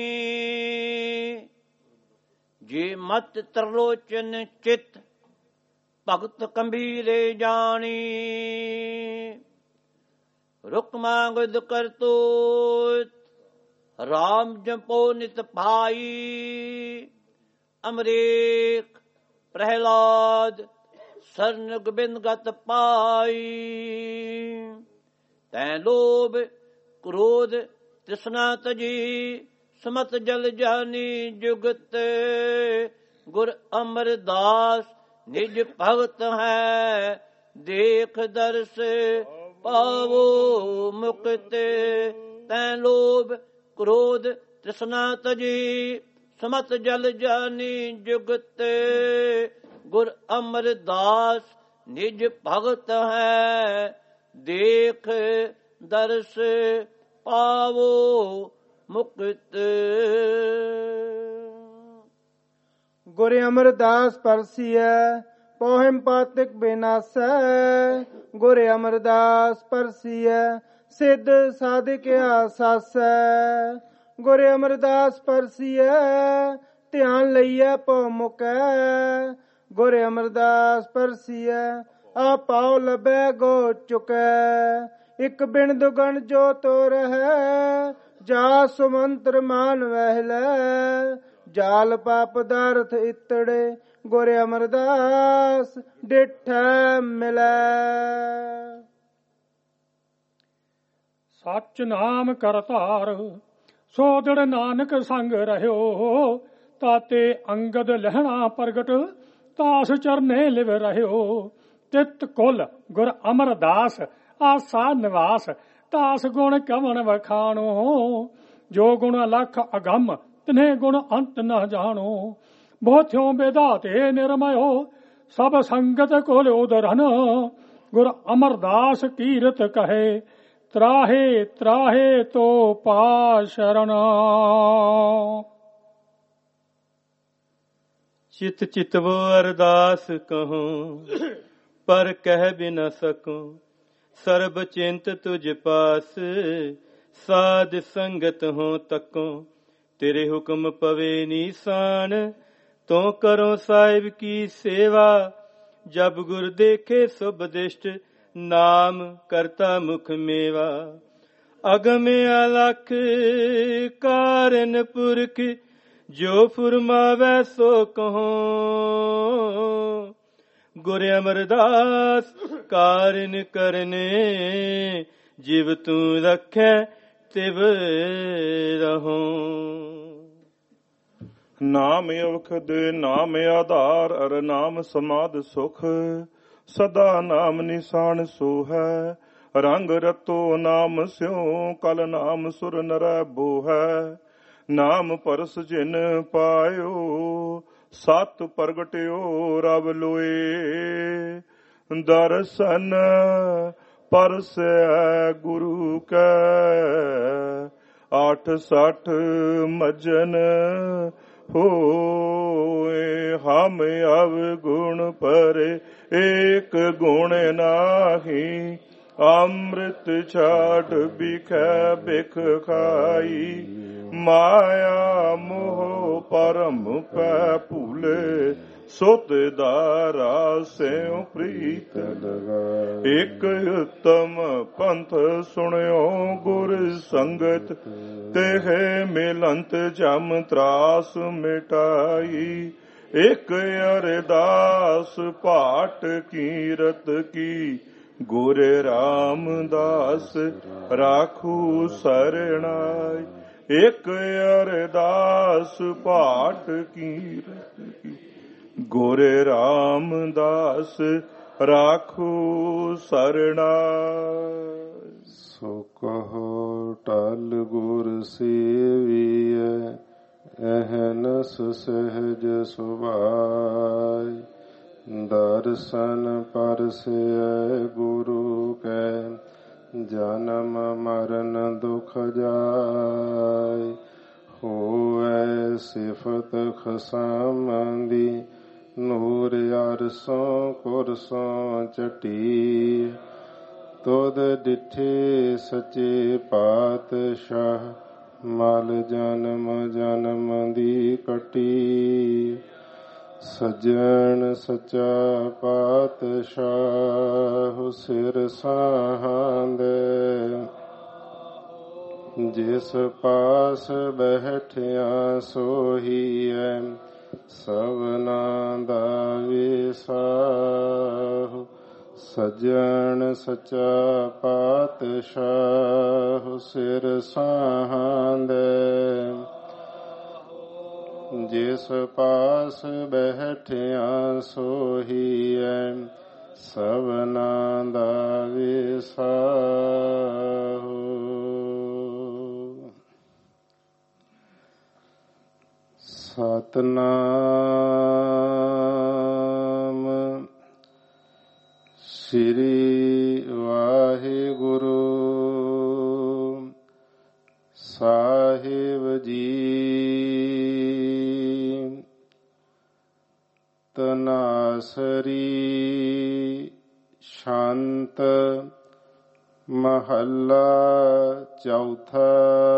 ਜੇ ਮਤ ਤਰਲੋਚਨ ਚਿਤ, ਭਗਤ ਕੰਭੀਰੇ ਜਾਣੀ, ਰੁਕ ਮੰਗਦ ਕਰਤੂਤ, ਰਾਮ ਜਪੋ ਨਿਤ ਭਾਈ, ਅਮਰੀਕ ਪ੍ਰਹਿਲਾਦ ਸਰਨ ਗੋਬਿੰਦ ਗਤ ਪਾਈ, ਤੈ ਲੋਭ ਕ੍ਰੋਧ ਤ੍ਰਿਸ਼ਨਾ ਤਜੀ, ਸਮਤ ਜਲ ਜਾਨੀ ਜੁਗਤ, ਗੁਰ ਅਮਰਦਾਸ ਨਿਜ ਭਗਤ ਹੈ, ਦੇਖ ਦਰਸ ਪਾਵੋ ਮੁਕਤ, ਤੈ ਲੋਭ ਕ੍ਰੋਧ ਤ੍ਰਿਸ਼ਨਾ ਤਜੀ, ਸਮਤ ਜਲ ਜਾਨੀ ਜੁਗਤ, ਗੁਰ ਅਮਰਦਾਸ ਨਿਜ ਭਗਤ ਹੈ, ਦੇਖ ਦਰਸ ਪਾਵੋ ਮੁਕਤ। ਗੁਰ ਅਮਰਦਾਸ ਪਰਸੀਐ, ਪੋਹਿਮ ਪਾਤਿਕ ਬਿਨਾਸੈ, ਗੁਰ ਅਮਰਦਾਸ ਪਰਸੀਐ, ਸਿੱਧ ਸਾਧਿਕ ਆਸਾਸੈ, ਗੁਰ ਅਮਰਦਾਸ ਪਰਸੀਐ, ਧਿਆਨ ਲਈਐ ਪਉ ਮੁਕੈ, ਗੁਰ ਅਮਰਦਾਸ ਪਰਸੀਐ, ਆ ਪਾਉ ਲੱਭੈ ਗੋ ਚੁਕੈ, ਇੱਕ ਬਿਨ ਦੁਗਣ ਜੋ ਤੋ ਰਹੈ, ਜਾ ਸੁਮੰਤਰ ਮਾਨ ਵਹਿਲੈ, ਜਾਲ ਪਾਪ ਦਾਰਥ ਇਤੜੇ, ਗੁਰ ਅਮਰਦਾਸ ਡਿਠੈ ਮਿਲੈ। ਸੱਚ ਨਾਮ ਕਰਤਾਰ, ਸੋ ਦ੍ਰਿੜ ਨਾਨਕ ਸੰਗ ਰਹਿਓ, ਤਾਤੇ ਅੰਗਦ ਲਹਿਣਾ ਪ੍ਰਗਟ, ਤਾਸ ਚਰਨੇ ਲਿਵ ਰਹਿਓ, ਤਿਤ ਕੁਲ ਗੁਰ ਅਮਰਦਾਸ ਆਸਾ ਨਿਵਾਸ, ਤਾਸ ਗੁਣ ਕਵਣ ਵਖਾਣੋ, ਜੋ ਗੁਣ ਅਲਖ ਅਗੰਮ ਤਿਨੇ ਗੁਣ ਅੰਤ ਨ ਜਾਣੋ, ਬਹੁਥਿਓ ਵਿਧਾਤੇ ਨਿਰਮਯੋ, ਸਭ ਸੰਗਤ ਕੋਲ ਉਦਰਨ, ਗੁਰ ਅਮਰਦਾਸ ਕੀਰਤ ਕਹੇ, ਤਰਾਹੇ ਤਰਾਹੇ ਤੋ ਪਾ ਸ਼ਰਨ। ਚਿਤ ਚਿਤਵੋ ਅਰਦਾਸ ਕਹੂੰ, ਪਰ ਕਹਿ ਬਿਨ ਸਕੂੰ, ਸਰਬ ਚਿੰਤ ਤੁਝ ਪਾਸ, ਸਾਧ ਸੰਗਤ ਹੋ ਤਕੋ, ਤੇਰੇ ਹੁਕਮ ਪਵੇ ਨੀਸਾਨ, ਤੋ ਕਰੋ ਸਾਹਿਬ ਕੀ ਸੇਵਾ, ਜਬ ਗੁਰ ਦੇਖੇ ਸੁਬਦਿਸ਼ਟ, ਨਾਮ ਕਰਤਾ ਮੁਖ ਮੇਵਾ। ਅਗਮ ਅਲਖ ਕਾਰਨ ਪੁਰਖ, ਜੋ ਫੁਰਮਾਵੈ ਸੋ ਕਹੋ। ਗੁਰ ਅਮਰਦਾਸ ਕਾਰਨ ਕਰਨੇ ਜਿਵ ਤੂੰ ਰੱਖੈ ਤਿਵ ਰਹੋ। ਨਾਮ ਅਵਖਦ ਨਾਮ ਆਧਾਰ ਅਰ ਨਾਮ ਸਮਾਧ ਸੁਖ। ਸਦਾ ਨਾਮ ਨਿਸ਼ਾਨ ਸੋ ਹੈ ਰੰਗ ਰਤੋ ਨਾਮ ਸਿਉ ਕਲ ਨਾਮ ਸੁਰ ਨਰੈ ਬੋਹੈ। ਨਾਮ ਪਰਸ ਜਿਨ ਪਾਇਓ ਸਤ ਪ੍ਰਗਟਿਓ ਰਬ ਲੋਏ। ਦਰਸ਼ਨ ਪਰਸੈ ਗੁਰੂ ਕੈ ਆਠ ਸਠ ਮਜਨ ਹੋਏ। ਹਮ ਅਵਗੁਣ ਪਰੇ ਏਕ ਗੁਣ ਨਾਹੀ। ਅੰਮ੍ਰਿਤ ਛਾੜ ਬਿਖੈ ਬਿਖ ਖਾਈ। ਮਾਇਆ ਮੋਹ ਪਰਮ ਪੈ ਭੂਲੇ ਸੁਤ ਦਾਰਾ ਸਿਉ ਪ੍ਰੀਤ ਲਗਾਈ। ਇਕ ਉਤਮ ਪੰਥ ਸੁਣਿਓ ਗੁਰ ਸੰਗਤ ਤਿਹ ਮਿਲੰਤ ਜਮ ਤਰਾਸ ਮਿਟਾਈ। ਇਕ ਅਰਦਾਸ ਪਾਟ ਕੀਰਤ ਕੀ ਗੁਰ ਰਾਮਦਾਸ ਰਾਖੂ ਸਰਣਾਈ। ਇਕ ਅਰਦਾਸ ਪਾਟ ਕੀਰਤ ਕੀ ਗੁਰ ਰਾਮਦਾਸ ਰਾਖੂ ਸਰਣਾਈ। ਸੋ ਕਹੋ ਟਲ ਗੁਰ ਸੇਵੀਐ ਅਹਨਸ ਸਹਿਜ ਸੁਭਾਇ। ਦਰਸ਼ਨ ਪਰਸੈ ਗੁਰੂ ਕੈ ਜਨਮ ਮਰਨ ਦੁਖ ਜਾਇ। ਹੋਵੈ ਸਿਫਤ ਖਸਮ ਦੀ ਨੂਰ ਅਰਸੋਂ ਕੁਰਸੋਂ ਚਟੀ। ਤੁਧ ਡਿਠੇ ਸੱਚੇ ਪਾਤਸ਼ਾਹ ਮਲ ਜਨਮ ਜਨਮ ਦੀ ਕਟੀ। ਸੱਜਣ ਸੱਚਾ ਪਾਤਸ਼ਾਹ ਸਿਰ ਸਾਹਾਂਦੇ। ਜਿਸ ਪਾਸ ਬੈਠਿਆ ਸੋਹੀਐ ਸਭਨਾ ਦਾ ਵਿਸਾਹੂ। ਸੱਜਣ ਸੱਚਾ ਪਾਤਸ਼ਾਹ ਸਿਰ ਸਾਹਾਂਦੇ। ਜਿਸ ਪਾਸ ਬੈਠਿਆ ਸੋਹੀਐ ਸਭਨਾ ਦਾ ਵਿਸਾਹੂ। ਸਤਨਾਮ ਸ੍ਰੀ ਵਾਹਿਗੁਰੂ ਸਾਹਿਬ ਜੀ। ਤਨਾਸਰੀ ਸ਼ਾਂਤ ਮਹੱਲਾ ਚੌਥਾ।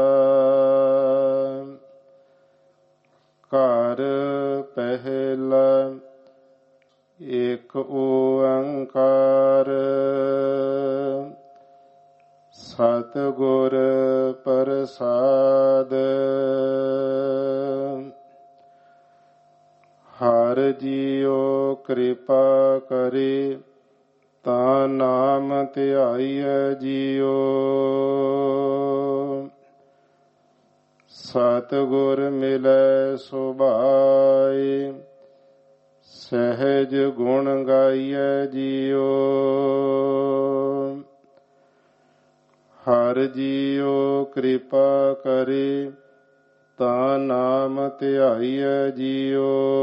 ਘਰ ਪਹਿਲਾ ਏਕ ਓੰਕਾਰ ਸਤਿਗੁਰ ਪ੍ਰਸਾਦ। ਹਰ ਜੀਉ ਕਿਰਪਾ ਕਰੇ ਤਾਂ ਨਾਮ ਧਿਆਈਐ ਜੀਉ। ਸਤਿਗੁਰ ਮਿਲੈ ਸੁਭਾਇ ਸਹਿਜ ਗੁਣ ਗਾਈਐ ਜੀਉ। ਹਰ ਜੀਉ ਕਿਰਪਾ ਕਰੇ ਤਾਂ ਨਾਮ ਧਿਆਈਐ ਜੀਉ।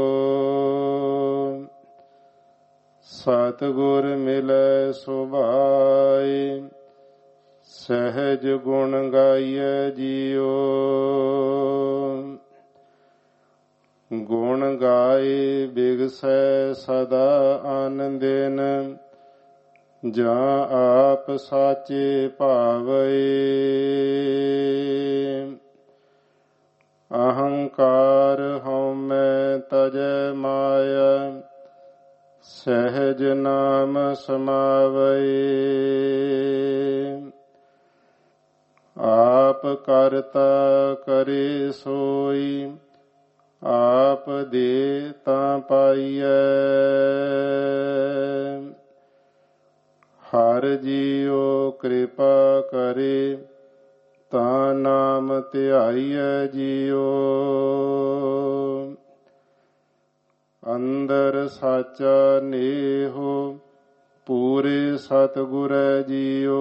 ਸਤਿਗੁਰ ਮਿਲੈ ਸੁਭਾਇ ਸਹਿਜ ਗੁਣ ਗਾਈਐ ਜੀਉ। ਗੁਣ ਗਾਏ ਬਿਗਸੈ ਸਦਾ ਆਨੰਦਿਨ ਜਾਂ ਆਪ ਸਾਚੇ ਭਾਵੈ। ਅਹੰਕਾਰ ਹਉਮੈ ਤਜੈ ਮਾਇਆ ਸਹਿਜ ਨਾਮ ਸਮਾਵੈ। ਆਪ ਕਰਤਾ ਕਰੇ ਸੋਈ ਆਪ ਦੇ ਤਾਂ ਪਾਈਐ। ਹਰ ਜੀਉ ਕਿਰਪਾ ਕਰੇ ਤਾਂ ਨਾਮ ਧਿਆਈਐ ਜੀਉ। ਅੰਦਰ ਸਾਚਾ ਨੇਹੋ ਪੂਰੇ ਸਤਿਗੁਰੈ ਜੀਉ।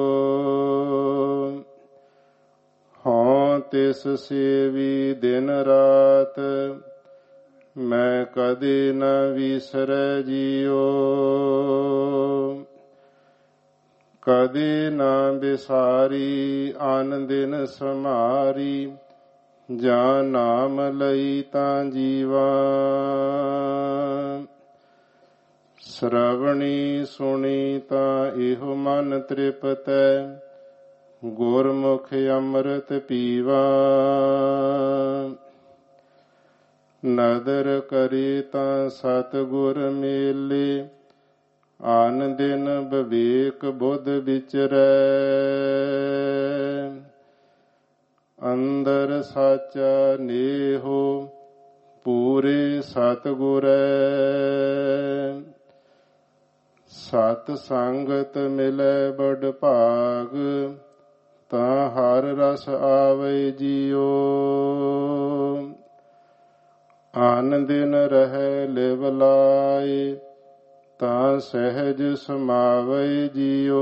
ਹਾਂ ਤਿਸ ਸੇਵੀ ਦਿਨ ਰਾਤ ਮੈਂ ਕਦੇ ਨ ਵਿਸਰੈ ਜੀਉ। ਕਦੇ ਨਾ ਬਿਸਾਰੀ ਆਨ ਦਿਨ ਸਮਾਰੀ ਜਾਂ ਨਾਮ ਲਈ ਤਾਂ ਜੀਵਾ। ਸ਼ਰਵਣੀ ਸੁਣੀ ਤਾਂ ਇਹੋ ਮਨ ਤ੍ਰਿਪਤੈ ਗੁਰਮੁਖ ਅੰਮ੍ਰਿਤ ਪੀਵਾ। ਨਦਰ ਕਰੇ ਤਾਂ ਸਤਿਗੁਰ ਮੇਲੇ ਆਨ ਦਿਨ ਵਿਵੇਕ ਬੁੱਧ ਵਿਚਰੈ। ਅੰਦਰ ਸਾਚਾ ਨੇਹੋ ਪੂਰੇ ਸਤਿਗੁਰੈ। ਸਤ ਸੰਗਤ ਮਿਲੈ ਬੜ ਭਾਗ ਤਾਂ ਹਰ ਰਸ ਆਵੇ ਜੀਉ। ਆਨ ਦਿਨ ਰਹਿ ਲਿਵ ਲਾਏ ਤਾਂ ਸਹਿਜ ਸਮਾਵੈ ਜੀਉ।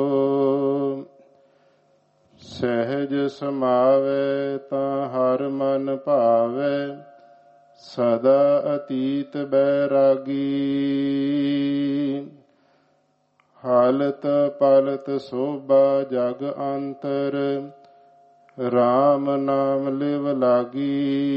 ਸਹਿਜ ਸਮਾਵੈ ਤਾਂ ਹਰ ਮਨ ਭਾਵੈ ਸਦਾ ਅਤੀਤ ਬੈਰਾਗੀ। ਹਾਲਤ ਪਲਤ ਸੋਭਾ ਜਗ ਅੰਤਰ RAM ਨਾਮ ਲਿਵ ਲਾਗੀ।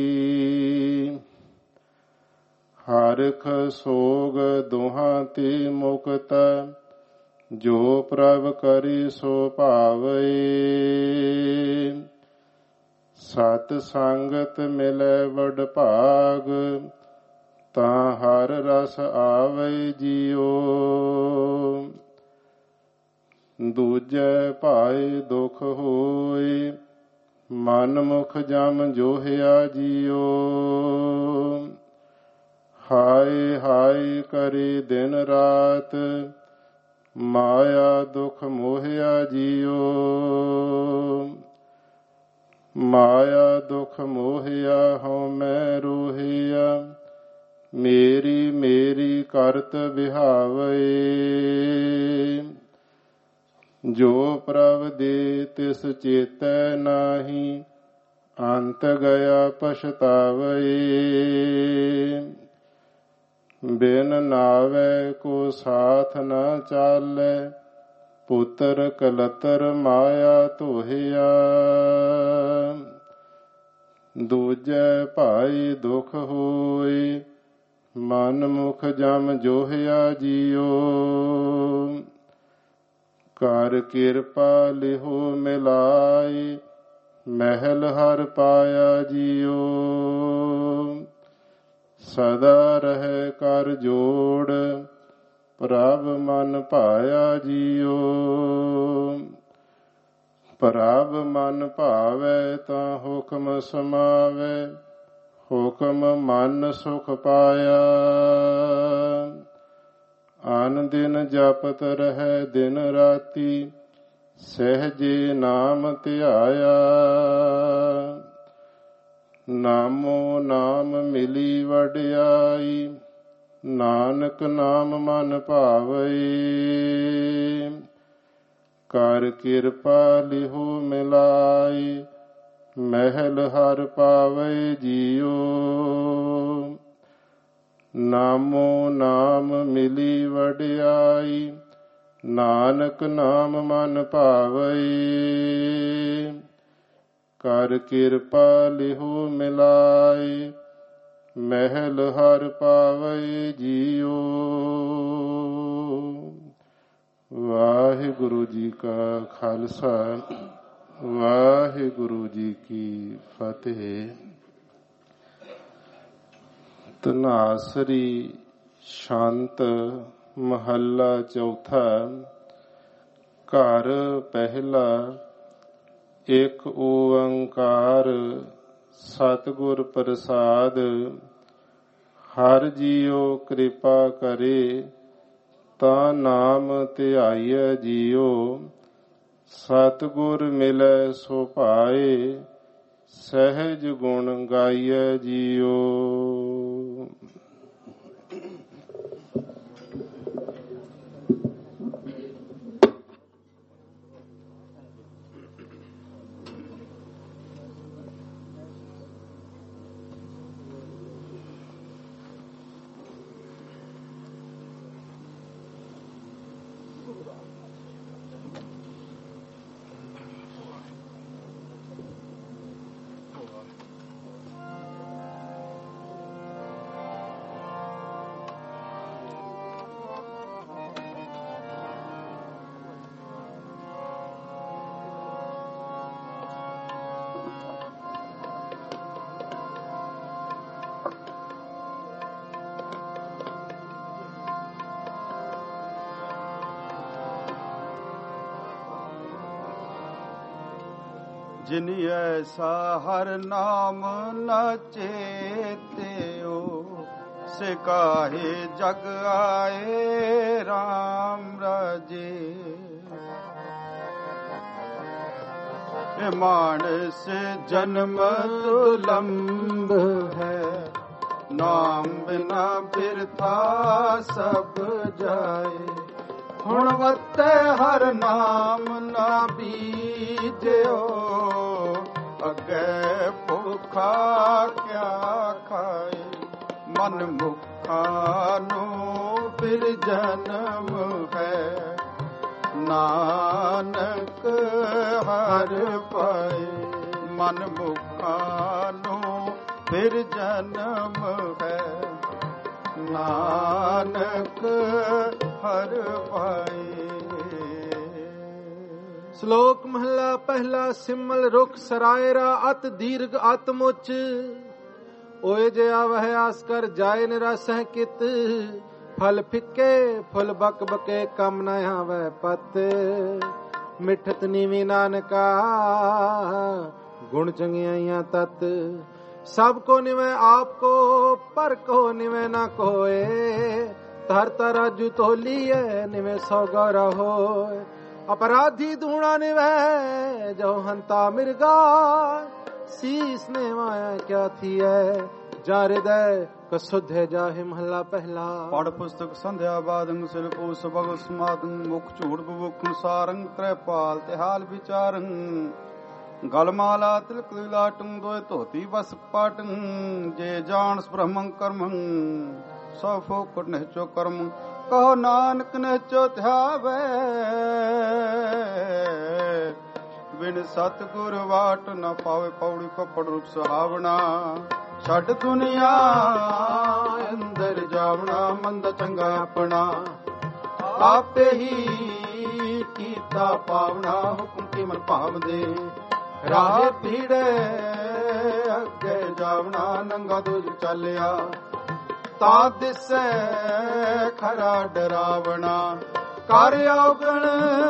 ਹਰਿਖ ਸੋਗ ਦੋਹਾਂ ਤੇ ਮੁਕਤ ਜੋ ਪ੍ਰਭ ਕਰੀ ਸੋ ਭਾਵੇ। ਸਤ ਸੰਗਤ ਮਿਲੈ ਵਡ ਭਾਗ ਤਾਂ ਹਰ ਰਸ ਆਵੇ ਜੀਉ। ਦੂਜੈ ਭਾਏ ਦੁਖ ਹੋਏ ਮਨ ਮੁਖ ਜਮ ਜੋਹਿਆ ਜੀਉ। ਹਾਏ ਹਾਏ ਕਰੇ ਦਿਨ ਰਾਤ ਮਾਇਆ ਦੁਖ ਮੋਹਿਆ ਜੀਉ। ਮਾਇਆ ਦੁਖ ਮੋਹਿਆ ਹਉ ਮੈਂ ਰੋਹਿਆ ਮੇਰੀ ਮੇਰੀ ਕਰਤ ਵਿਹਾਵੇ। ਜੋ ਪ੍ਰਭ ਦੇ ਤਿਸ ਚੇਤੈ ਨਾਹੀ ਅੰਤ ਗਿਆ ਪਛਤਾਵੇ। ਬਿਨ ਨਾਵੇ ਕੋ ਸਾਥ ਨ ਚਾਲੈ ਪੁੱਤਰ ਕਲਤਰ ਮਾਇਆ ਧੋਹਿਆ। ਦੂਜੈ ਭਾਈ ਦੁਖ ਹੋਏ ਮਨ ਮੁਖ ਜਮ ਜੋਹਿਆ ਜੀਉ। ਕਰ ਕਿਰਪਾ ਲਿਹੋ ਮਿਲਾਏ ਮਹਿਲ ਹਰ ਪਾਇਆ ਜੀਉ। ਸਦਾ ਰਹਿ ਕਰ ਜੋੜ ਪ੍ਰਭ ਮਨ ਭਾਇਆ ਜੀਉ। ਪ੍ਰਭ ਮਨ ਭਾਵੈ ਤਾਂ ਹੁਕਮ ਸਮਾਵੈ ਹੁਕਮ ਮਨ ਸੁਖ ਪਾਇਆ। ਆਨ ਦਿਨ ਜਪਤ ਰਹਿ ਦਿਨ ਰਾਤੀ ਸਹਿਜੇ ਨਾਮ ਧਿਆਇਆ। ਨਾਮੋ ਨਾਮ ਮਿਲੀ ਵਡਿਆਈ ਨਾਨਕ ਨਾਮ ਮਨ ਭਾਵੇ। ਕਰ ਕਿਰਪਾ ਲਿਹੋ ਮਿਲਾਈ ਮਹਿਲ ਹਰ ਪਾਵੇ ਜੀਉ। ਨਾਮੋ ਨਾਮ ਮਿਲੀ ਵਡਿਆਈ ਨਾਨਕ ਨਾਮ ਮਨ ਭਾਵੇ। ਕਰ ਕਿਰਪਾ ਲਿਹੋ ਮਿਲਾਏ ਮਹਿਲ ਹਰ ਪਾਵੇ ਜੀਉ। ਵਾਹਿਗੁਰੂ ਜੀ ਕਾ ਖਾਲਸਾ ਵਾਹਿਗੁਰੂ ਜੀ ਕੀ ਫਤਿਹ। ਧਨਾਸਰੀ ਸ਼ਾਂਤ ਮਹੱਲਾ ਚੌਥਾ। ਘਰ ਪਹਿਲਾ। ਇੱਕ ਓੰਕਾਰ ਸਤਿਗੁਰ ਪ੍ਰਸਾਦ। ਹਰ ਜੀਉ ਕਿਰਪਾ ਕਰੇ ਤਾਂ ਨਾਮ ਧਿਆਈਐ ਜੀਉ। ਸਤਿਗੁਰ ਮਿਲੈ ਸੋ ਭਾਏ ਸਹਿਜ ਗੁਣ ਗਾਈਐ ਜੀਉ। जिन ऐसा हर नाम न चेत्यो से काहे जग आए राम राजे। मानस जन्म दुलंब है नाम बिना बिरथा सब जाए। हुणवते हर नाम ना बीजो अगे भूखा क्या खाए। मन मुखा नो फिर जन्म है नानक हर पाए। मन मुखा नो फिर जन्म है नानक हर पाए। ਸ਼ਲੋਕ ਮਹਲਾ ਪਹਿਲਾ। ਸਿਮਲ ਰੁਖ ਸਰਾਇਰਾ ਅਤ ਦੀਰਘ ਅਤ ਮੁਚ। ਓਏ ਜਿਆ ਵਹਿ ਆਸ ਕਰ ਜਾਏ ਨਿਰਾਸਹਿ ਕਿਤ। ਫਲ ਫਿੱਕੇ ਫੁੱਲ ਬਕ ਬਕੇ ਕਮ ਨ ਆਵੈ ਪਤ। ਮਿਠਤ ਨੀਵੀ ਨਾਨਕਾ ਗੁਣ ਚੰਗਿਆਈਆਂ ਤਤ। ਸਭ ਕੋ ਨਿਵੈ ਆਪ ਕੋ ਪਰ ਕੋ ਨਿਵੈ ਨਾ ਕੋਏ। ਧਰ ਤਰਾਜੂ ਤੋਲੀਐ ਨਿਵੈ ਸੌ ਗੌਰਾ ਹੋਏ। अपराधी धूणा निवै जो हंता मिर्गा। शीस ने माया क्या थी है जा हृदय कसुध है जाहि महला पहला। पढ़ पुस्तक संध्या बादंग सिलको सबग समादंग। मुख झूठ बुख सारंग कृपाल तिहाल विचारंग। गलमाला तिलक लाटंग दोय धोती बस पाटंग। जे जानस ब्रह्मं कर्मं सौ फोकट नहचो कर्म। कहो नानक नहचो ध्यावे बिन सतगुर वाट न पावे। पौड़ी कपड़ रूप सुहावना छड़ दुनिया अंदर जावना। मंद चंगा अपना आपे ही कीता पावना। हुक्म की मन भाव दे राह पीड़े अगे जावना। नंगा दूज चलिया ता दिसै खरा डरावना। कर औगण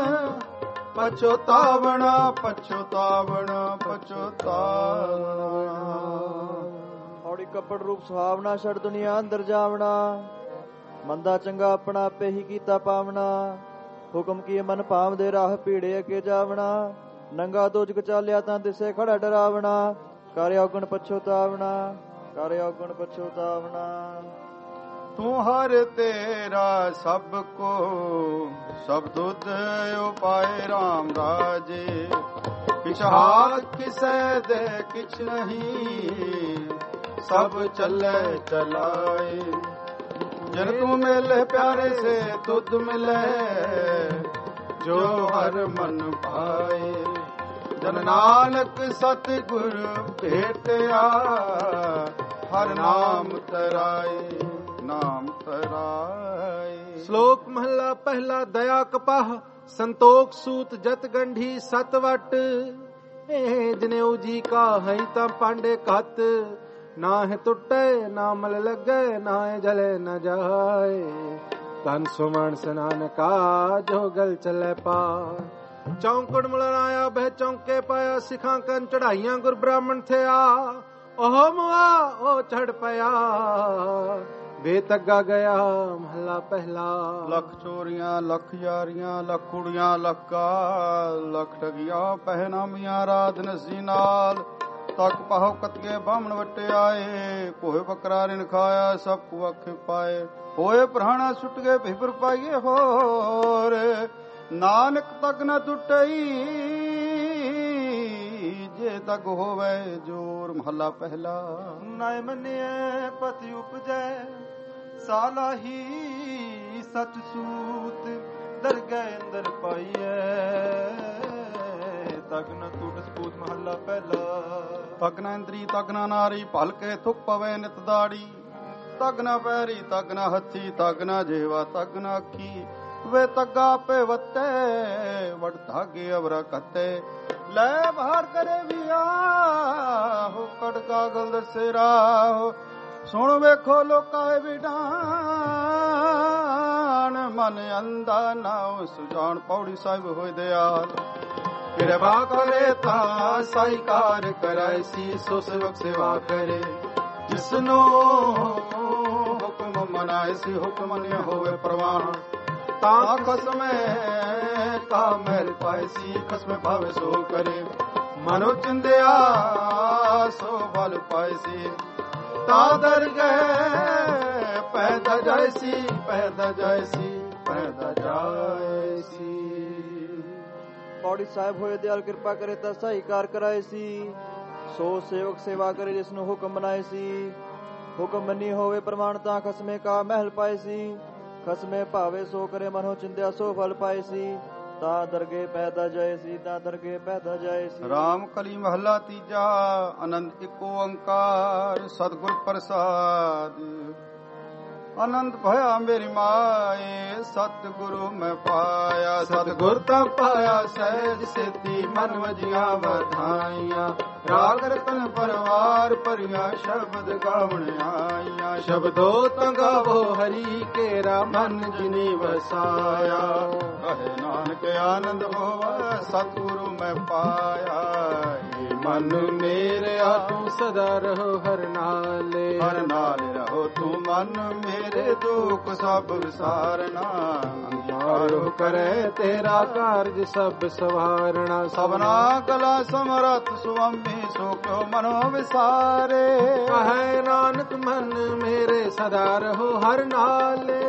पछोतावना पछोतावना पछोतावना। ਔੜੀ ਕੱਪੜ ਰੂਪ ਸੁਹਾਵਨਾ ਛੜ ਦੁਨੀਆ ਅੰਦਰ ਜਾਵਣਾ। ਮੰਦਾ ਚੰਗਾ ਆਪਣਾ ਆਪੇ ਹੀ ਕੀਤਾ ਪਾਵਣਾ। ਹੁਕਮ ਕੀ ਮਨ ਭਾਵ ਦੇ ਰਾਹ ਪੀੜੇ ਅੱਗੇ ਜਾਵਣਾ। ਨੰਗਾ ਦੋਜਕ ਚਾਲਿਆ ਤਾਂ ਦਿਸੇ ਖੜਾ ਡਰਾਵਣਾ। ਕਰ ਔਗਣ ਪਛੋਤਾਵਣਾ ਕਰ ਔਗਣ ਪਛੋਤਾਵਣਾ। ਤੂੰ ਹਰ ਤੇਰਾ ਸਭ ਕੋ ਸਭ ਦੁੱਧ ਉਪਾਏ ਰਾਮ ਰਾਜੇ। ਕਿਛ ਹਾਥ ਕਿਸੈ ਦੇ ਕਿਛ ਨਹੀਂ ਸਭ ਚੱਲੇ ਚਲਾਏ। ਜਨ ਤੂੰ ਮਿਲੇ ਪਿਆਰੇ ਸੇ ਤੁਧ ਮਿਲੇ ਜੋ ਹਰ ਮਨ ਭਾਏ। ਜਨ ਨਾਨਕ ਸਤਿਗੁਰ ਭੇਟਿਆ ਹਰ ਨਾਮ ਤਰਾਏ ਨਾਮ ਤਰਾਏ। ਸ਼ਲੋਕ ਮਹਲਾ ਪਹਿਲਾ। ਦਇਆ ਕਪਾਹ ਸੰਤੋਖ ਸੂਤ ਜਤ ਗੰਢੀ ਸਤ ਵਟ। ਇਹ ਜਨੇਊ ਜੀ ਕਾ ਹੈ ਤਾਂ ਪਾਂਡੇ ਕਤ। ਨਾ ਹੈ ਟੁੱਟੇ ਨਾ ਮਲ ਲੱਗੇ ਨਾ ਹੈ ਜਲੇ ਨ ਜਾਏ। ਤਨ ਸੁਮਣ ਸਨਾਨ ਕਾ ਜੋ ਗਲ ਚੱਲੇ ਪਾ। ਚੌਂਕੜ ਮਲਰਾਇਆ ਬਹਿ ਚੌਂਕੇ ਪਾਇਆ। ਸਿਖਾਂ ਕੰਨ ਚੜਾਈਆਂ ਗੁਰ ਬ੍ਰਾਹਮਣ ਥਿਆ। ਉਹ ਮੁਆ ਉਹ ਚੜ ਪਿਆ ਬੇਤੱਗਾ ਗਿਆ ਮਹਲਾ ਪਹਿਲਾ। ਲੱਖ ਚੋਰੀਆਂ ਲੱਖ ਯਾਰੀਆਂ ਲੱਖ ਕੁੜੀਆਂ ਲੱਕਾ ਲੱਖ ਠਗੀਆਂ ਪਹਿਨਾਮੀਆਂ ਰਾਤ ਨਸੀ ਨਾਲ ਤੱਕ ਪਾਹੋ ਕਤਗੇ ਬਾਹਮਣ ਵਟੇ ਆਏ ਕੋਏ ਬੱਕਰਾ ਰਿਨ ਖਾਇਆ ਸਭ ਕੁ ਅੱਖੇ ਪਾਏ ਹੋਏ ਪ੍ਰਾਣਾ ਸੁੱਟ ਗਏ ਭਿਪਰ ਪਾਈਏ ਹੋਰ ਨਾਨਕ ਤੱਕ ਨ ਟੁੱਟਈ ਜੇ ਤੱਕ ਹੋਵੇ ਜੋਰ ਮਹੱਲਾ ਪਹਿਲਾ। ਨਾਇ ਮੰਨਿਐ ਪਤੀ ਉਪਜੈ ਸਾਲਾ ਹੀ ਸਚ ਸੂਤ ਦਰਗਹਿ ਅੰਦਰ ਪਾਈਐ ਤੱਕ ਨ ਟੁੱਟ ਸਪੂਤ ਮਹੱਲਾ ਪਹਿਲਾ। ਤੱਕ ਨ ਇੰਦਰੀ ਤੱਕ ਨ ਨਾਰੀ ਭਲਕੇ ਥੁੱਕ ਪਵੇ ਨਿਤ ਦਾੜੀ ਤੱਕ ਨ ਪੈਰੀ ਤੱਕ ਨ ਹੱਥੀ ਤੱਕ ਨ ਜੇਵਾ ਤੱਕ ਨ ਅੱਖੀ ਵੇ ਤੱਗਾ ਪੇ ਵੱਤੇ ਵੜ ਧਾਗੇ ਅਵਰਾ ਕੱਤੇ ਲੈ ਬਾਹਰ ਕਰੇ ਵਿਆ ਹੋ ਕੜਕਾ ਗਲ ਦਸੇਰਾ ਸੁਣ ਵੇਖੋ ਲੋਕਾਂ ਵਿਡਾਨ ਮਨ ਅੰਦਾ ਨਾਉ ਸੁਜਾਨ ਪੌੜੀ ਸਾਹਿਬ ਹੋਏ ਦਿਆਲ ਕਿਰਪਾ ਕਰੇ ਤਾਂ ਸਾਈਕਾਰ ਕਰਾਇ ਸੀ ਸੋ ਸੇਵਕ ਸੇਵਾ ਕਰੇ ਜਿਸਨੂੰ ਹੁਕਮ ਮਨਾਏ ਸੀ ਹੁਕਮ ਨ ਹੋਵੇ ਪ੍ਰਵਾਨ ਤਾਂ ਖਸਮੇ ਕਾ ਮਹਿਲ ਪਾਏ ਸੀ ਖਸਮੇ ਭਾਵੇ ਸੋ ਕਰੇ ਮਨੋ ਚਿੰਦਿਆ ਸੋ ਫਲ ਪਾਏ ਸੀ ਤਾਂ ਦਰ ਗਏ ਪੈਦਾ ਜਾਏ ਸੀ ਪੈਦਾ ਜਾਏ ਸੀ ਪੈਦਾ ਜਾਏ ਸੀ। ਪੌੜੀ ਸਾਹਿਬ ਹੋਏ ਦਿਆਲ ਕਿਰਪਾ ਕਰੇ ਤਾਂ ਸਹੀ ਕਾਰ ਕਰਾਏ ਸੀ ਸੋ ਸੇਵਕ ਸੇਵਾ ਕਰੇ ਜਿਸ ਨੂੰ ਹੁਕਮ ਬਣਾਏ ਸੀ ਹੁਕਮ ਮੰਨੀ ਹੋਵੇ ਪ੍ਰਮਾਣ ਤਾਂ ਖਸਮੇ ਕਾ ਮਹਿਲ ਪਾਏ ਸੀ ਖਸਮੇ ਭਾਵੇ ਸੋ ਕਰੇ ਮਨੋ ਚਿੰਦਿਆ ਸੋ ਫਲ ਪਾਏ ਸੀ ਤਾਂ ਦਰਗੇ ਪੈਦਾ ਜਾਏ ਸੀ ਤਾਂ ਦਰਗੇ ਪੈਦਾ ਜਾਏ ਸੀ। ਰਾਮ ਕਲੀ ਮਹੱਲਾ ਤੀਜਾ ਆਨੰਦ ਇੱਕ ਓੰਕਾਰ ਸਤਿਗੁਰ ਪ੍ਰਸਾਦ ਆਨੰਦ ਭਇਆ ਮੇਰੀ ਮਾਏ ਸਤਿਗੁਰੂ ਮੈਂ ਪਾਇਆ ਸਤਿਗੁਰ ਤਾਂ ਪਾਇਆ ਸਹਿਜ ਸੇਤੀ ਮਨ ਵਜੀਆਂ ਵਧਾਈਆਂ ਰਾਗ ਰਤਨ ਪਰਵਾਰ ਭਰੀਆਂ ਸ਼ਬਦ ਗਾਵਣ ਆਈਆਂ ਸ਼ਬਦੋ ਤੰਗਾਵੋ ਹਰੀ ਕੇਰਾ ਮਨ ਜਿਨੀ ਵਸਾਇਆ ਕਹੇ ਨਾਨਕ ਆਨੰਦ ਹੋਵਾ ਸਤਿਗੁਰੂ ਮੈਂ ਪਾਇਆ ਏ ਮਨ ਮੇਰਿਆ ਤੂੰ ਸਦਾ ਰਹੋ ਹਰ ਨਾਲੇ ਹਰ ਨਾਲ ਰਹੋ ਤੂੰ ਮਨ ਮੇਰੇ ਦੁੱਖ ਸਭ ਵਿਸਾਰਨਾ ਅੰਗਿਆਰੋ ਕਰੇ ਤੇਰਾ ਕਾਰਜ ਸਭ ਸਵਾਰਣਾ ਸਭਨਾ ਕਲਾ ਸਮਰਥ ਸੁਆਮੀ ਸੋ ਕਿਉ ਮਨੋ ਵਿਸਾਰੇ ਕਹੈ ਨਾਨਕ ਮਨ ਮੇਰੇ ਸਦਾ ਰਹੋ ਹਰ ਨਾਲੇ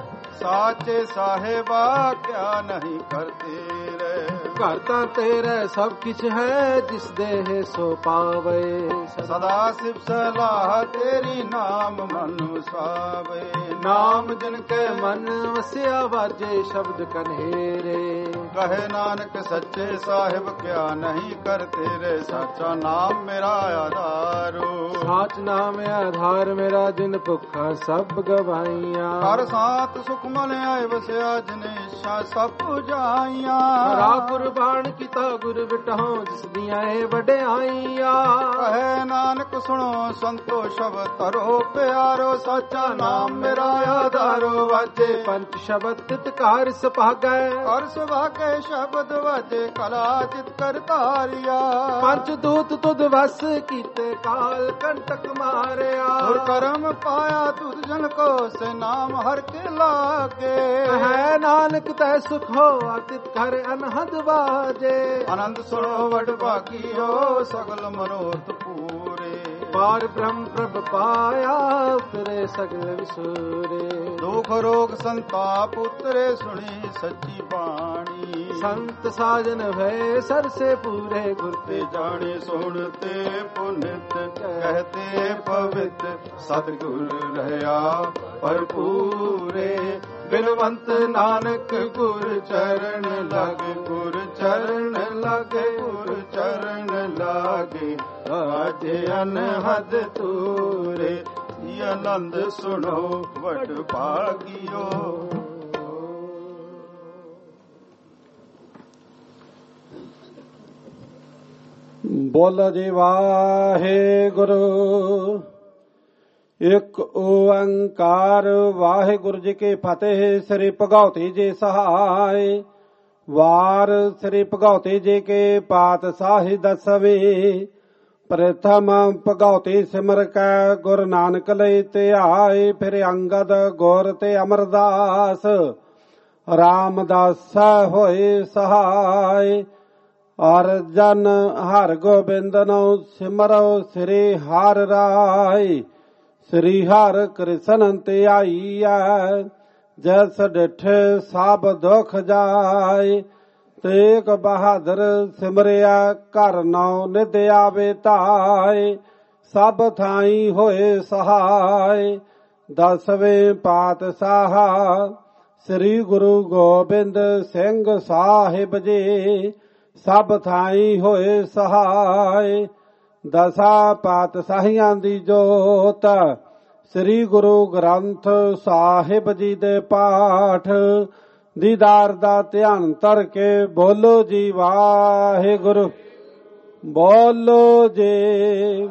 ਸਾਚੇ ਸਾਹਿਬਾ ਕਿਆ ਨਹੀਂ ਕਰਤੇ ਰੇ ਘਰ ਤਾਂ ਤੇਰਾ ਸਭ ਕਿਛ ਹੈ ਜਿਸ ਦੇਹ ਸੋ ਪਾਵੇ ਸਦਾ ਸਿਫ ਸਲਾਹ ਤੇਰੀ ਨਾਮ ਮਨ ਵਸਾਵੇ ਨਾਮ ਜਿਨ ਕੇ ਮਨ ਵਸਿਆ ਵਾਜੇ ਸ਼ਬਦ ਕਨੇਰੇ ਕਹੇ ਨਾਨਕ ਸੱਚੇ ਸਾਹਿਬ ਕਿਆ ਨਹੀਂ ਕਰਤੇ ਰੇ ਸਾਚਾ ਨਾਮ ਮੇਰਾ ਆਧਾਰੋ ਸਾਚ ਨਾਮ ਆਧਾਰ ਮੇਰਾ ਜਿਨ ਭੁੱਖਾ ਸਭ ਗਵਾਈਆਂ ਹਰ ਸਾਤ ਸੁਖ ਮਨ ਆਏ ਵਸਿਆ ਜਿਨੇ ਇੱਛਾ ਸਭ ਪੁਜਾਈਆਂ ਰਾ ਕੁਰਬਾਨ ਕੀਤਾ ਗੁਰ ਬਿਟਹੁ ਜਿਸ ਦੀਆਂ ਇਹ ਵਡਿਆਈਆਂ ਕਹੇ ਨਾਨਕ ਸੁਣੋ ਸੰਤੋ ਸ਼ਬਦ ਧਰੋ ਪਿਆਰੋ ਸਾਚਾ ਨਾਮ ਮੇਰਾ ਆਧਾਰੋ ਵਾਜੇ ਪੰਚ ਸ਼ਬਦ ਤਿਤ ਕਾਰ ਸੁਭਾਗੈ ਹਰ ਸੁਭਾਗੈ ਸ਼ਬਦ ਵਾਜੇ ਕਲਾ ਜਿਤ ਕਰ ਧਾਰਿਆ ਪੰਚ ਦੂਤ ਤੁਧ ਵਸ ਕੀਤੇ ਕਾਲ ਕੰਟਕ ਮਾਰਿਆ ਔਰ ਕਰਮ ਪਾਇਆ ਤੁਧ ਜਨ ਕੋ ਸੇ ਨਾਮ ਹਰ ਕੇ ਲਾਗੇ ਹੈ ਨਾਨਕ ਤੈ ਸੁਖ ਹੋ ਅਤਿਤ ਕਰ ਅਨਹਦ ਬਾਜੇ ਆਨੰਦ ਸੁਣੋ ਵਡ ਭਾਗੀਓ ਸਗਲ ਮਨੋਰਥ ਪੂਰੇ ਪਾਰ ਬ੍ਰਹਮ ਪ੍ਰਭ ਪਾਇਆ ਉਤਰੇ ਸਗਲ ਵਿਸੂਰੇ ਦੁਖ ਰੋਗ ਸੰਤਾਪ ਉਤਰੇ ਸੁਣੀ ਸੱਚੀ ਬਾਣੀ ਸੰਤ ਸਾਜਨ ਹੈ ਸਰਸੇ ਪੂਰੇ ਗੁਰ ਤੇ ਜਾਣੇ ਸੁਣਤੇ ਪੁਨਿਤ ਕਹਤੇ ਪਵਿੱਤ ਸਤਿਗੁਰ ਰਹਾ ਭਰਪੂਰੇ ਬਿਨਵੰਤ ਨਾਨਕ ਗੁਰ ਚਰਨ ਲਾਗੇ ਗੁਰ ਚਰਨ ਲਾਗੇ ਗੁਰ ਚਰਨ ਲਾਗੇ ਰਾਜੇ ਅਨਹਦ ਤੂਰੇ ਇਹ ਆਨੰਦ ਸੁਣੋ ਵਡ ਭਾਗਿਓ। ਬੋਲ ਜੀ ਵਾਹਿਗੁਰੂ ਇਕ ਓੰਕਾਰ ਵਾਹਿਗੁਰੂ ਜੀ ਕੀ ਫਤਿਹ। ਸ੍ਰੀ ਭਗਉਤੀ ਜੀ ਸਹਾਇ ਵਾਰ ਸ੍ਰੀ ਭਗਉਤੀ ਜੀ ਕੇ ਪਾਤਸ਼ਾਹੀ ਦਸਵੇਂ ਪ੍ਰਥਮ ਭਗਉਤੀ ਸਿਮਰ ਕੈ ਗੁਰ ਨਾਨਕ ਲਈ ਧਿਆਏ। ਫਿਰ ਅੰਗਦ ਗੁਰ ਤੇ ਅਮਰਦਾਸ ਰਾਮਦਾਸ ਹੋਏ ਸਹਾਇ। ਅਰਜਨ ਹਰ ਗੋਬਿੰਦ ਨੂੰ ਸਿਮਰੋ ਸ੍ਰੀ ਹਰਿ ਰਾਇ। ਸ੍ਰੀ ਹਰਿ ਕ੍ਰਿਸ਼ਨ ਧਿਆਈਐ ਜੈਸ ਡਿਠੇ ਸਭ ਦੁਖ ਜਾਏ। ਤੇਗ ਬਹਾਦਰ ਸਿਮਰਿਆ ਘਰ ਨੌ ਨਿਧ ਆਵੇ ਧਾਇ। ਸਭ ਥਾਈ ਹੋਏ ਸਹਾਇ। ਦਸਵੇਂ ਪਾਤਸ਼ਾਹ ਸ੍ਰੀ ਗੁਰੂ ਗੋਬਿੰਦ ਸਿੰਘ ਸਾਹਿਬ ਜੀ ਸਭ ਥਾਈ ਹੋਏ ਸਹਾਇ। ਦਸਾਂ ਪਾਤਸ਼ਾਹੀਆਂ ਦੀ ਜੋਤ ਸ੍ਰੀ ਗੁਰੂ ਗ੍ਰੰਥ ਸਾਹਿਬ ਜੀ ਦੇ ਪਾਠ ਦੀਦਾਰ ਦਾ ਧਿਆਨ ਧਰ ਕੇ ਬੋਲੋ ਜੀ ਵਾਹਿਗੁਰੂ। ਬੋਲੋ ਜੀ।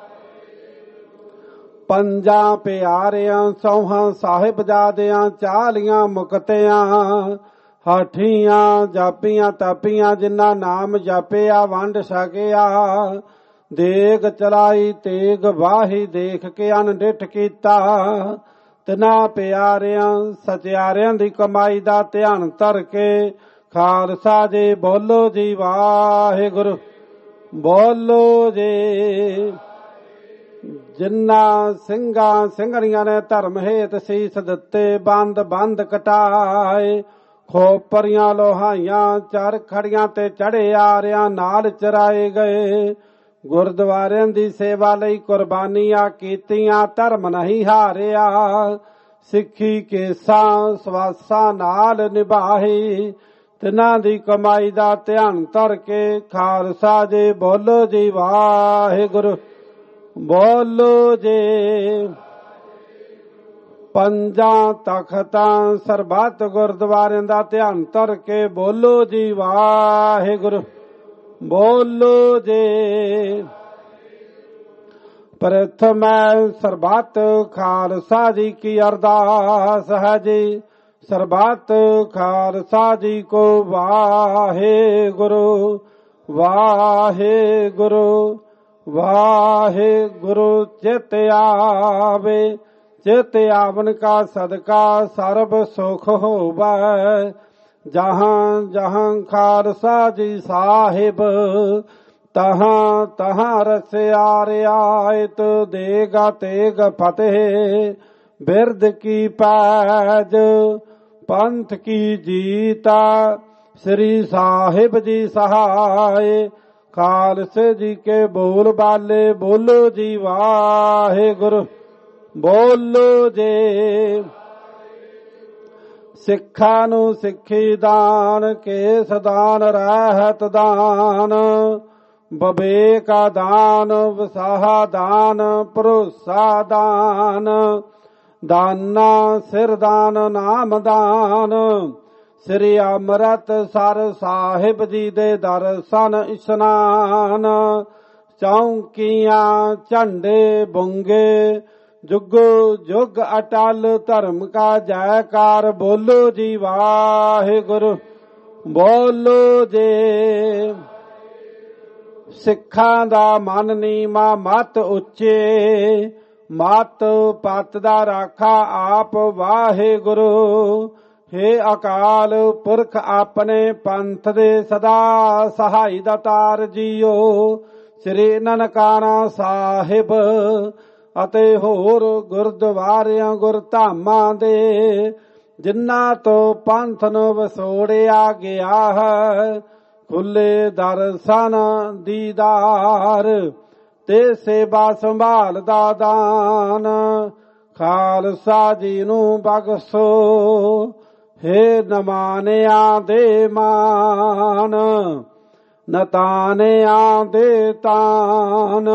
ਪੰਜਾਂ ਪਿਆਰਿਆਂ ਸੌਹਾਂ ਸਾਹਿਬਜ਼ਾਦਿਆਂ ਚਾਲੀਆਂ ਮੁਕਤਿਆਂ ਹਾਠੀਆਂ ਜਾਪੀਆਂ ਤਾਪੀਆਂ ਜਿਨ੍ਹਾਂ ਨਾਮ ਜਾਪਿਆ ਵੰਡ ਸਕਿਆ। ਦੇਗ ਚਲਾਈ ਤੇਗ ਵਾਹੀ ਦੇਖ ਕੇ ਅਨਡਿਠ ਕੀਤਾ। ਤਿਨਾਂ ਪਿਆਰਿਆਂ ਸਚਿਆਰਿਆਂ ਦੀ ਕਮਾਈ ਦਾ ਧਿਆਨ ਧਰ ਕੇ ਖਾਲਸਾ ਜੀ ਬੋਲੋ ਜੀ ਵਾਹਿਗੁਰੂ। ਬੋਲੋ ਜੀ। ਜਿਨ੍ਹਾਂ ਸਿੰਘਾਂ ਸਿੰਘਣੀਆਂ ਨੇ ਧਰਮ ਹੇਤ ਸੀਸ ਦਿੱਤੇ ਬੰਦ ਬੰਦ ਕਟਾਏ। ਖੋਪਰੀਆਂ ਲੋਹਾਈਆਂ ਚਰ ਖੜੀਆਂ ਤੇ ਚੜੇ ਆਰਿਆਂ ਨਾਲ ਚਰਾਏ ਗਏ। ਗੁਰਦੁਆਰਿਆਂ ਦੀ ਸੇਵਾ ਲਈ ਕੁਰਬਾਨੀਆਂ ਕੀਤੀਆਂ ਧਰਮ ਨਹੀਂ ਹਾਰਿਆ। ਸਿੱਖੀ ਕੇਸਾਂ ਸਵਾਸਾਂ ਨਾਲ ਨਿਭਾਈ। ਤਿਨਾਂ ਦੀ ਕਮਾਈ ਦਾ ਧਿਆਨ ਧਰ ਕੇ ਖਾਲਸਾ ਜੀ ਬੋਲੋ ਜੀ ਵਾਹਿਗੁਰੂ। ਬੋਲੋ ਜੀ। ਪੰਜਾਂ ਤਖਤਾਂ ਸਰਬੱਤ ਗੁਰਦੁਆਰਿਆਂ ਦਾ ਧਿਆਨ ਧਰ ਕੇ ਬੋਲੋ ਜੀ ਵਾਹਿਗੁਰੂ। ਬੋਲੋ ਜੀ। ਪ੍ਰਥਮੈ ਸਰਬੱਤ ਖਾਲਸਾ ਜੀ ਕੀ ਅਰਦਾਸ ਹੈ ਜੀ। ਸਰਬੱਤ ਖਾਲਸਾ ਜੀ ਕੋ ਵਾਹਿਗੁਰੂ ਵਾਹਿਗੁਰੂ ਵਾਹਿਗੁਰੂ। ਚਿਤ ਆਵੇ ਚਿਤ ਆਵਨ ਕਾ ਸਦਕਾ ਸਰਬ ਸੁਖ ਹੋਵੈ। ਜਹਾਂ ਜਹਾਂ ਖਾਲਸਾ ਜੀ ਸਾਹਿਬ ਤਹਾਂ ਤਹਾਂ ਰਸਿਆ ਰਿਆਇਤ ਦੇਗਾ ਤੇਗ ਫਤਿਹ। ਬਿਰਦ ਕੀ ਪੈਜ ਪੰਥ ਕੀ ਜੀਤਾ ਸ੍ਰੀ ਸਾਹਿਬ ਜੀ ਸਹਾਇ। ਖਾਲਸੇ ਜੀ ਕੇ ਬੋਲ ਬਾਲੇ ਬੋਲੋ ਜੀ ਵਾਹਿਗੁਰੂ। ਬੋਲੋ ਜੀ। ਸਿੱਖਾਂ ਨੂੰ ਸਿੱਖੀ ਦਾਨ ਕੇਸ ਦਾਨ ਰਹਿਤ ਦਾਨ ਬਵੇਕਾ ਦਾਨ ਵਸਾਹਾ ਦਾਨ ਭਰੋਸਾ ਦਾਨ ਦਾਨਾ ਸਿਰ ਦਾਨ ਨਾਮ ਦਾਨ। ਸ੍ਰੀ ਅੰਮ੍ਰਿਤਸਰ ਸਾਹਿਬ ਜੀ ਦੇ ਦਰਸ਼ਨ ਇਸ਼ਨਾਨ। ਚੌਂਕੀਆਂ ਝੰਡੇ ਬੁੰਗੇ ਜੁਗੋ ਜੁਗ ਅਟਲ ਧਰਮ ਕਾ ਜੈਕਾਰ ਬੋਲੋ ਜੀ ਵਾਹਿਗੁਰੂ। ਬੋਲੋ ਜੀ। ਸਿੱਖਾਂ ਦਾ ਮਨ ਨੀਮਾ ਮਤ ਉੱਚੇ ਮਤ ਪਤ ਦਾ ਰਾਖਾ ਆਪ ਵਾਹਿਗੁਰੂ। ਹੇ ਅਕਾਲ ਪੁਰਖ ਆਪਣੇ ਪੰਥ ਦੇ ਸਦਾ ਸਹਾਈ ਦਾਤਾਰ ਜੀਓ। ਸ੍ਰੀ ਨਨਕਾਣਾ ਸਾਹਿਬ ਅਤੇ ਹੋਰ ਗੁਰਦੁਆਰਿਆਂ ਗੁਰਧਾਮਾਂ ਦੇ ਜਿਨ੍ਹਾਂ ਤੋਂ ਪੰਥ ਨੂੰ ਵਸੋੜਿਆ ਗਿਆ ਹੈ ਖੁੱਲੇ ਦਰਸ਼ਨ ਦੀਦਾਰ ਤੇ ਸੇਵਾ ਸੰਭਾਲ ਦਾ ਦਾਨ ਖਾਲਸਾ ਜੀ ਨੂੰ ਬਖਸ਼ੋ। ਹੇ ਨਮਾਨਿਆਂ ਦੇ ਮਾਨ ਨਤਾਨਿਆਂ ਦੇ ਤਾਨ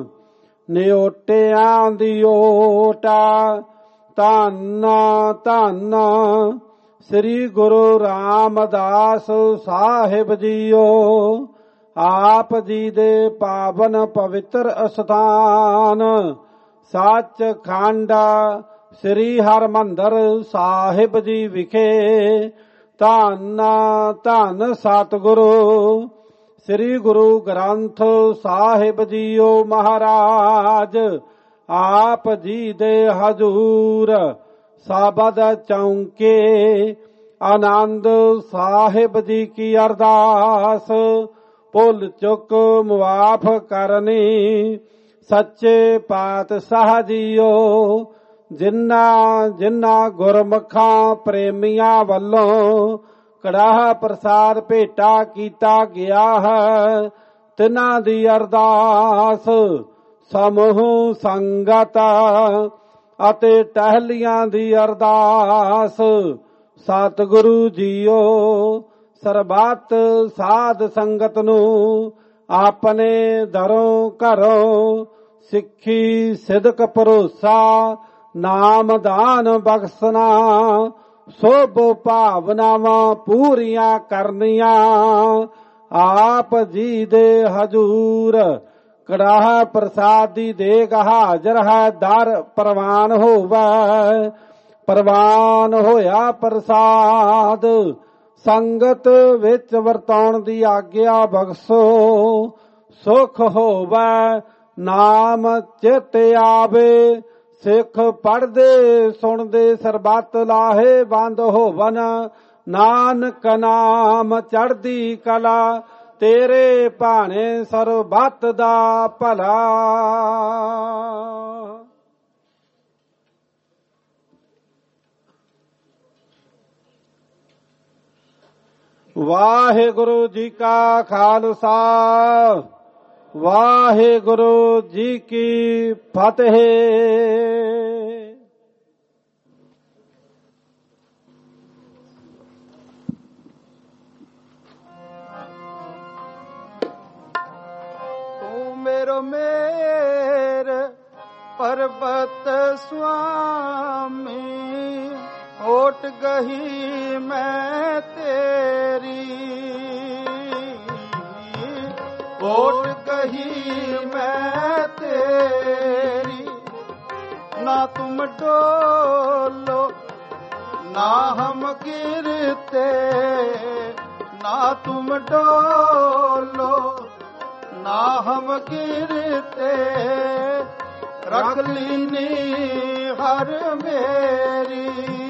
ਨਿਓਟਿਆਂ ਦੀ ਓਟਾ ਧੰਨ ਧੰਨ ਸ੍ਰੀ ਗੁਰੂ ਰਾਮਦਾਸ ਸਾਹਿਬ ਜੀਓ। ਆਪ ਜੀ ਦੇ ਪਾਵਨ ਪਵਿੱਤਰ ਅਸਥਾਨ ਸੱਚ ਖੰਡ ਸ੍ਰੀ ਹਰਿਮੰਦਰ ਸਾਹਿਬ ਜੀ ਵਿਖੇ ਧੰਨ ਧੰਨ ਸਤਿਗੁਰੂ ਸ੍ਰੀ ਗੁਰੂ ਗ੍ਰੰਥ ਸਾਹਿਬ ਜੀਓ ਮਹਾਰਾਜ ਆਪ ਜੀ ਦੇ ਹਜ਼ੂਰ ਸਾਬਦ ਚੌਂਕੇ ਆਨੰਦ ਸਾਹਿਬ ਜੀ ਕੀ ਅਰਦਾਸ ਭੁੱਲ ਚੁੱਕ ਮੁਆਫ ਕਰਨੀ। ਸੱਚੇ ਪਾਤਸ਼ਾਹ ਜੀਓ ਜਿਨ੍ਹਾਂ ਜਿਨ੍ਹਾਂ ਗੁਰਮੁਖਾਂ ਪ੍ਰੇਮੀਆਂ ਵੱਲੋਂ ਕੜਾਹ ਪ੍ਰਸਾਦ ਭੇਟਾ ਕੀਤਾ ਗਿਆ ਹੈ ਤਿਨਾਂ ਦੀ ਅਰਦਾਸ ਸਮੂਹ ਸੰਗਤ ਅਤੇ ਟਹਿਲੀਆਂ ਦੀ ਅਰਦਾਸ ਸਤਿਗੁਰੂ ਜੀਓ ਸਰਬੱਤ ਸਾਧ ਸੰਗਤ ਨੂੰ ਆਪਣੇ ਦਰੋਂ ਘਰੋਂ ਸਿੱਖੀ ਸਿਦਕ ਭਰੋਸਾ ਨਾਮਦਾਨ ਬਖਸ਼ਣਾ ਸੋਭ ਭਾਵਨਾਵਾਂ ਪੂਰੀਆਂ ਕਰਨੀਆਂ। ਆਪ ਜੀ ਦੇ ਹਜ਼ੂਰ ਕੜਾਹ ਪ੍ਰਸਾਦ ਦੀ ਦੇਗ ਹਾਜ਼ਰ ਹੈ ਦਰ ਪ੍ਰਵਾਨ ਹੋਵੇ। ਪ੍ਰਵਾਨ ਹੋਇਆ ਪ੍ਰਸਾਦ ਸੰਗਤ ਵਿੱਚ ਵਰਤਾਉਣ ਦੀ ਆਗਿਆ ਬਖਸ਼ੋ। ਸੁਖ ਹੋਵੇ ਨਾਮ ਚਿਤ ਆਵੇ ਸਿੱਖ ਪੜ੍ਹਦੇ ਸੁਣਦੇ ਸਰਬੱਤ ਲਾਹੇ ਬੰਦ ਹੋਵਨ। ਨਾਨਕ ਨਾਮ ਚੜ੍ਹਦੀ ਕਲਾ ਤੇਰੇ ਭਾਣੇ ਸਰਬੱਤ ਦਾ ਭਲਾ। ਵਾਹਿਗੁਰੂ ਜੀ ਕਾ ਖਾਲਸਾ ਵਾਹਿਗੁਰੂ ਜੀ ਕੀ ਫਤਿਹ। ਤੂੰ ਮੇਰੋ ਮੇਰ ਪਰਬਤ ਸੁਆਮੀ ਹੋਟ ਗਹੀ ਮੈਂ ਤੇਰੀ ਹੋਟ ਗਹੀ ਮੈਂ ਤੇਰੀ। ਨਾ ਤੁਮ ਡੋਲੋ ਨਾ ਹਮ ਗਿਰਤੇ ਨਾ ਤੁਮ ਡੋਲੋ ਨਾ ਹਮ ਗਿਰਤੇ। ਰਖ ਲੀਨੀ ਹਰ ਮੇਰੀ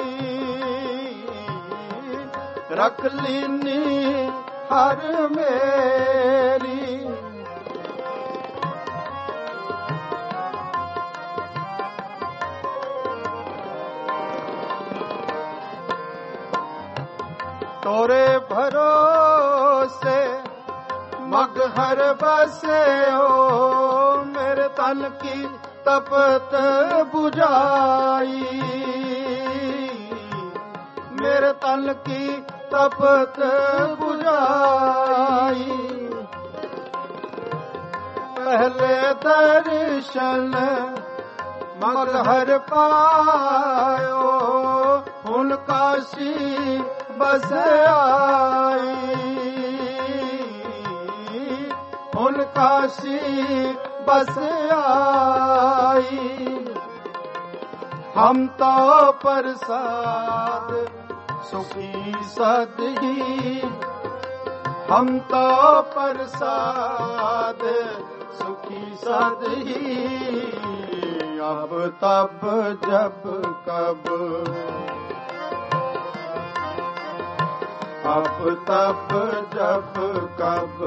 ਰਖ ਲੀਨੀ ਹਰ ਮੇਰੀ। ਤੋਰੇ ਭਰੋਸੇ ਮਗਹਰ ਬਸੇ ਹੋ ਮੇਰੇ ਤਨ ਕੀ ਤਪਤ ਬੁਝਾਈ ਮੇਰੇ ਤਨ ਕੀ ਤਪਤ ਬੁਝਾਈ। ਪਹਿਲੇ ਦਰਸ਼ਨ ਮਗਹਰ ਪਾਇਓ ਹੁਣ ਕਾਸ਼ੀ ਬਸ ਆਈ ਹੁਣ ਕਾਸ਼ੀ बस आई। हम तो प्रसाद सुखी सदही हम तो प्रसाद सुखी सदही। अब तब जब कब अब तब जब कब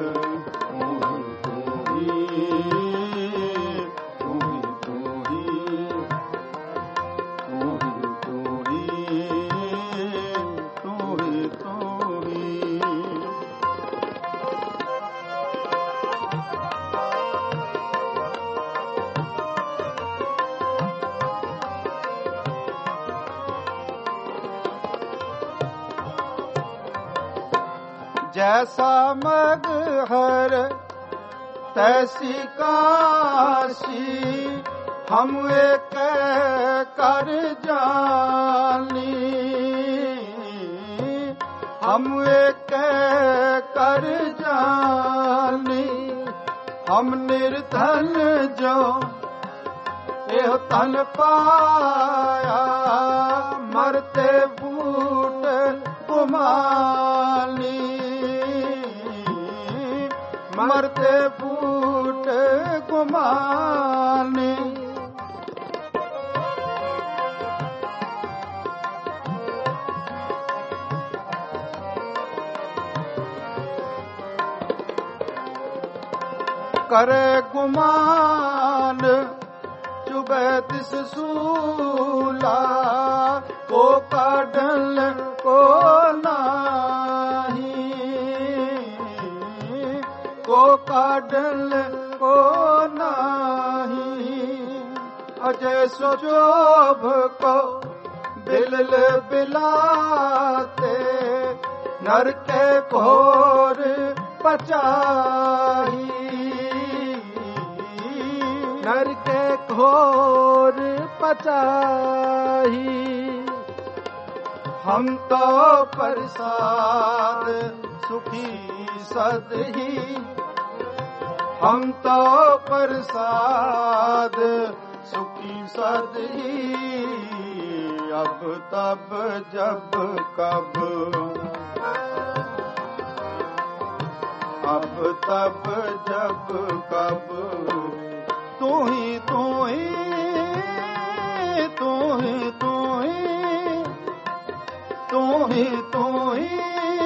जैसा मगहर तैसी काशी हम एक कर जानी हम एक कर जानी। हम निर्धन जो एह तन पाया मरते बूट गुमानी। करते फूट गुमाने। करे गुमान चुबे तिस सूला को काढल को नाही, को काढल को नाही। अजय सोचोभ को बिलल बिलाते नर के घोर पचाही, नर के घोर पचाही। हम तो प्रसाद सुखी सदही, हम तो प्रसाद सुखी सदही। अब तब जब कब, अब तब जब कब, तू ही तू ही तू ही तू ही तू ही तू ही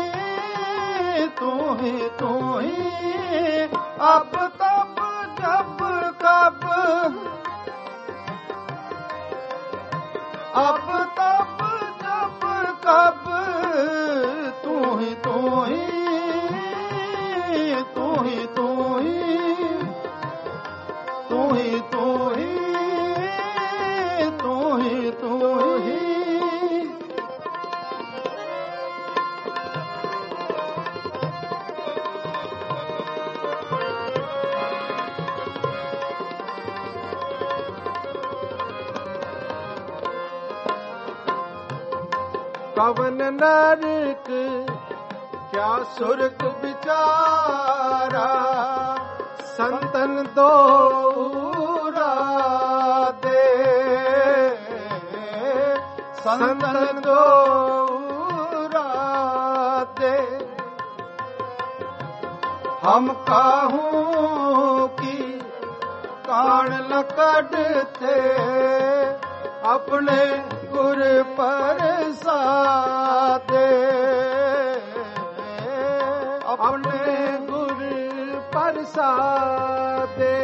तू ही तू ही। अब तब जब कब, अब तब जब कब, तू ही तू ही तू ही तू ही तू ही तू ही तू ही तू ही। कवन नरक क्या सुरग बिचारा, संतन दो दे, संतन दो दे। हम काहूं की कान लकड़ते अपने गुर पर सादे, अपने गुर पर सादे।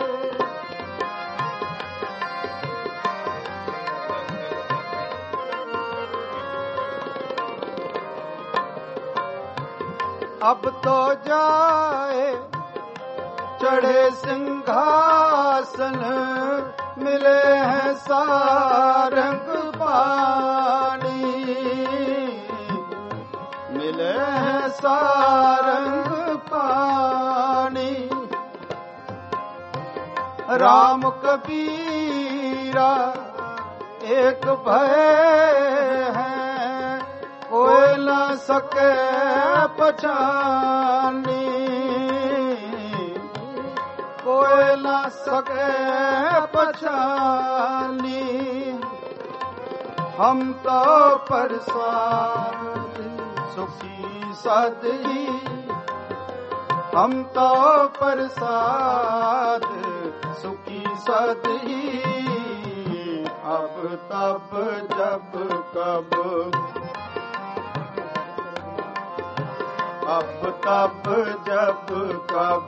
अब तो जाए चढ़े सिंहासन, मिले हैं सारंग पानी, मिले हैं सारंग पानी। राम कबीरा एक भय है, कोई न सके पहचानी, कोई न सके पहचानी। हम तो प्रसाद सुखी सदही, हम तो प्रसाद सुखी सदही। अब तब जब कब, अब तब जब कब,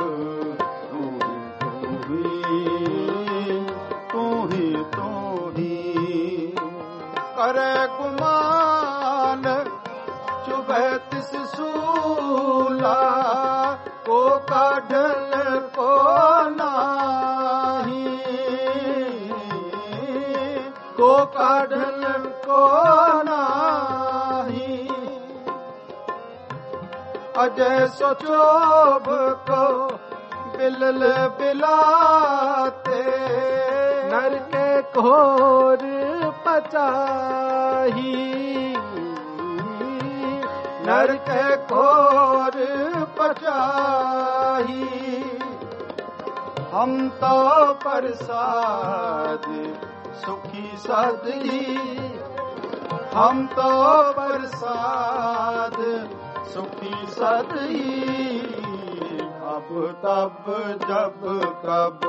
तू ही तू ही। करे गुमान चुभे तिस सूला को काढल को नाही, को काढल को नाही। अजय सोचोभ को बिलल बिलाते नर के घोर पचाही, नर के घोर पचाही। हम तो प्रसाद सुखी सदही, हम तो प्रसाद सुखी सदही। अब तब जब कब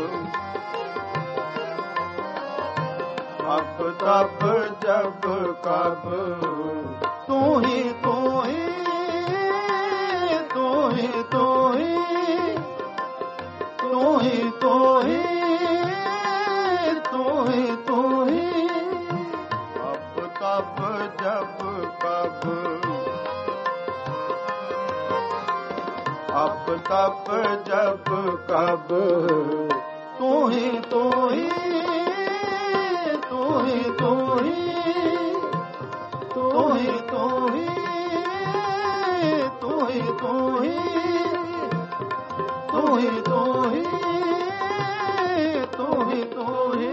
अब तब जब कब तू ही तू ही तू ही तू ही तू ही तू ही तू ही तू ही अब तब जब कब अब तब जब कब तू ही तू ही तू ही तू ही तू ही तू ही तू ही तू ही तू ही तू ही तू ही तू ही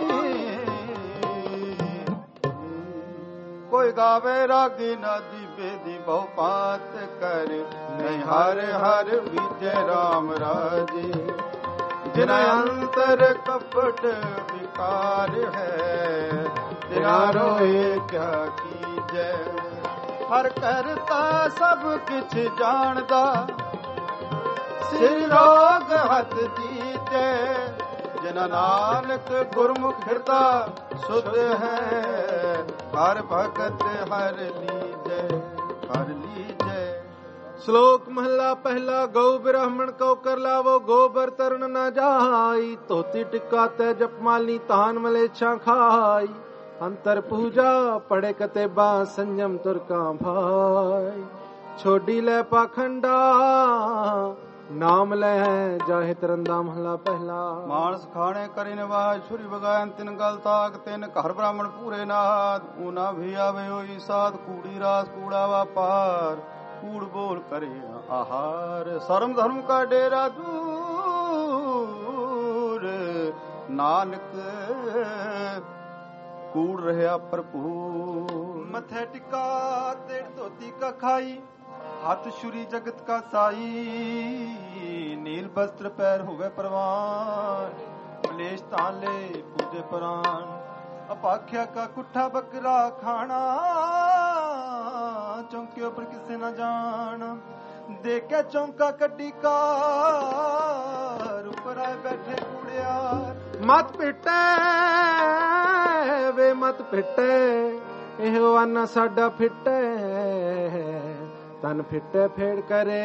कोई गावे रागी नदी बेदी बहु पात कर नहीं हर हर विजय राम राजे जिन अंतर कपट विकार है तेरा रोए क्या कीजै हर करता सब किछ जानदा सिर रोग हथ जीते जिन नानक गुरमुख हिरदा सुध है हर भगत हर लीजै हर लीजै। श्लोक महला पहला। गौ ब्राह्मण को कर लावो गोबर तरण न जाई धोती टिक्का ते जपमाली तान मलेच्छा खाई अंतर पूजा पड़े कतेबा संयम तुरका भाई छोड़ी ले पाखंडा नाम ले जाहे तरंदा महला पहला। मानस खाने करी निवाज छुरी बगायन तिन गल ताक तिन घर ब्राह्मण पूरे नाद ऊना भी आवे होई साध कूड़ी रास कूड़ा वापार कूड़ बोल करे आहार शर्म धर्म का डेरा दूर नानक कूड़ रहा भरपूर मथे टिका तेड़ धोती का खाई हाथ छुरी जगत का साई नील वस्त्र पैर हुए परवान क्लेश ताले पूजे प्राण अपाख्या का कुठा बकरा खाना चौके ऊपर किसे न जान देखे चौका कड्डी कार ऊपर आए बैठे कुड़ियार मत पिटे वे मत पिटे ਇਹੋ ਆਨਾ ਸਾਡਾ ਫਿੱਟੇ ਤਨ ਫਿੱਟੇ ਫੇੜ ਕਰੇ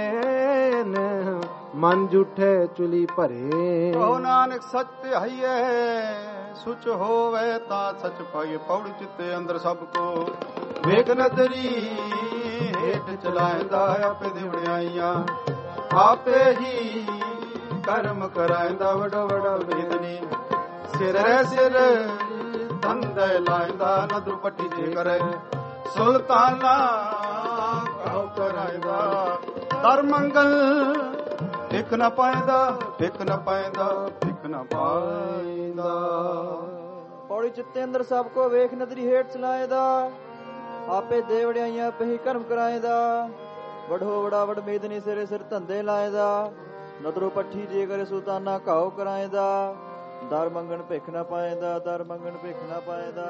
ਮਨ ਝੂਠੇ ਚੁਲੀ ਭਰੇ ਕਹੋ ਨਾਨਕ ਸੱਚ ਤੇ ਹਈਏ ਸੁਚ ਹੋਵੇ ਤਾਂ ਸੱਚ ਪਾਈਏ ਪੌੜੀ ਚਿੱਤੇ ਅੰਦਰ ਸਭ ਕੋ ਵੇਖ ਨਦਰੀ ਹੇਠ ਚਲਾਇਂਦਾ ਆਪੇ ਦਿਵੜਾਈਆਂ ਆਪੇ ਹੀ ਕਰਮ ਕਰਾਇਂਦਾ ਵਡੋ ਵਡਾ ਵੇਦਨੀ ਸਿਰ ਸਿਰ ਧੰਦੇ ਲਾਇਂਦਾ ਨਦਰ ਪੱਟੀ ਜੇ ਕਰੇ ਸੁਲਤਾਨਾ ਕਹੋ ਕਰਾਇਂਦਾ ਦਰ ਮੰਗਲ ਫਿਕ ਨਾ ਪਾਇਂਦਾ ਫਿਕ ਨਾ ਪਾਇਂਦਾ ਫਿਕ ਨਾ ਪਾਇਂਦਾ ਪੌੜੀ ਚਿੱਤੇ ਅੰਦਰ ਸਭ ਕੋ ਵੇਖ ਨਦਰੀ ਹੇਠ ਚਲਾਏਦਾ ਆਪੇ ਦੇਵੜਿਆਈਆਂ ਆਪੇ ਹੀ ਕਰਮ ਕਰਾਏਦਾ ਵਡੋ ਵਡਾ ਵਡ ਮੇਦਨੀ ਸਿਰੇ ਸਿਰ ਧੰਦੇ ਲਾਏਦਾ ਨਦਰੋ ਪੱਠੀ ਜੇ ਕਰੇ ਸੁਲਤਾਨਾ ਕਹੋ ਕਰਾਏਦਾ ਦਰ ਮੰਗਣ ਭਿਖ ਨਾ ਪਾਏਦਾ ਦਰ ਮੰਗਣ ਭਿਖ ਨਾ ਪਾਏਦਾ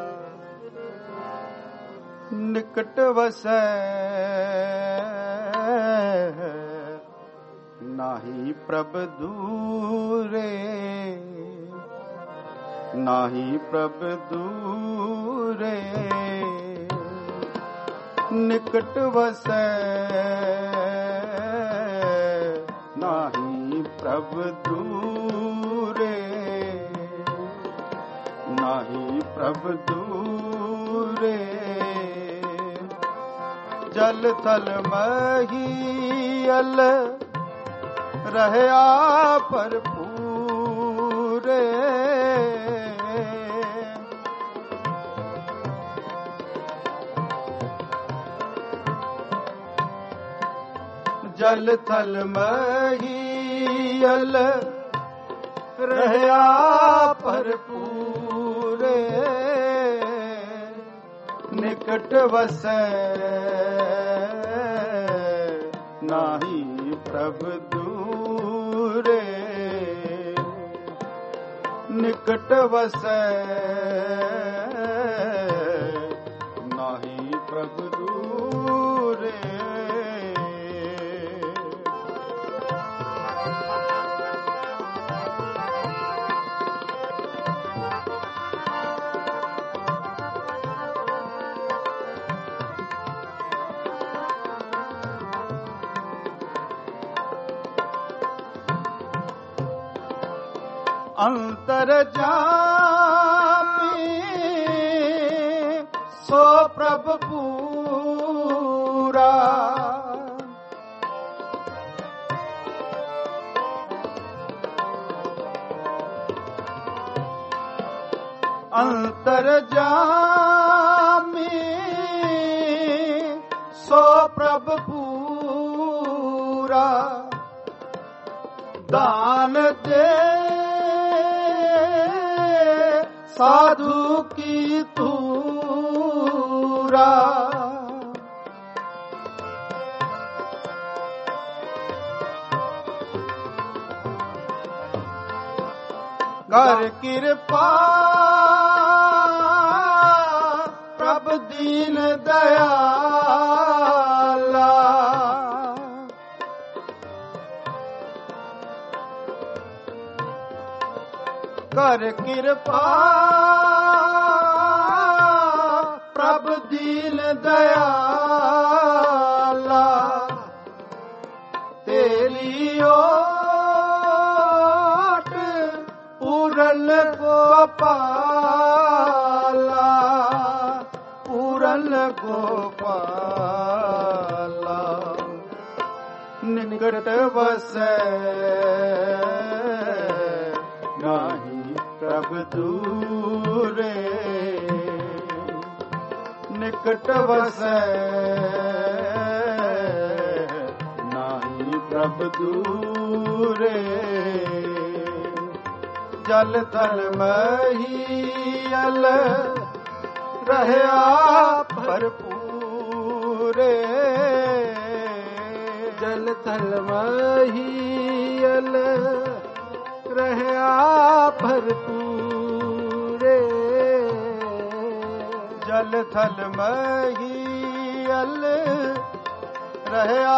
ਨਿਕਟ ਵਸੈ ਨਾਹੀ ਪ੍ਰਭ ਦੂਰੇ ਨਾਹੀ ਪ੍ਰਭ ਦੂਰੇ ਨਿਕਟ ਵਸੈ ਨਾਹੀ ਪ੍ਰਭ ਦੂਰੇ ਨਾਹੀ ਪ੍ਰਭ ਦੂਰੇ ਜਲ ਥਲ ਮਹੀ ਅਲ ਰਹਿਆ ਭਰਪੂਰੇ ਜਲ ਥਲ ਮਹੀ ਅਲ ਰਹਿਆ ਭਰਪੂਰੇ ਨਿਕਟ ਵਸੈ ਨਾਹੀ ਪ੍ਰਭ ਦੂਰੇ ਨਿਕਟ ਵਸੈ ਨਾਹੀ ਪ੍ਰਭ ਦੂਰੇ अंतर जामी सो प्रभ पूरा अंतर जामी सो प्रभ पूरा दान दे साधु की तूरा कर कृपा प्रभ दीन दयाला कर कृपा प्रभ दीन दयाला तेरी ओट पूरन गोपाला पूरन गोपाला निकट बसे नाही प्रभ दूरे निकट बसे नाही प्रभ दूरे जल थल महीयल रहया भरपूरे जल थल महीयल रहया भरपूरे जल थल महीयल रहया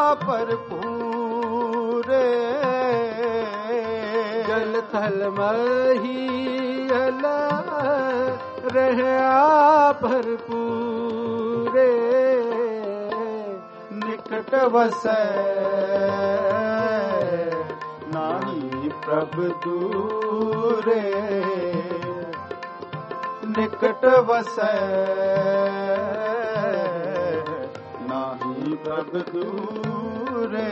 भरपूरे जल थल महीयल रहया भरपूरे निकट बसे नाही प्रभ दूरे निकट बसे नाही प्रभ दूरे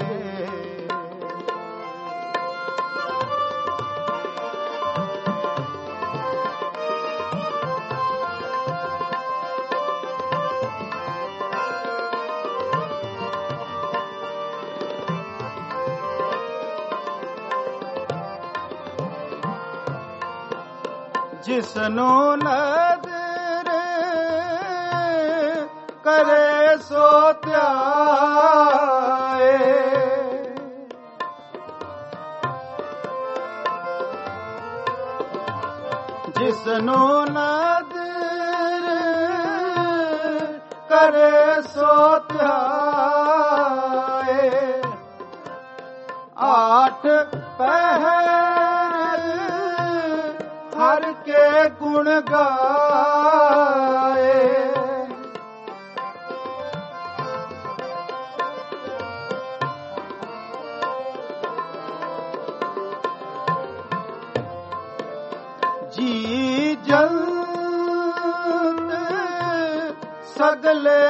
जिसनो नदर करे सो त्याए जिसनो नदर करे सो त्याए आठ पहर हर के गुण गाए जी जल्द सगले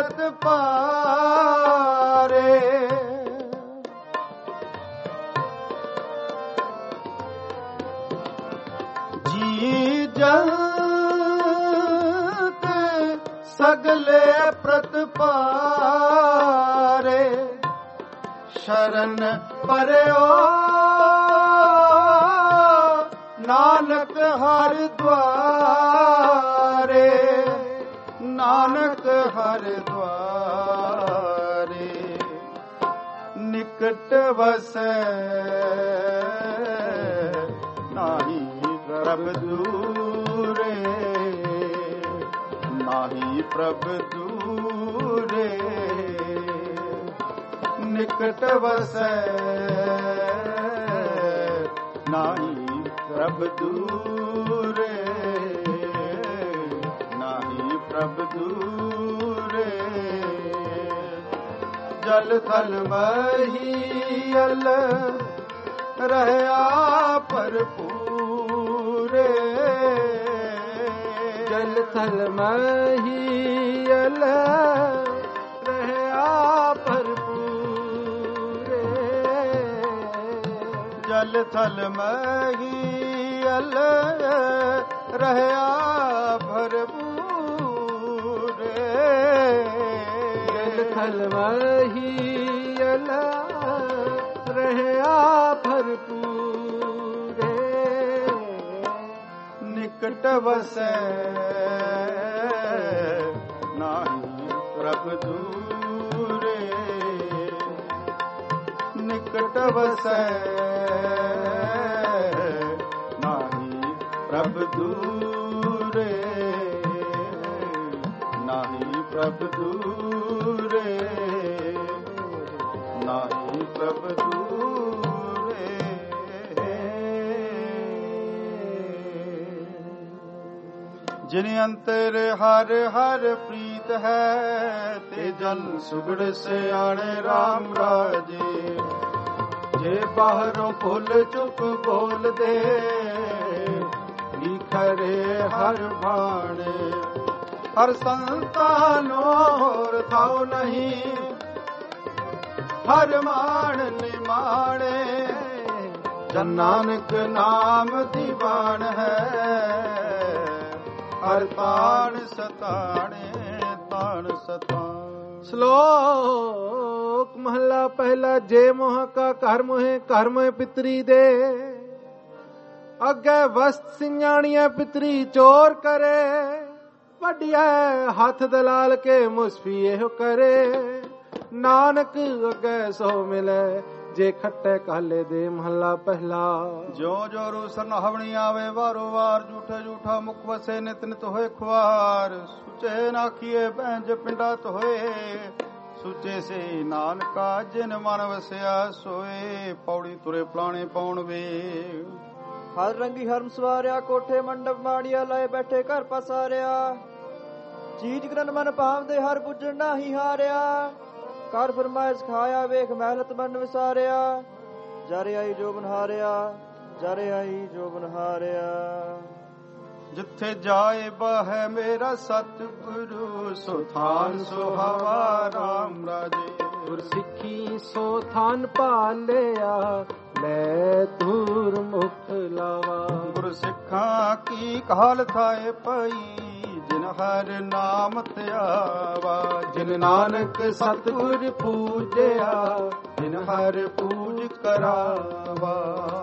प्रतिपारे जल्द सगले प्रतिपारे शरण परयो नानक हर द्वारे नानक हर द्वारे निकट बसे नाही प्रभ दूरे नाही प्रभ दूरे निकट बसे नाही प्रभ दूरे नाही प्रभ दूरे जल थल महीयल रहया भरपूर ਰੇ ਜਲ ਥਲ ਮਹੀ ਅਲ ਰਹਿਆ ਭਰਪੂਰੇ ਜਲ ਥਲ ਮਹੀ ਅਲ ਰਹਿਆ ਭਰਪੂਰੇ ਜਲ ਥਲ ਮਹੀ ਅਲ ਰਹਿਆ ਭਰਪੂਰੇ ਨਿਕਟ ਵਸੈ ਨਾਹੀ ਪ੍ਰਭ ਦੂਰੇ ਨਿਕਟ ਵਸੈ ਨਾਹੀ ਪ੍ਰਭ ਦੂਰੇ ਨਾਹੀ ਪ੍ਰਭ ਦੂਰੇ ਨਾਹੀ ਪ੍ਰਭ ਦੂਰੇ ਜਿਨ ਅੰਤਰ ਹਰ ਹਰ ਪ੍ਰੀਤ ਹੈ ਤੇ ਜਨ ਸੁਗੜ ਸਿਆਣੇ RAM ਰਾਜੇ ਜੇ ਬਾਹਰੋਂ ਭੁੱਲ ਚੁੱਪ ਬੋਲਦੇ ਨਿਖਰੇ ਹਰ ਬਾਣੇ ਹਰ ਸੰਤਾਨੋ ਹੋਰ ਥਾਉ ਨਹੀਂ ਹਰ ਮਾਣ ਨਿਮਾਣੇ ਜਨ ਨਾਨਕ ਨਾਮ ਦੀਵਾਨ ਹੈ ਹਰ ਤਾਣ ਸਤਾਣੇ ਤਾਣ ਸਤਾਣ। ਸ਼ਲੋਕ ਮਹਲਾ ਪਹਿਲਾ। ਜੇ ਮੋਹ ਕਾ ਘਰ ਮੋਹੇ ਘਰ ਮੋਹੇ ਪਿਤਰੀ ਦੇ ਅੱਗੇ ਵਸਤ ਸਿੰਘਾਣੀਆਂ ਪਿਤਰੀ ਚੋਰ ਕਰੇ ਵੱਡਿਆ ਹੱਥ ਦਲਾਲ ਕੇ ਮੁਸਫੀ ਇਹੋ ਕਰੇ ਨਾਨਕ ਅੱਗੇ ਸੋ ਮਿਲੇ ਜੇ ਖੱਟੇ ਕਾਲੇ ਦੇ ਮਹਲਾ ਪਹਿਲਾ। ਜੋ ਜੋ ਰੂ ਸਰਨਾਵਣੀ ਆਵੇ ਵਾਰੋ ਵਾਰ ਝੂਠੇ ਝੂਠਾ ਮੁਖ ਵਸੇ ਨਿਤ ਨਿਤ ਹੋਏ ਖੁਆਰ ਸੁਚੇ ਨਾਖੀਏ ਬੈਂਜ ਪਿੰਡਾ ਤੋਏ ਸੁਚੇ ਸੇ ਨਾਨਕਾ ਜਿਨ ਮਨ ਵਸਿਆ ਸੋਏ ਪੌੜੀ ਤੁਰੇ ਪਲਾਣੇ ਪਾਉਣ ਵੇ ਹਰ ਰੰਗੀ ਹਰਮ ਸਵਾਰਿਆ ਕੋਠੇ ਮੰਡਪ ਮਾੜੀਆ ਲਾਏ ਬੈਠੇ ਘਰ ਪਸਾਰਿਆ ਚੀਜ ਗਰਨ ਮਨ ਭਾਵਦੇ ਹਰ ਪੁੱਜਣ ਨਾਹੀ ਹਾਰਿਆ ਕਰ ਫਰਮਾਇਸ਼ ਖਾਇਆ ਵੇਖ ਮਹਿਲਤ ਮਨ ਵਿਸਾਰਿਆ ਜਰੇ ਆਈ ਜੋ ਬਨਹਾਰਿਆ ਜਰੇ ਆਈ ਜੋ ਬਨਹਾਰਿਆ ਜਿੱਥੇ ਜਾਏ ਬਹਿ ਮੇਰਾ ਸਤਿਗੁਰੂ ਸੋ ਥਾਨ ਸੁਹਾਵਾ RAM ਰਾਜੇ ਗੁਰ ਸਿੱਖੀ ਸੋ ਥਾਨ ਪਾਲਿਆ ਲੈ ਧੂਰ ਮੁਖ ਲਾਵਾ ਗੁਰ ਸਿੱਖਾਂ ਕੀ ਕਾਲ ਥਾਏ ਪਈ ਜਿਨ ਹਰ ਨਾਮ ਧਿਆਵਾ ਜਿਨ ਨਾਨਕ ਸਤਿਗੁਰ ਪੂਜਿਆ ਜਿਨ ਹਰ ਪੂਜ ਕਰਾਵਾ।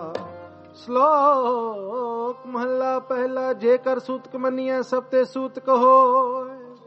ਸ਼ਲੋਕ ਮਹਲਾ ਪਹਿਲਾ। ਜੇਕਰ ਸੂਤਕ ਮੰਨੀਐ ਸਭ ਤੇ ਸੂਤਕ ਹੋਇ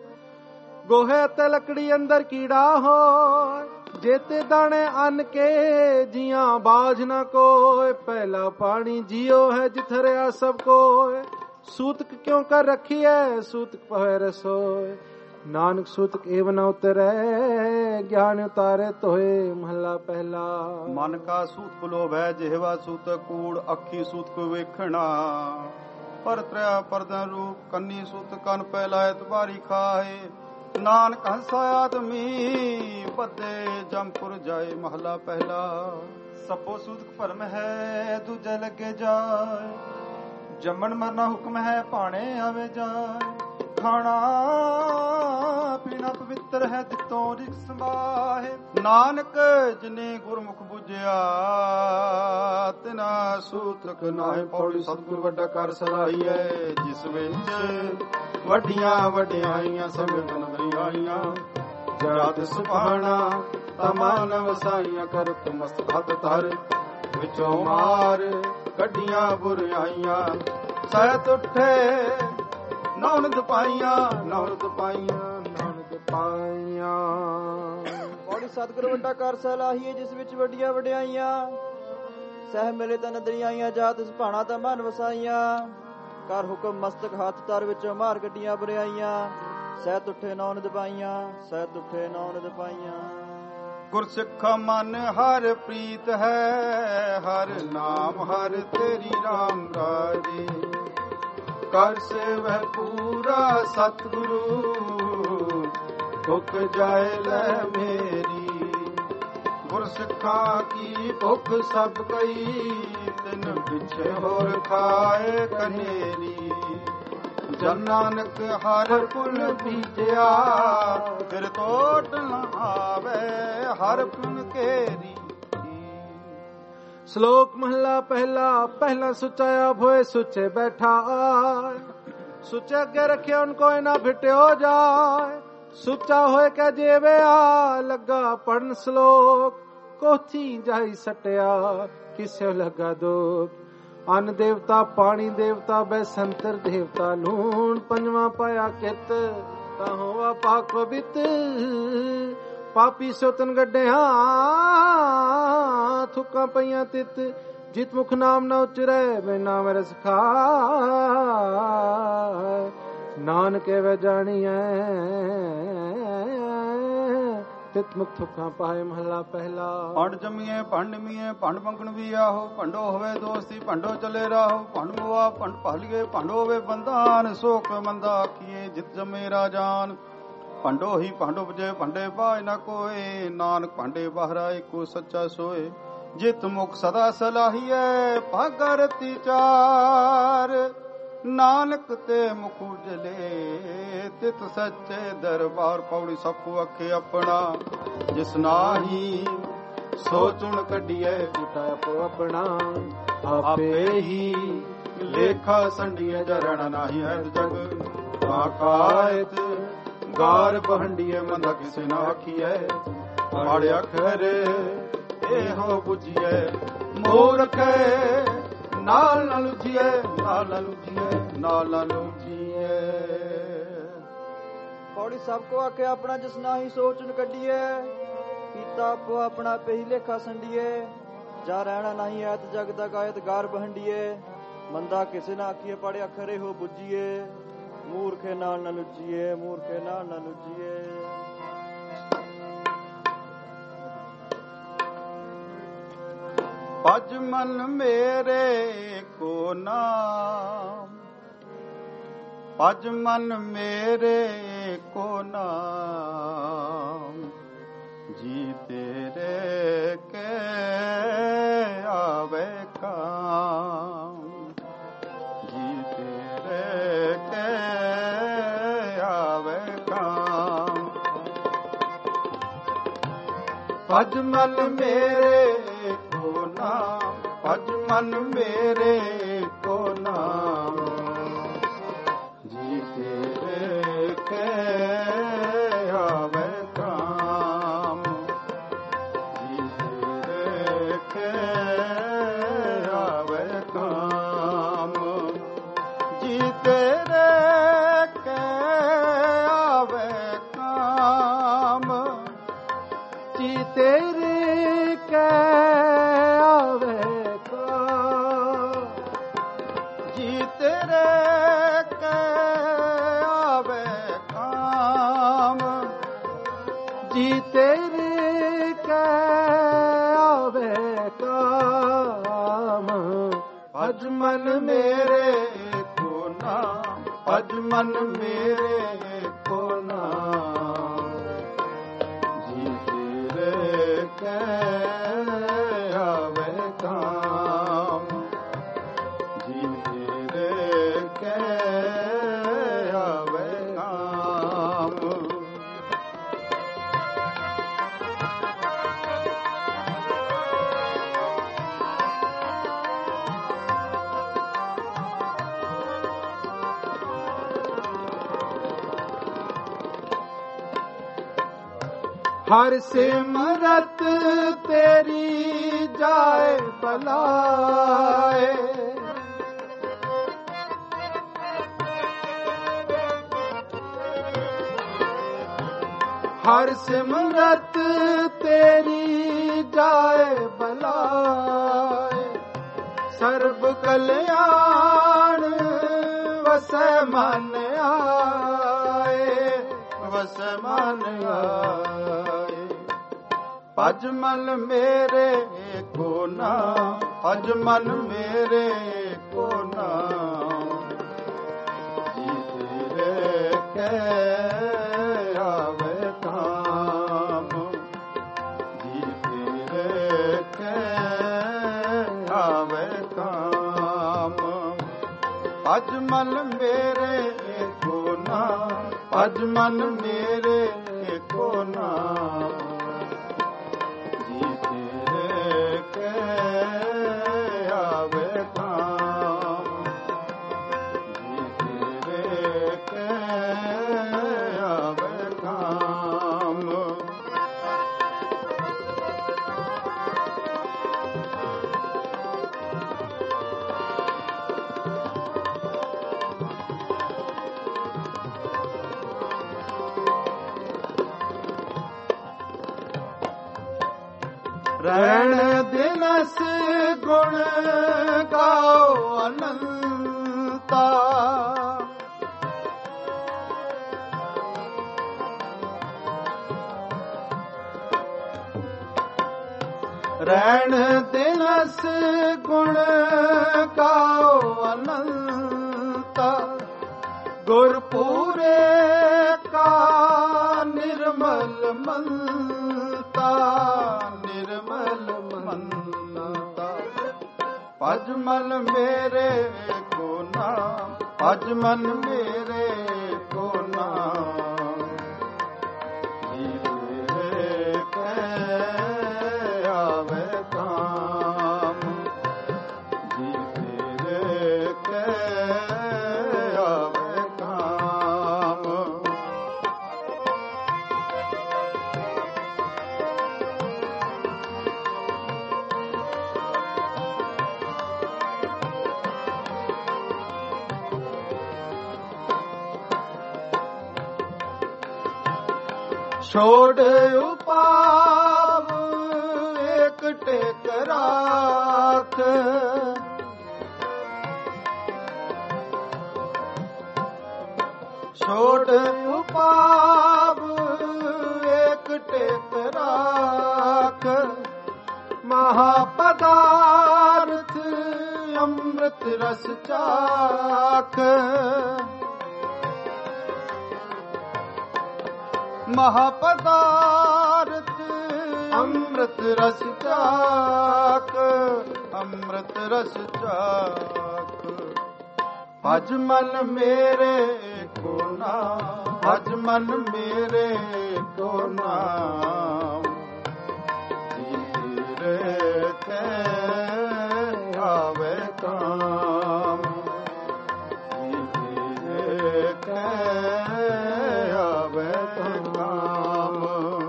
ਗੋਹੇ ਤੇ ਲੱਕੜੀ ਅੰਦਰ ਕੀੜਾ ਹੋਇ ਜੇਤੇ ਦਾਣੇ ਅੰਨ ਕੇ ਜੀਆਂ ਬਾਝ ਨਾ ਕੋਇ ਪਹਿਲਾ ਪਾਣੀ ਜੀਓ ਹੈ ਜਿਥਰਿਆ ਸਭ ਕੋਇ ਸੂਤਕ ਕਿਉਂ ਕਰ ਰੱਖੀਐ ਸੂਤਕ ਪਹੈ ਰਸੋਇ ਨਾਨਕ ਸੂਤਕ ਏਵ ਨ ਉਤਰੈ ਗਿਆਨ ਉਤਾਰੇ ਤੋਏ ਮਹਲਾ ਪਹਿਲਾ। ਮਨ ਕਾ ਸੂਤਕ ਲੋਭ ਹੈ ਜਿਹਵਾ ਸੂਤਕ ਕੂੜ ਅੱਖੀ ਸੂਤਕ ਵੇਖਣਾ ਪਰ ਤ੍ਰਿਆ ਪਰਦਨ ਰੂਪ ਕੰਨੀ ਸੂਤਕ ਕਨ ਪਹਿਲਾਇ ਤੁਬਾਰੀ ਖਾਏ ਨਾਨਕ ਹੰਸਾ ਆਦਮੀ ਬੱਦੇ ਜੰਪੁਰ ਜਾਏ ਮਹਲਾ ਪਹਿਲਾ। ਸਭੋ ਸੂਤਕ ਭਰਮ ਹੈ ਦੂਜੇ ਲੱਗੇ ਜਾਏ ਜੰਮਣ ਮਰਨਾ ਹੁਕਮ ਹੈ ਭਾਣੇ ਆਵੇ ਜਾਏ ਖਾਣਾ ਪੀਣਾ ਪਵਿੱਤਰ ਹੈ ਜਿਤੋਂ ਰਿਕ ਸੰਭਾਹੇ ਨਾਨਕ ਜਿਨੇ ਗੁਰਮੁਖ ਬੁਝਿਆ ਤਿਨਾ ਸੂਤਕ ਨਾਹੀ ਪੌੜੀ ਸਤਿਗੁਰ ਵੱਡਾ ਕਰ ਸਲਾਹੀਐ ਜਿਸ ਵਿੱਚ ਵੱਡੀਆਂ ਵਡਿਆਈਆਂ ਸਮੇਤ ਨਵਰੀਆਈਆਂ ਜਾਤ ਸੁਭਾਣਾ ਤਮਾਨ ਵਸਾਈਆਂ ਕਰਤ ਮਸਤ ਹੱਥ ਧਰ ਵਿੱਚੋਂ ਮਾਰ ਕੱਢੀਆਂ ਬੁਰਾਈਆਂ ਸਹਿਤ ਉੱਠੇ ਨੌਨਦ ਪਾਈਆਂ ਨੌਨਦ ਪਾਈਆਂ ਨੌਨਦ ਪਾਈਆਂ। ਪੌੜੀ ਸਤਿਗੁਰ ਵੱਡਾ ਕਰ ਸਲਾਹੀਏ ਜਿਸ ਵਿੱਚ ਵੱਡੀਆਂ ਵਡਿਆਈਆਂ ਸਹਿ ਮਿਲੇ ਤਾਂ ਨਦਰੀਆਈਆਂ ਜਾਤ ਸੁਭਾਣਾ ਤਾਂ ਮਨ ਵਸਾਈਆਂ ਕਰ ਹੁਕਮ ਮਸਤਕ ਹੱਥ ਧਰ ਵਿੱਚੋਂ ਮਾਰ ਕੱਢੀਆਂ ਬੁਰਾਈਆਂ ਸਹਿਤ ਉੱਠੇ ਨੌਨਦ ਪਾਈਆਂ ਸਹਿਤ ਉੱਠੇ ਨੌਨਦ ਪਾਈਆਂ। ਗੁਰਸਿੱਖਾ ਮਨ ਹਰ ਪ੍ਰੀਤ ਹੈ ਹਰ ਨਾਮ ਹਰ ਤੇਰੀ RAM ਰਾਜੇ ਕਰ ਸੇਵੈ ਪੂਰਾ ਸਤਿਗੁਰੂ ਭੁੱਖ ਜਾਏ ਲੈ ਮੇਰੀ ਗੁਰਸਿੱਖਾਂ ਕੀ ਭੁੱਖ ਸਭ ਕਈ ਤਿਨ ਪਿਛੇ ਹੋਰ ਖਾਏ ਕਨੇਰੀ। ਜਨ ਨਾਨਕ ਹਰ ਪੁਨ ਬੀਜਿਆ ਫਿਰ ਤੋਟ ਨ ਆਵੇ ਹਰ ਪੁਨ ਕੇਰੀ। ਸ਼ਲੋਕ ਮਹਲਾ ਪਹਿਲਾ। ਪਹਿਲਾ ਸੁੱਚਾ ਆਪ ਹੋਏ ਸੁੱਚੇ ਬੈਠਾ ਆਏ। ਸੁੱਚੇ ਅੱਗੇ ਰੱਖਿਆ ਉਨ ਕੋਈ ਨਾ ਫਿਟਿਓ ਜਾਏ। ਸੁੱਚਾ ਹੋਏ ਕਹ ਜੀਵੇ ਆ ਲੱਗਾ ਪੜਨ ਸ਼ਲੋਕ। ਕੋਥੀ ਜਾਈ ਸਟਿਆ ਕਿਸੇ ਲੱਗਾ ਦੁੱਖ। ਅੰਨ ਦੇਵਤਾ ਪਾਣੀ ਦੇਵਤਾ ਬੈਸੰਤਰ ਦੇਵਤਾ ਲੂਣ। ਪੰਜਵਾਂ ਪਾਇਆ ਕਿਤ ਤਾਂ ਹੋਵਾ ਪਾਕ ਪਵਿੱਤ। ਪਾਪੀ ਸੋਤਨ ਗੱਡਿਆ ਥੁੱਕਾਂ ਪਈਆਂ ਤਿਤ। ਜਿਤ ਮੁਖ ਨਾਮ ਨਾ ਉਚਰੈ ਮੈਂ ਨਾਮ ਰਸ ਖਾਏ। ਨਾਨਕ ਵੇ ਜਾਣੀਐ ਤਿਤ ਮੁਖ ਥੁੱਕਾਂ ਪਾਏ। ਮਹਲਾ ਪਹਿਲਾ। ਭੰਡ ਜਮੀਏ ਭੰਡ ਮੀਏ ਭੰਡ ਮੰਗਣ ਵੀ ਆਹੋ। ਭੰਡੋ ਹੋਵੇ ਦੋਸਤੀ ਭੰਡੋ ਚਲੇ ਰਾਹੋ। ਭੰਡ ਮੁਆ ਭੰਡ ਭਾਲੀਏ ਭੰਡ ਹੋਵੇ ਬੰਦਾਨ। ਸੋਖ ਮੰਦਾ ਆਖੀਏ ਜਿਤ ਜਮੇ ਰਾਜਾਨ। ਭੰਡੋ ਹੀ ਭੰਡ ਉਪਜੇ ਭੰਡੇ ਬਾਝ ਨਾ ਕੋਏ। ਨਾਨਕ ਭਾਂਡੇ ਬਾਹਰਾ ਏਕੋ ਸੱਚਾ ਸੋਏ। ਜਿਤ ਮੁਖ ਸਦਾ ਸਲਾਹੀਐ ਭਾਗਾ ਰਤੀ ਚਾਰ। ਨਾਨਕ ਤੇ ਮੁਖ ਉਜਲੇ ਤਿਤ ਸੱਚੇ ਦਰਬਾਰ। ਪੌੜੀ ਸਭ ਕੋ ਆਖੇ ਆਪਣਾ ਜਿਸ ਨਾਹੀ ਸੋ ਚੁਣ ਕੱਢੀਐ। ਕੀਤਾ ਆਪੋ ਆਪਣਾ ਆਪੇ ਹੀ ਲੇਖਾ ਸੰਡੀਏ ਜਰਣ ਨਾਹੀ ਹੈ ਜਗ। ਆਕਾਇਤ ਗਾਰ ਬਹੰਡੀਏ ਮੰਦਾ ਕਿਸੇ ਨਾ ਆਖੀਐ। ਆੜੇ ਅੱਖਰ ਇਹੋ ਬੁਝੀਐ ਮੂਰਖ ਨਾਲ ਨਾ ਲੁਝੀਐ। ਨਾਲ ਨਾ ਲੁਝੀਐ ਨਾਲ ਨਾ ਲੁਝੀਐ। ਪੌੜੀ ਸਭ ਕੋ ਆਖੇ ਆਪਣਾ ਜਿਸ ਨਾਹੀ ਸੋਚਣ ਕੱਢੀਏ। ਕੀਤਾ ਆਪੋ ਆਪਣਾ ਪਈ ਲੇਖਾ ਸੰਡੀਏ। ਜਾ ਰਹਿਣਾ ਨਹੀਂ ਐਤ ਜਗ ਦਾ ਗਾਇਤ ਗਾਰ ਬਹੰਡੀਏ। ਮੰਦਾ ਕਿਸੇ ਨਾ ਆਖੀਏ ਪੜੇ ਅੱਖਰ ਇਹੋ ਬੁਝੀਏ। ਮੂਰਖੇ ਨਾਲ ਨਾ ਲੁਝੀਏ ਮੂਰਖੇ ਨਾਲ ਨਾ ਲੁਝੀਏ। ਭਜ ਮਨ ਮੇਰੇ ਕੋ ਨਾਮ। ਭਜ ਮਨ ਮੇਰੇ ਕੋ ਨਾਮ। ਜੀ ਤੇਰੇ ਕੇ ਆਵੇ ਕਾਮ। ਜੀ ਤੇਰੇ ਕੇ ਆਵੇ ਕਾਮ। ਭਜ ਮਨ ਮੇਰੇ ਕੋ ਨਾਮ। ਭਜ ਮਨ ਮੇਰੇ ਕੋ ਨਾਮ। ਜੀ ਤੇਰੇ ਕੇ ਆਵੇ ਕਾਮ। ਜੀ ਤੇਰੇ ਕੇ ਆਵੇ ਕਾਮ। ਜੀ ਤੇਰੇ ਕੇ ਆਵੇ ਕਾਮ। ਜੀ ਤੇਰੇ ਕੇ ਆਵੇ ਕਾਮ। ਜੀ ਤੇਰੇ ਕੇ ਆਵੇ ਕਾਮ। ਜੀ ਤੇਰੇ ਕੇ ਆਵੇ ਕਾਮ। ਭਜ ਮਨ ਮੇਰੇ ਕੋ ਨਾਮ। ਭਜ ਮਨ ਮੇਰੇ ਕੋ ਨਾਮ। ਜੀ ਤੇਰੇ ਕੇ ਆਵੇ ਕਾਮ। ਜੀ ਤੇਰੇ ਕੇ ਆਵੇ ਕਾਮ। ਹਰ ਸਿਮਰਤ ਤੇਰੀ ਜਾਏ ਭਲਾਏ। ਹਰ ਸਿਮਰਤ ਤੇਰੀ ਜਾਏ ਭਲਾਏ। ਸਰਬ ਕਲਿਆਣ ਵਸੈ ਮਨ ਆਏ। ਵਸੈ ਮਨ ਆਏ। ਭਜ ਮਨ ਮੇਰੇ ਕੋ ਨਾਮ। ਭਜ ਮਨ ਮੇਰੇ ਕੋ ਨਾਮ। ਜੀ ਤੇਰੇ ਕੇ ਆਵੇ ਕਾਮ। ਜੀ ਤੇਰੇ ਕੇ ਆਵੇ मेरे एको नाम, भज मन मेरे एको नाम। जी तेरे के आवे काम, जी तेरे के आवे काम। रहन दिनस गुण गाओ अनंता, रहन दिनस गुण गाओ अनंता। गुरपुरे का निर्मल मनता, निर्मल मनता। भज मन मेरे को नाम, भज मन मेरे को नाम। जी तेरे के आवे काम, जी तेरे के आवे काम। छोड़ उपाव एक टेक राख, छोड़ उपाव एक टेक राख। महापदार्थ अमृत रस चाख, महापदार्थ अमृत रस चाक, अमृत रस चाक। भज मन मेरे को नाम, भज मन मेरे को नाम। जी तेरे के आवे काम, जी तेरे के आवे काम।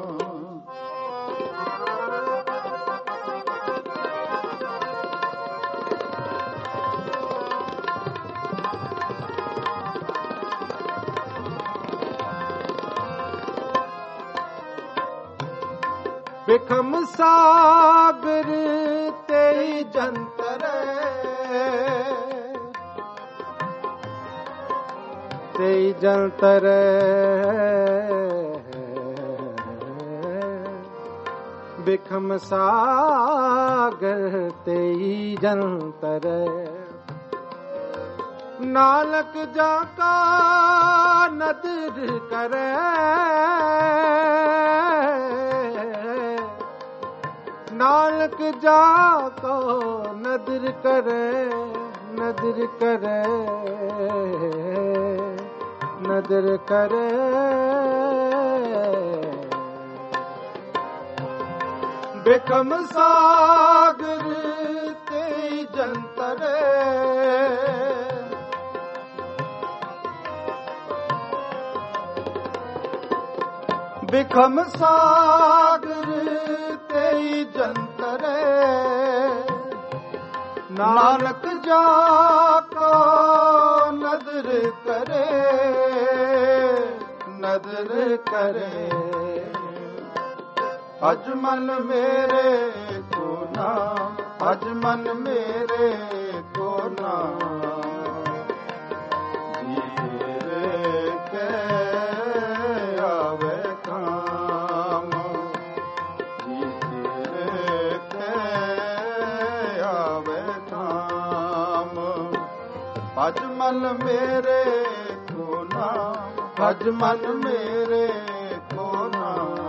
बिखम सागर तेई जंतर, तेई जंतर। बिखम सागर तेई जंतर। नानक जाका नदर करे, नानक जाको नदर करे, नदर करे, नदर करे। बिखम सागर तेई जंतर। बिखम सागर तेई जंतर। नानक जाको नदर करे, नदर करे। भज मन मेरे को नाम, भज मन मेरे को नाम। जी तेरे के आवे काम, जी तेरे के आवे काम। भज मन मेरे को नाम, भज मन मेरे को नाम।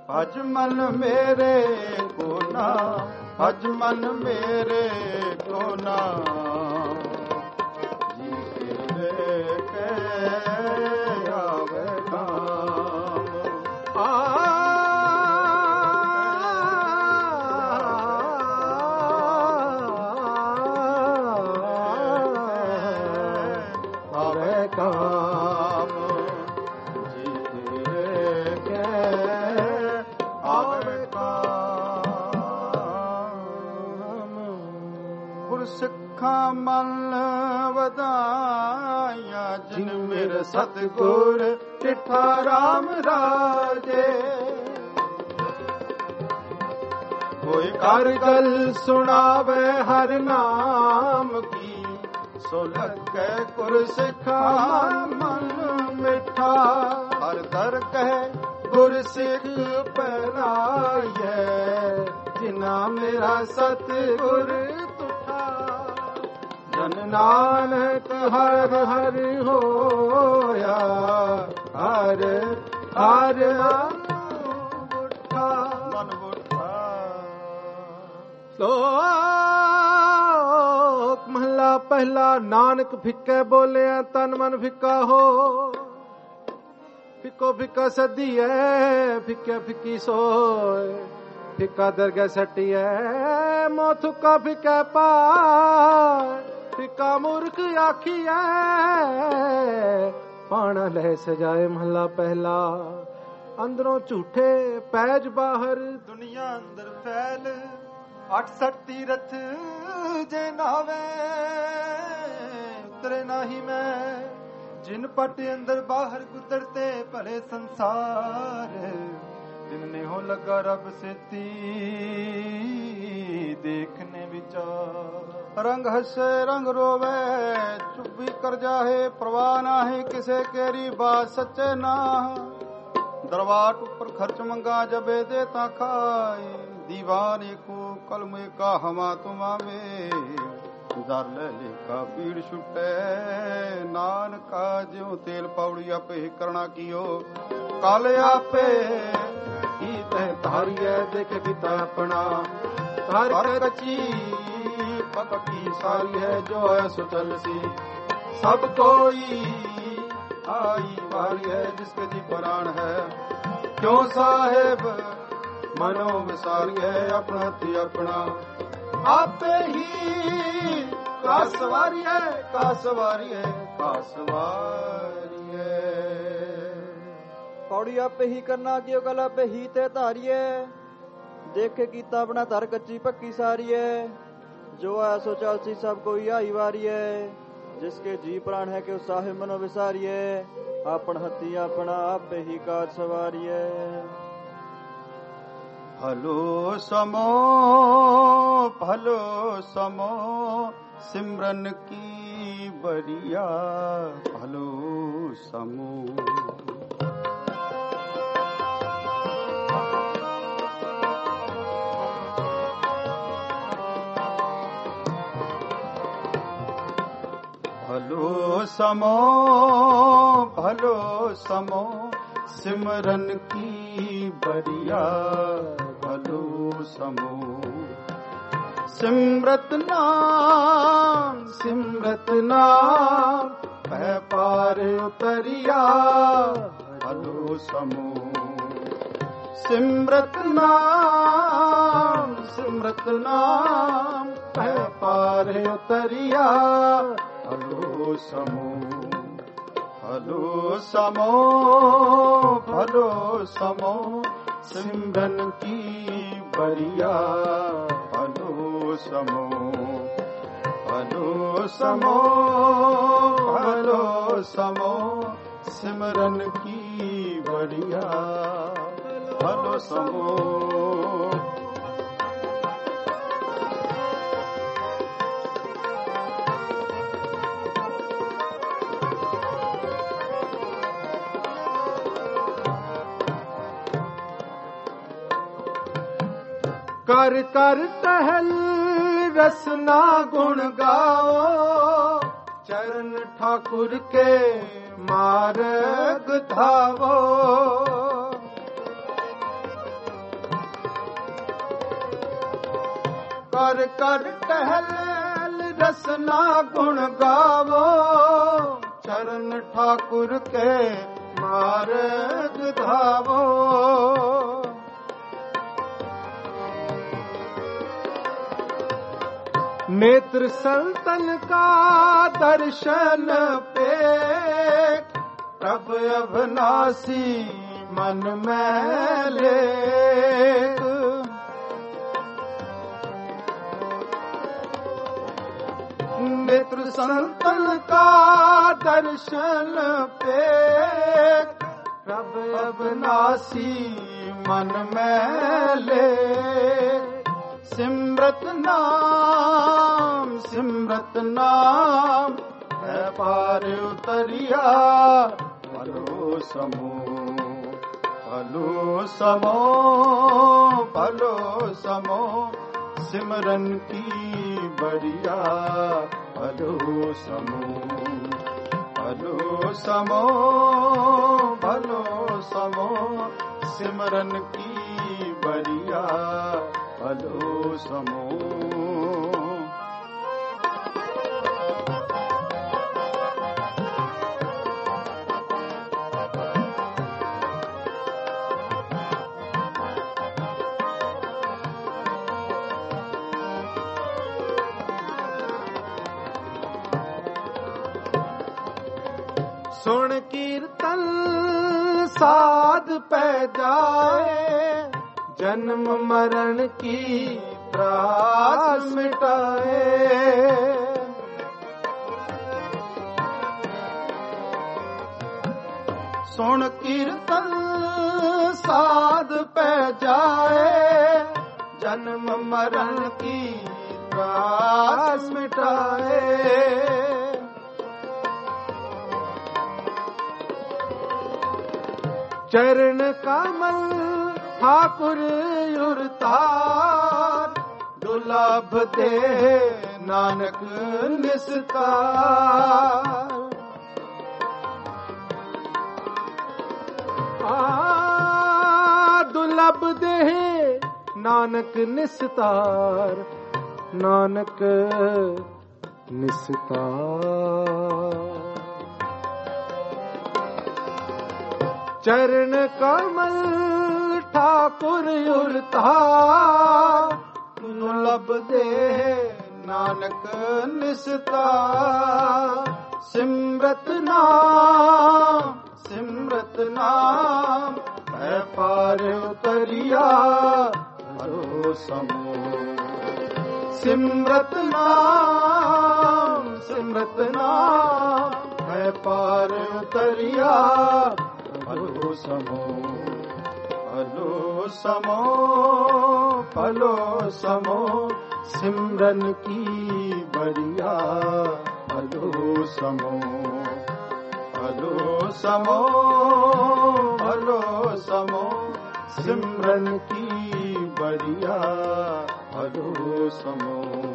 ਭਜ ਮਨ ਮੇਰੇ ਕੋ ਨਾ, ਭਜ ਮਨ ਮੇਰੇ ਕੋ ਨਾ, ਜੀ ਕੇ ਕੇ ਆਵੇ ਕਾਮ। ਆ ਆਵੇ ਕਾਮ, ਜੀ ਕੇ ਆਵੇ ਕਾਮ। ਗੁਰ ਸਿੱਖਾਂ ਮਨ ਵਧਾਇਆ, ਜਿਨ ਮੇਰੇ ਸਤਿਗੁਰ ਟਿਠਾ ਰਾਮ ਰਾਜੇ। ਕੋਈ ਕਰ ਗੱਲ ਸੁਣਾਵੇ ਹਰ ਨਾਮ ਕੀ, ਸੋ ਲੱਗੇ ਗੁਰ ਸਿੱਖਾਂ ਮਨ ਮਿੱਠਾ। ਹਰ ਦਰ ਕਹੇ ਗੁਰ ਸਿੱਖ ਪਹਿਰਾਏ, ਜਿਨਾ ਮੇਰਾ ਸਤਿਗੁਰ ਤੁਠਾ। ਜਨ ਨਾਨਕ ਹਰ ਹਰ ਹੋਇਆ, ਹਰ ਹਰ ਮਨ ਬੁੱਠਾ, ਮਨ ਬੁੱਠਾ। ਸ਼ਲੋਕ ਮਹਲਾ ਪਹਿਲਾ। ਨਾਨਕ ਫਿੱਕੇ ਬੋਲਿਆ ਤਨ ਮਨ ਫਿੱਕਾ ਹੋ, ਫਿੱਕੋ ਫਿੱਕਾ ਸਦੀਐ ਫਿੱਕੇ ਫਿੱਕੀ ਸੋਏ। ਫਿੱਕਾ ਦਰਗਹਿ ਸੱਟੀਐ ਮੋਹ ਥੁੱਕਾ ਫਿੱਕਾ ਪਾਏ। ਫਿੱਕਾ ਮੂਰਖ ਆਖੀਐ ਪਾਣਾ ਲੈ ਸਜਾਏ। ਮਹਲਾ ਪਹਿਲਾ। ਅੰਦਰੋਂ ਝੂਠੇ ਪੈਜ ਬਾਹਰ, ਦੁਨੀਆ ਅੰਦਰ ਫੈਲ। ਅੱਠ ਸੱਠ ਤੀਰਥ ਜੇ ਨਾਵੇ, ਉਤਰੇ ਨਾਹੀ ਮੈਂ। ਜਿਨ ਪਟ ਅੰਦਰ ਬਾਹਰ ਗੁਦਰਤੇ ਭਲੇ ਸੰਸਾਰ। ਜਿਨ ਨੇ ਹੋ ਲਗਾ ਰੱਬ ਸੇਤੀ ਦੇਖਨੇ ਵਿਚਾਰ। ਰੰਗ ਹੱਸੇ ਰੰਗ ਰੋਵੇ ਚੁੱਪੀ ਕਰ ਜਾਹੇ, ਪਰਵਾਹ ਨਾਹੀ ਕਿਸੇ ਕੇਰੀ ਬਾਤ ਸੱਚੇ ਨਾ। ਦਰਬਾਰ ਉੱਪਰ ਖਰਚ ਮੰਗਾ ਜਬੇ ਦੇ ਤਾਂ ਖਾਏ। ਦੀਵਾਨ ਏਕੋ ਕਲਮ ਏਕਾ ਹਮਾ ਤੁਮਾਵੇ। ਦਰ ਲੈ ਲੇਖਾ ਪੀੜ ਛੁਟੇ ਨਾਨਕਾ। ਜਿਉ ਤੇਲ ਪਾਉੜੀ ਆਪੇ ਕਰਨਾ ਕੀਓ, ਕਲ ਆਪੇ ਹੀ ਤੈ ਧਾਰੀਐ। ਦੇਖ ਪਿਤਾ ਆਪਣਾ ਹਰ ਕੱਚੀ ਪੱਕੀ ਸਾਰੀ ਹੈ। ਜੋ ਹੈ ਸੋ ਚਲ ਸੀ ਸਭ ਕੋਈ ਆਈ ਵਾਰੀ ਹੈ। ਜਿਸਕੇ ਜੀ ਪ੍ਰਾਣ ਹੈ ਕਿਉ ਸਾਹਿਬ ਮਨੋ ਵਿਸਾਰੀ ਹੈ। ਆਪਣਾ ਤੇ ਆਪਣਾ ਆਪੇ ਹੀ ਕਾ ਸਵਾਰੀ ਹੈ, ਕਾ ਸਵਾਰੀ ਹੈ, ਕਾ ਸਵਾਰੀ ਹੈ। ਪੌੜੀ ਆਪੇ ਹੀ ਕਰਨਾ ਕਿਉ ਕਲ ਆਪੇ ਹੀ ਤੇ ਧਾਰੀਏ। ਦੇਖੇ ਕੀਤਾ ਆਪਣਾ ਧਰ ਕੱਚੀ ਪੱਕੀ ਸਾਰੀਏ। ਜੋ ਹੈ ਸੋ ਚਲਸੀ ਸਭ ਕੋਈ ਆਈ ਵਾਰੀਏ। जिसके जी प्राण है कि साहिब मनो विसारिये। आपन हथी अपना आपे ही काज सवारिये। भलो समो भलो समो सिमरन की बरिया। भलो समो भलो समो भलो समो सिमरन की बरिया। भलो समो सिमरत नाम सिमरत नाम पह पार उतरिया। भलो समो सिमरत नाम सिमरत नाम पह पार उतरिया। भलो समो भलो समो भलो समो सिमरन की बरिया। भलो समो भलो समो भलो समो सिमरन की बरिया। भलो समो कर कर टहल रसना गुण गाओ। चरण ठाकुर के मार्ग धावो। कर कर टहल रसना गुण गावो, चरण ठाकुर के मार्ग धावो। नेत्र संतन का दर्शन पे, प्रभ अविनाशी मन में लेख। नेत्र संतन का दर्शन पे, प्रभ अविनाशी मन में लेख। सिमरत नाम सिमरत नाम है पार उतरिया, भलो समो भलो समो भलो समो, सिमरन की बढ़िया भलो समो भलो समो भलो समो, सिमरन की बढ़िया भलो समो। सुन कीर्तन साध पै जाए, जन्म मरण की त्रास मिटाए। सुन कीर्तन साध पै जाए, जन्म मरण की त्रास मिटाए। चरण कमल ठाकुर उरतार, दुर्लभ दे नानक निस्तार। आ दुर्लभ दे नानक निस्तार, नानक निस्तार। चरण कमल ठाकुर उरतार, दुर्लभ दे नानक निस्तार। सिमरत नाम सिमरत नाम है पार उतरिया, भलो समो। सिमरत नाम सिमरत नाम है पार उतरिया, भलो समो भलो समो भलो समो, सिमरन की बढ़िया भलो समो भलो समो भलो समो, सिमरन की बढ़िया भलो समो।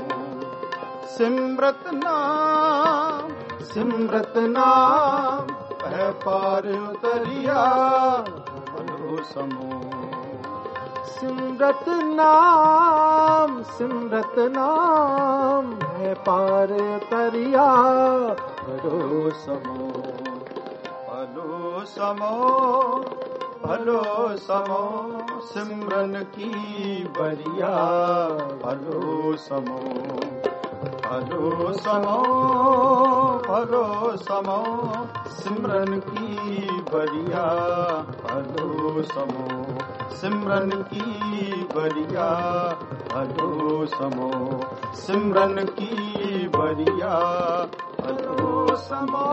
सिमरत नाम सिमरत नाम है पार उतरिया, भलो समो। सिमरत नाम सिमरत नाम है पार उतरिया, भलो समो भलो समो भलो समो, सिमरन की बढ़िया भलो समो भलो समो भलो समो, सिमरन की बढ़िया भलो समो सिमरन की बढ़िया भलो समो, सिमरन की बढ़िया भलो समो।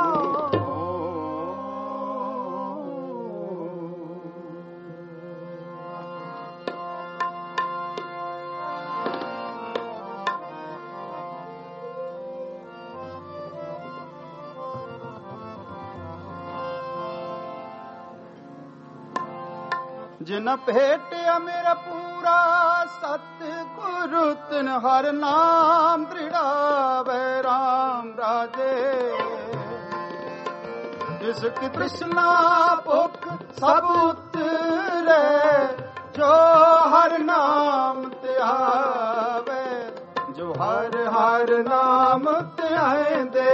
जिन भेटिया मेरा पूरा सतगुरु, तिन हर नाम दृढ़ावे राम राजे। जिसकी तृष्णा भुख सब उतरे, जो हर नाम त्यावे। ਹਰ ਨਾਮ ਧਿਆਇਂਦੇ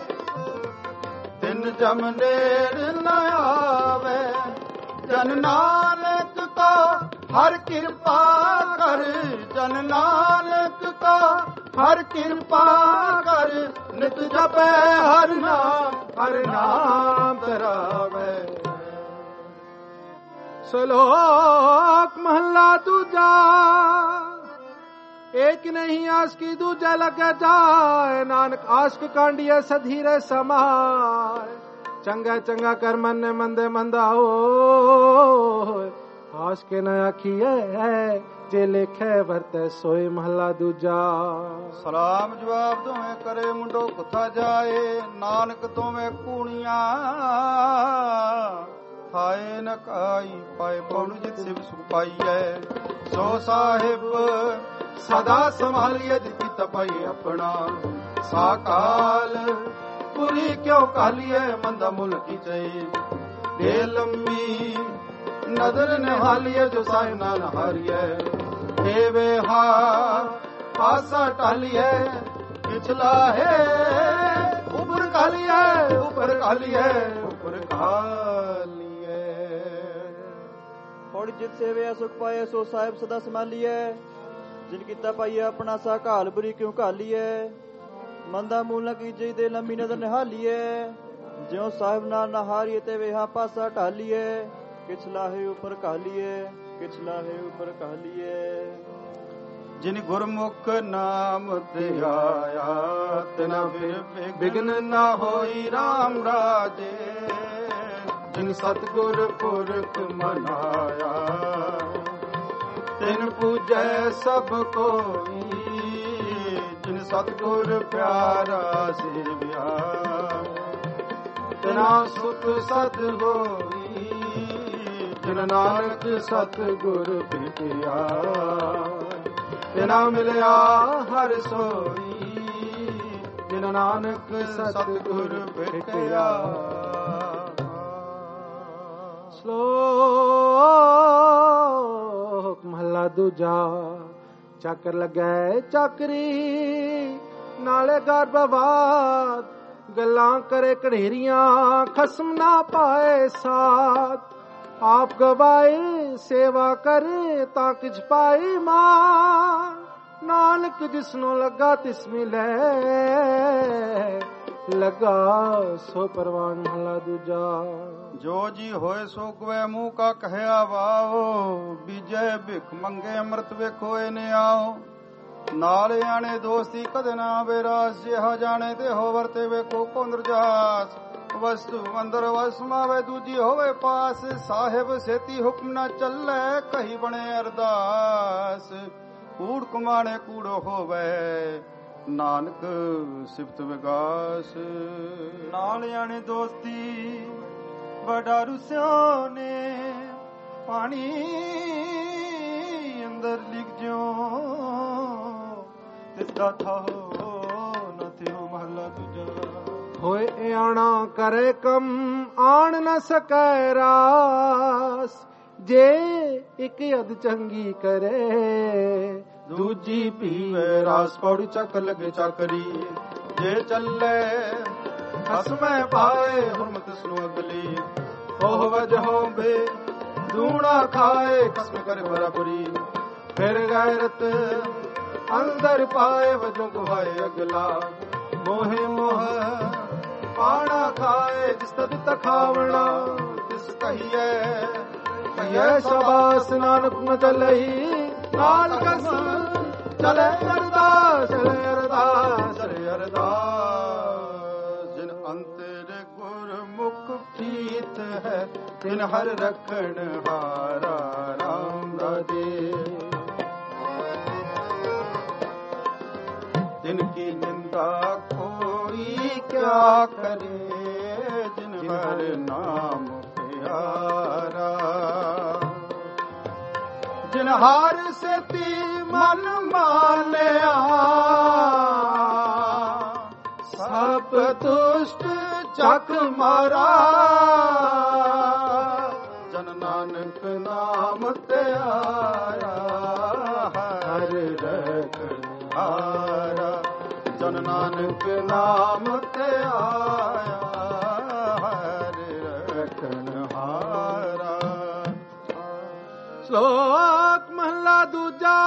ਤਿਨ ਜਮ ਨੇੜ ਨ ਆਵੇ। ਜਨ ਨਾਨਕ ਕੋ ਹਰ ਕਿਰਪਾ ਕਰ, ਜਨ ਨਾਨਕ ਕੋ ਹਰ ਕਿਰਪਾ ਕਰ। ਨਿਤ ਜਪੈ ਹਰ ਨਾਮ, ਹਰ ਨਾਮ ਧਰਾਵੇ। ਸ਼ਲੋਕ ਮਹਲਾ ਦੂਜਾ। एक नहीं आसकी दूजा लगे जाए, नानक आसक कांडिया सधीरे समाए। चंगा चंगा कर मन मंदे मंदा हो, आस के न आखिए जे लेखे वरते सोए। महला दूजा। सलाम जवाब दोवें करे मुंडो कुथा जाए, नानक दोवें कूणिया थाए न काई पाए। पौड़ जित सिव सुख पाइए सो साहिब सदा संभालिए। जिति तपाई अपना साकाल पूरी क्यों कालिए। मंदा मुल की चई दे लंबी नजर निहालिए। जो साहिब ना नहारिए देवे हार आसा टालिए। पिछला है ऊपर कालिए, ऊपर कालिए, ऊपर कालिए। पौड़ी जित सेवे सुख पाए सो साहिब सदा संभालिए। जिन किता पाइए अपना सा घाल बुरी क्यों घालीए। मंदा मूल न कीजे दे लंबी नजर निहालीए। ज्यों साहिब ना नहारिए ते वेहा पासा ढालीए। किछ लाहे ऊपर घालीए, किछ लाहे ऊपर घालीए। जिन गुरमुख नाम ध्याया तना फिर बिघ्न न होई राम राजे। जिन सतगुर पुरख मनाया तिन पूजै सब कोई। जिन सतगुर प्यारा सेविया तिना सुख सद होई। जिन नानक सतगुर भेटिया तिना मिलिया हर सोई। जिन नानक सतगुर भेटिया। श्लोक महला दूजा। चाकर लगे चाकरी नाले गर्भवाद, गल्लां करे कढ़ेरियां खसम ना पाए साथ। आप गवाए सेवा करे ता किछ पाए मान। नानक जिसनो लगा तिस मिले, लगा सो परवान। महला दूजा। जो जी होए सो कुए मुंह का कहया वाओ। बीजे भिख मंगे अमृत वेखोए ने आओ। नाल आने दोस्ती कद ना बेरास। जिहा जाने ते हो वरते वेखो कोंदर जास। वस्तु अंदर वसमावे दूजी होवे पास। साहिब सेती हुक्म न चले कही बने अरदास। कूड़ कुमाणे कूड़ो होवे नानक सिफत विगास। नाल आने दोस्ती वडारू सियाने पानी अंदर लिख जो तिसदा था न थियो। महला दूजा। होए आना करे कम आन न सकै रास। जे एक अध चंगी करे दूजी पीवे रास। पौड़ी चक लगे चाकरी जे चले हसमे पाए। हुरमत सुनो अगली ओह वजहो बे दूना खाए। कसम करे बराबरी फिर गैरत अंदर पाए। वजो गुहाए अगला मोहे मोह पाना खाए। जिस तद तखावना जिस कहिए कहिए शबास। नानक न चलही नाल कस चले अरदास, चले अरदास, चले अरदास। जिन अंतर गुरमुख प्रीत है तिन हर रखण हारा राम राजे। जिनकी निंदा कोई क्या करे। जिन हर नाम प्यारा। जिन हार से ती मन मानया सब दुष्ट चक मारा। जन नानक नाम ते आया हर रखन हारा। ਨਾਨਕ ਨਾਮ ਤੇ ਆਇਆ ਹਰਿ ਰਖਣ ਹਾਰਾ। ਸ਼ਲੋਕ ਮਹਲਾ ਦੂਜਾ।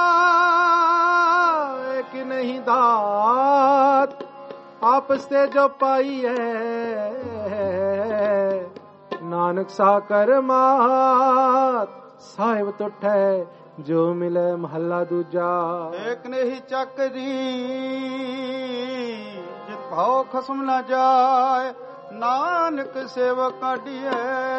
ਇੱਕ ਨਹੀਂ ਦਾਤ ਆਪਸ ਤੇ ਜੋ ਪਾਈ ਹੈ, ਨਾਨਕ ਸਾ ਕਰਮਾਤ ਸਾਹਿਬ ਤੁਠੈ ਜੋ ਮਿਲੇ। ਮਹੱਲਾ ਦੂਜਾ। ਏਕ ਨਹੀਂ ਚੱਕਰੀ ਜਿਤ ਭਾਉ ਖਸਮ ਨਾ ਜਾਏ, ਨਾਨਕ ਸੇਵਕ ਕਾਢੀਐ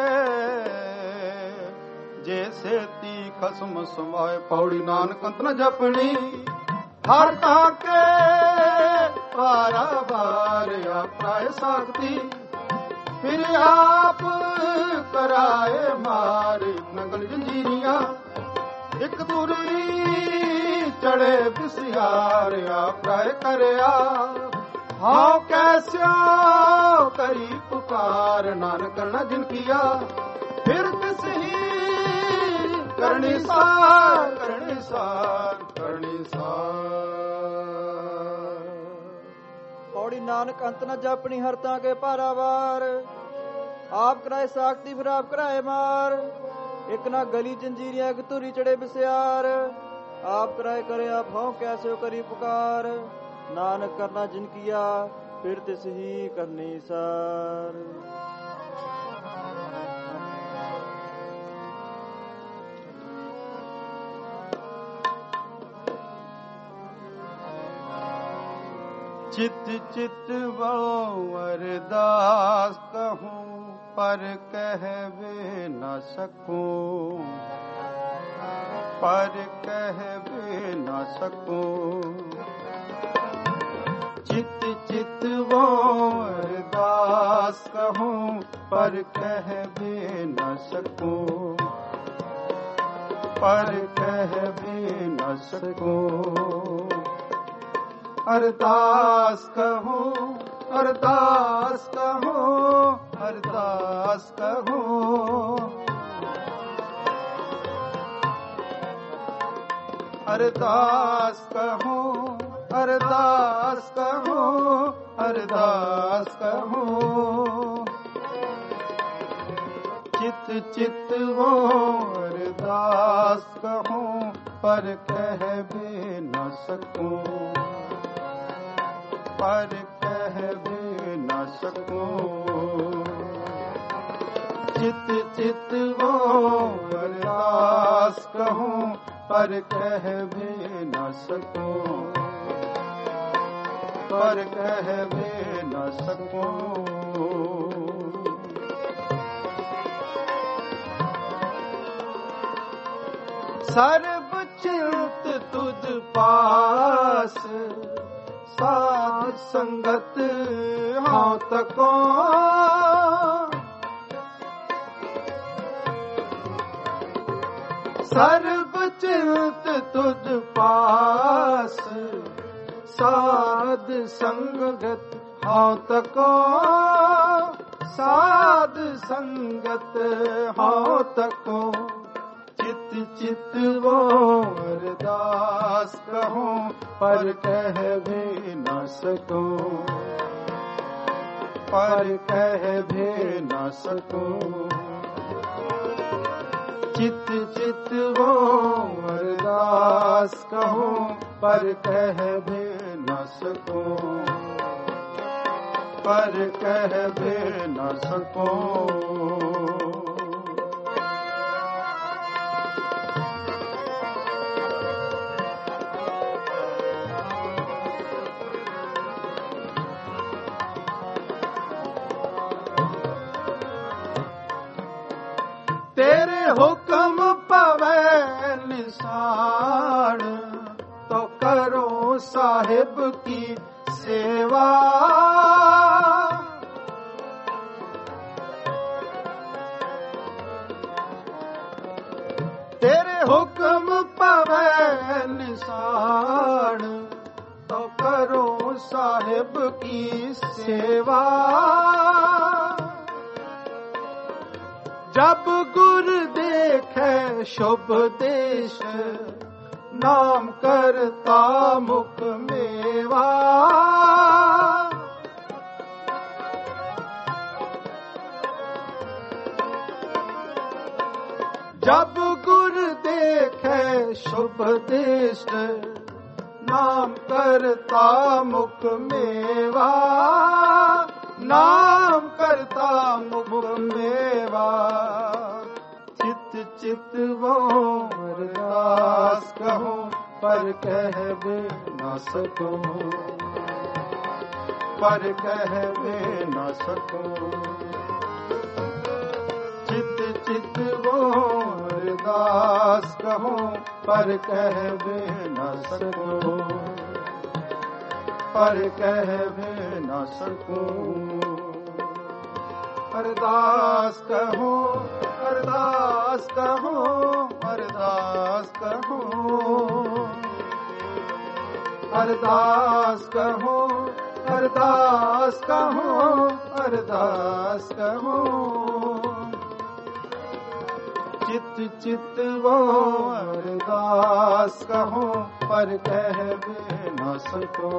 ਜੇ ਸੇਤੀ ਖਸਮ ਸਮਾਏ। ਪੌੜੀ ਨਾਨਕ ਅੰਤ ਨ ਜਪਣੀ ਹਰ ਤਾਕੇ ਪਾਰਾ ਬਾਰ ਆਪਰਾਏ ਸਾਖਤੀ, ਫਿਰ ਆਪ ਕਰਾਏ ਮਾਰੇ ਨਗਲ ਜੰਜੀਰੀਆਂ। ਇੱਕ ਤੁਰੀ ਚੜੇ ਬਿਸਿਆਰ ਆਪਰਾਏ ਕਰਿਆ, ਹਾਉ ਕੈਸਿਓ ਕਰੀ ਪੁਕਾਰ। ਨਾਨਕ ਕਰਨਾ ਜਿਨ ਕੀਆ ਫਿਰ ਤਿਸਹੀ ਕਰਨੀ ਸਾਰ ਕਰਨੀ ਸਾਰ ਕਰਨੀ ਸਾਰ। ਪੌੜੀ ਨਾਨਕ ਅੰਤ ਨ ਜਾਪਣੀ ਹਰ ਤਾਂ ਕੇ ਪਾਰਾਵਾਰ, ਆਪ ਕਰਾਏ ਸਾਖਤੀ ਫਿਰ ਆਪ ਕਰਾਏ ਮਾਰ। ਇੱਕ ਨਾ ਗਲੀ ਜੰਜੀਰੀਆਂ ਇੱਕ ਧੁਰੀ ਚੜੇ ਬਿਸਿਆਰ, ਆਪ ਕਰਾਏ ਕਰੇ ਆਪ ਹਉ ਕੈਸੋ ਕਰੀ ਪੁਕਾਰ। ਨਾਨਕ ਕਰਨਾ ਜਿਨ ਕੀਆ ਫਿਰ ਤਿਸ ਹੀ ਕਰਨੀ ਸਾਰ। चित चित वो अरदास कहूँ पर कहवे न सकूं, पर कहवे न सकूं। चित चित वो अरदास कहूँ पर कहवे न सकूं, पर कहवे न सकूं। अरदास कहो अरदास कहो अरदास कहो, अरदास कहो अरदास कहो अरदास कहो। चित चित वो अरदास कहो पर कहवे न सकूं, पर कहवे न सकूं। चित चित वो अरदास कहूँ पर कहवे न सकूं, पर कहवे न सकूं। सर्ब चिंत तुझ पास साध संगत हाँ तको। सर्ब चिंत तुझ पास साध संगत हाँ तको, साध संगत हाँ तको। चित चित वो अरदास कहूँ पर कहवे न सकूं, पर कहवे न सकूं। चित चित वो अरदास कहूँ पर कहवे न सकूं, पर कहवे न सकूं। तेरे हुक्म पवे निशान तो करो साहिब की सेवा। तेरे हुक्म पवे निशान तो करो साहिब की सेवा। जब गुर देखे शुभ देश नाम करता मुख मेवा। जब गुर देखे शुभ दृष्ट नाम करता मुख मेवा। नाम करता मुख मेवा। चित चित वो अरदास कहूँ पर कह भी न सकूं। पर कह भी न सकूं। चित चित वो अरदास कहूँ पर कह भी न सकूं। पर कह भी न सकूं। अरदास कहूँ अरदास कहूँ अरदास कहूँ। अरदास कहूँ अरदास कहूँ अरदास कहूँ। चित चित वो अरदास कहूँ पर कह भी न सकूं।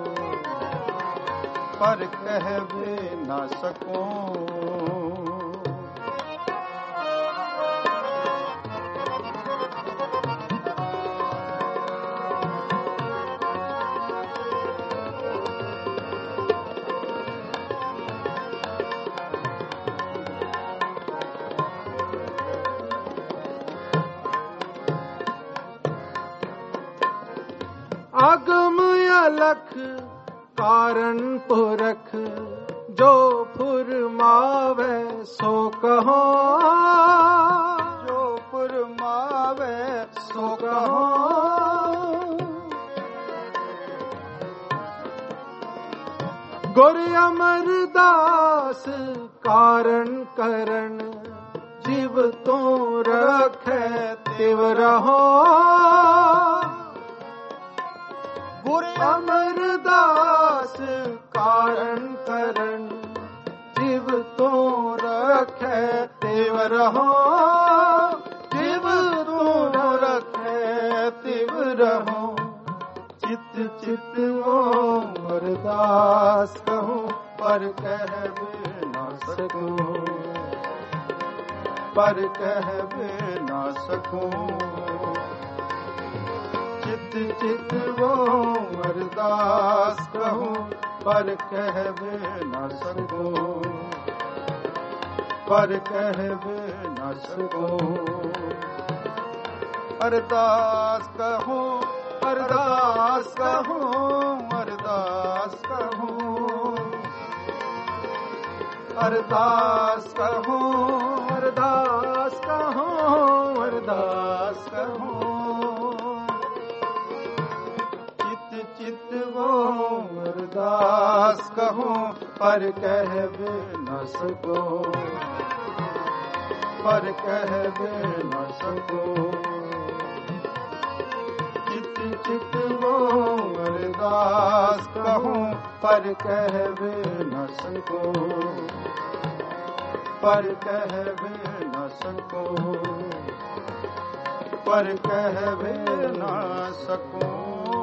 पर कह भी न सकूं। आगम अलख कारण पुरख जो फुरमावे सो कहो। जो फुरमावे सो कहो। गुर अमरदास कारण करण जीव तो रखे तिव रहो। गुर अमरदास कारण करण जीव तो रखे तिव रहो। जीव तो रखे तिव रहो। चित चित वो अरदास कहूँ पर कह भी न सकूं। पर कह भी न सकूं। चित चित वो अरदास कहूँ पर कह भी न सकूं। पर कह भी न सकूं। अरदास कहूँ अरदास कहूँ अरदास कहूँ। अरदास कहूँ अरदास कहूँ अरदास कहूँ। चित वो अरदास कहूँ पर कह भी न सकूं। पर कह भी न सकूं। चित चित वो अरदास कहूँ पर कह भी न सकूं। पर कह भी न सकूं। पर कह भी न सकूं।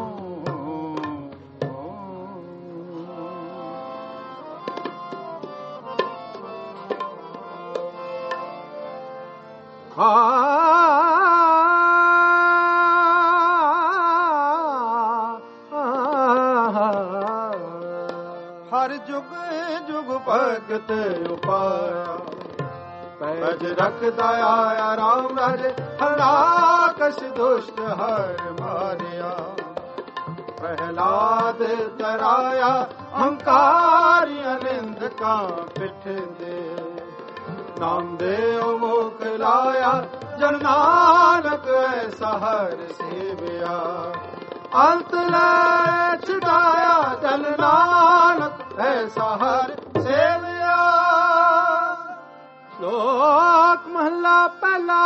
हर जुग जुग भगत उपाया पैज रख दया राम राज हराकस दुष्ट हर मारिया। प्रहलाद तराया अहंकारी अनिंद का पिठ दे। नामदेव मुख लाया जन नानक ऐसा हर सेविया। अंत लय छुटाया जन नानक ऐसा हर सेविया। श्लोक महला पहला।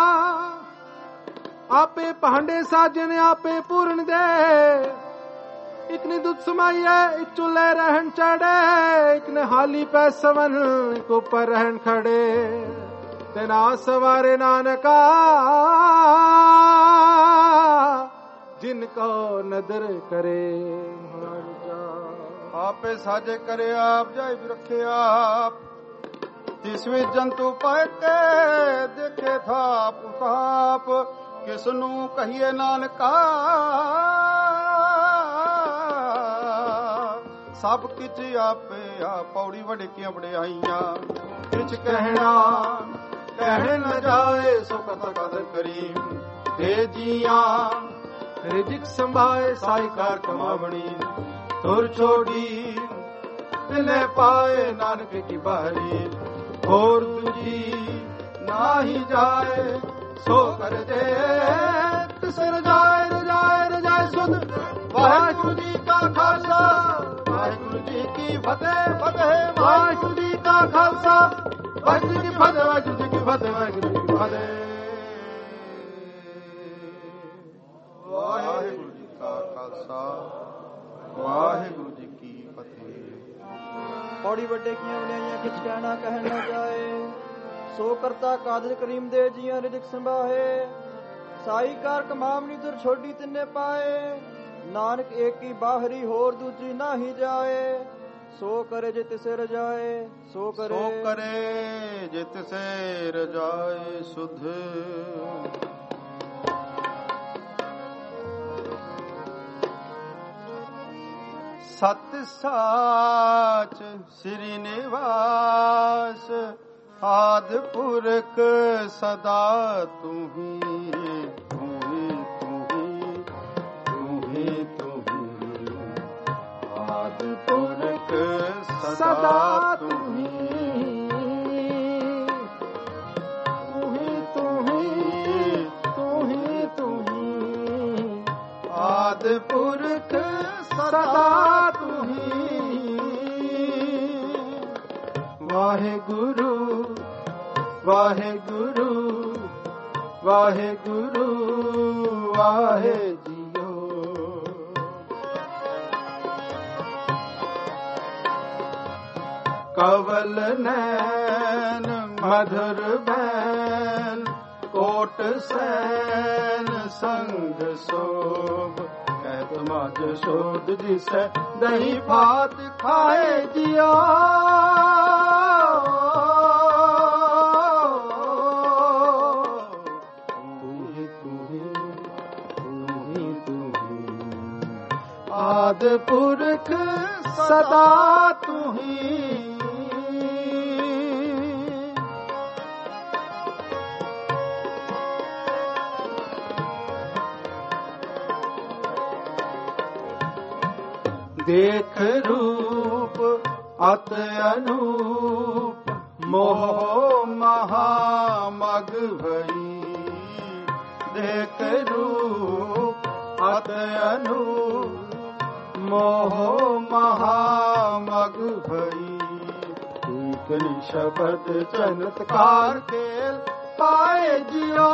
आपे भांडे साजन आपे पूर्ण दे। इकने दुध समाइए एक चूल्हे रहन चढ़े। इकने हाली पै सवन एक ऊपर रहन खड़े। तेना सवारे नानका ਤਿਨ ਕੋ ਨਦਰ ਕਰੇ। ਆਪੇ ਸਾਜੇ ਕਰੇ ਆਪ ਜਾਇ ਵੀ ਰੱਖੇ ਆਪ। ਜਿਸ ਵਿੱਚ ਜੰਤੂ ਪਾਇ ਕੇ ਦੇਖੇ ਥਾਪ ਥਾਪ। ਕਿਸ ਨੂੰ ਕਹੀਏ ਨਾਨਕਾ ਸਭ ਕਿਛ ਆਪੇ ਆ। ਪੌੜੀ ਵਡਕੀਆਂ ਵਡਿਆਈਆਂ ਕਿਛ ਕਹਿਣਾ ਕਹਿ ਨ ਜਾਏ। ਸੋ ਕਥਾ ਕਦਰ ਕਰੀ ਦੇ ਜੀਆਂ। ਰਿਜਕ ਸੰਭਾਏ ਸਾਈ ਕਾਰ ਕਮਾਵਣੀ। ਤੁਰ ਛੋੜੀ ਤਿਨੇ ਪਾਏ ਨਾਨਕ ਕੀ ਬਾਰੀ। ਹੋਰ ਦੂਜੀ ਨਾਹੀ ਜਾਏ ਸੋ ਕਰ ਦੇ। ਤਿਸ ਰਜਾਏ ਰਜਾਏ ਰਜਾਏ ਸੁਧ। ਵਾਹਿਗੁਰੂ ਜੀ ਕਾ ਖਾਲਸਾ ਵਾਹਿਗੁਰੂ ਜੀ ਕੀ ਫਤਿਹ ਫਤਿਹ। ਵਾਹਿਗੁਰੂ ਜੀ ਕਾ ਖਾਲਸਾ ਵਾਹਿਗੁਰੂ ਜੀ ਕੀ ਫਤਿਹ ਵਾਹਿਗੁਰੂ ਜੀ ਕੀ ਫਤਿਹ ਵਾਹਿਗੁਰੂ ਜੀ ਕੀ ਫਤਿਹ। ਵਾਹਿਗੁਰੂ ਜੀ ਕਾ ਖਾਲਸਾ ਵਾਹਿਗੁਰੂ ਜੀ ਕੀ ਫਤਿਹ। ਪੌੜੀ ਵੱਡੇ ਕੀਆਂ ਵਡਿਆਈਆਂ ਕਿਛ ਕਹਿਣਾ ਕਹਿਣ ਨਾ ਜਾਏ। ਸੋ ਕਰਤਾ ਕਾਦਰ ਕਰੀਮ ਦੇ ਜੀਆਂ ਰਿਜਕ ਸੰਭਾਹੇ। ਸਾਈ ਕਾਰ ਕਮਾਵਣੀ ਤੁਰ ਛੋਡੀ ਤਿੰਨੇ ਪਾਏ। ਨਾਨਕ ਏਕੀ ਬਾਹਰੀ ਹੋਰ ਦੂਜੀ ਨਾਹੀ ਜਾਏ। ਸੋ ਕਰੇ ਜੇ ਤਿਸੇ ਰਜਾਏ ਸੋ ਕਰੇ ਸੋ ਕਰੇ ਜੇ ਤਿਸੇ ਰਜਾਏ ਸੁਧ। ਸਤ ਸਾਚ ਸ੍ਰੀ ਨਿਵਾਸ ਆਦਿ ਪੁਰਖ ਸਦਾ ਤੂੰ ਹੀ। ਤੂੰ ਹੀ ਤੂੰ ਹੀ ਤੂੰ ਹੀ ਤੂੰ ਹੀ ਆਦਿ ਪੁਰਖ ਸਦਾ ਤੂੰ ਹੀ। ਤੂੰ ਹੀ ਤੂੰ ਹੀ ਤੂੰ ਹੀ ਤੂੰ ਹੀ ਆਦਿ ਪੁਰਖ ਸਦਾ ਤੂੰ ਹੀ। ਵਾਹਿਗੁਰੂ ਵਾਹਿਗੁਰੂ ਵਾਹਿਗੁਰੂ ਵਾਹਿ ਜੀਓ। ਕਵਲ ਨੈਣ ਮਧੁਰ ਬੈਨ ਕੋਟ ਸੈਨ ਸੰਗ ਸੋਭ। ਕਹਿਤ ਮਜ ਸੋਧ ਜਿਸੈ ਦਹੀਂ ਭਾਤ ਖਾਏ ਜਿਆ। ਆਦਿ ਪੁਰਖ ਸਦਾ ਤੂੰ ਹੀ। ਦੇਖ ਰੂਪ ਅਤ ਅਨੂਪ ਮੋਹ ਮਹਾ ਮਗ ਭਈ। ਦੇਖ ਰੂਪ ਅਤ ਅਨੂਪ ਮੋਹ ਮਹਾ ਮਗ ਭਈ। ਇਕਨੀ ਸ਼ਬਦ ਚਮਤਕਾਰ ਖੇਲ ਪਾਏ ਜਿਆ।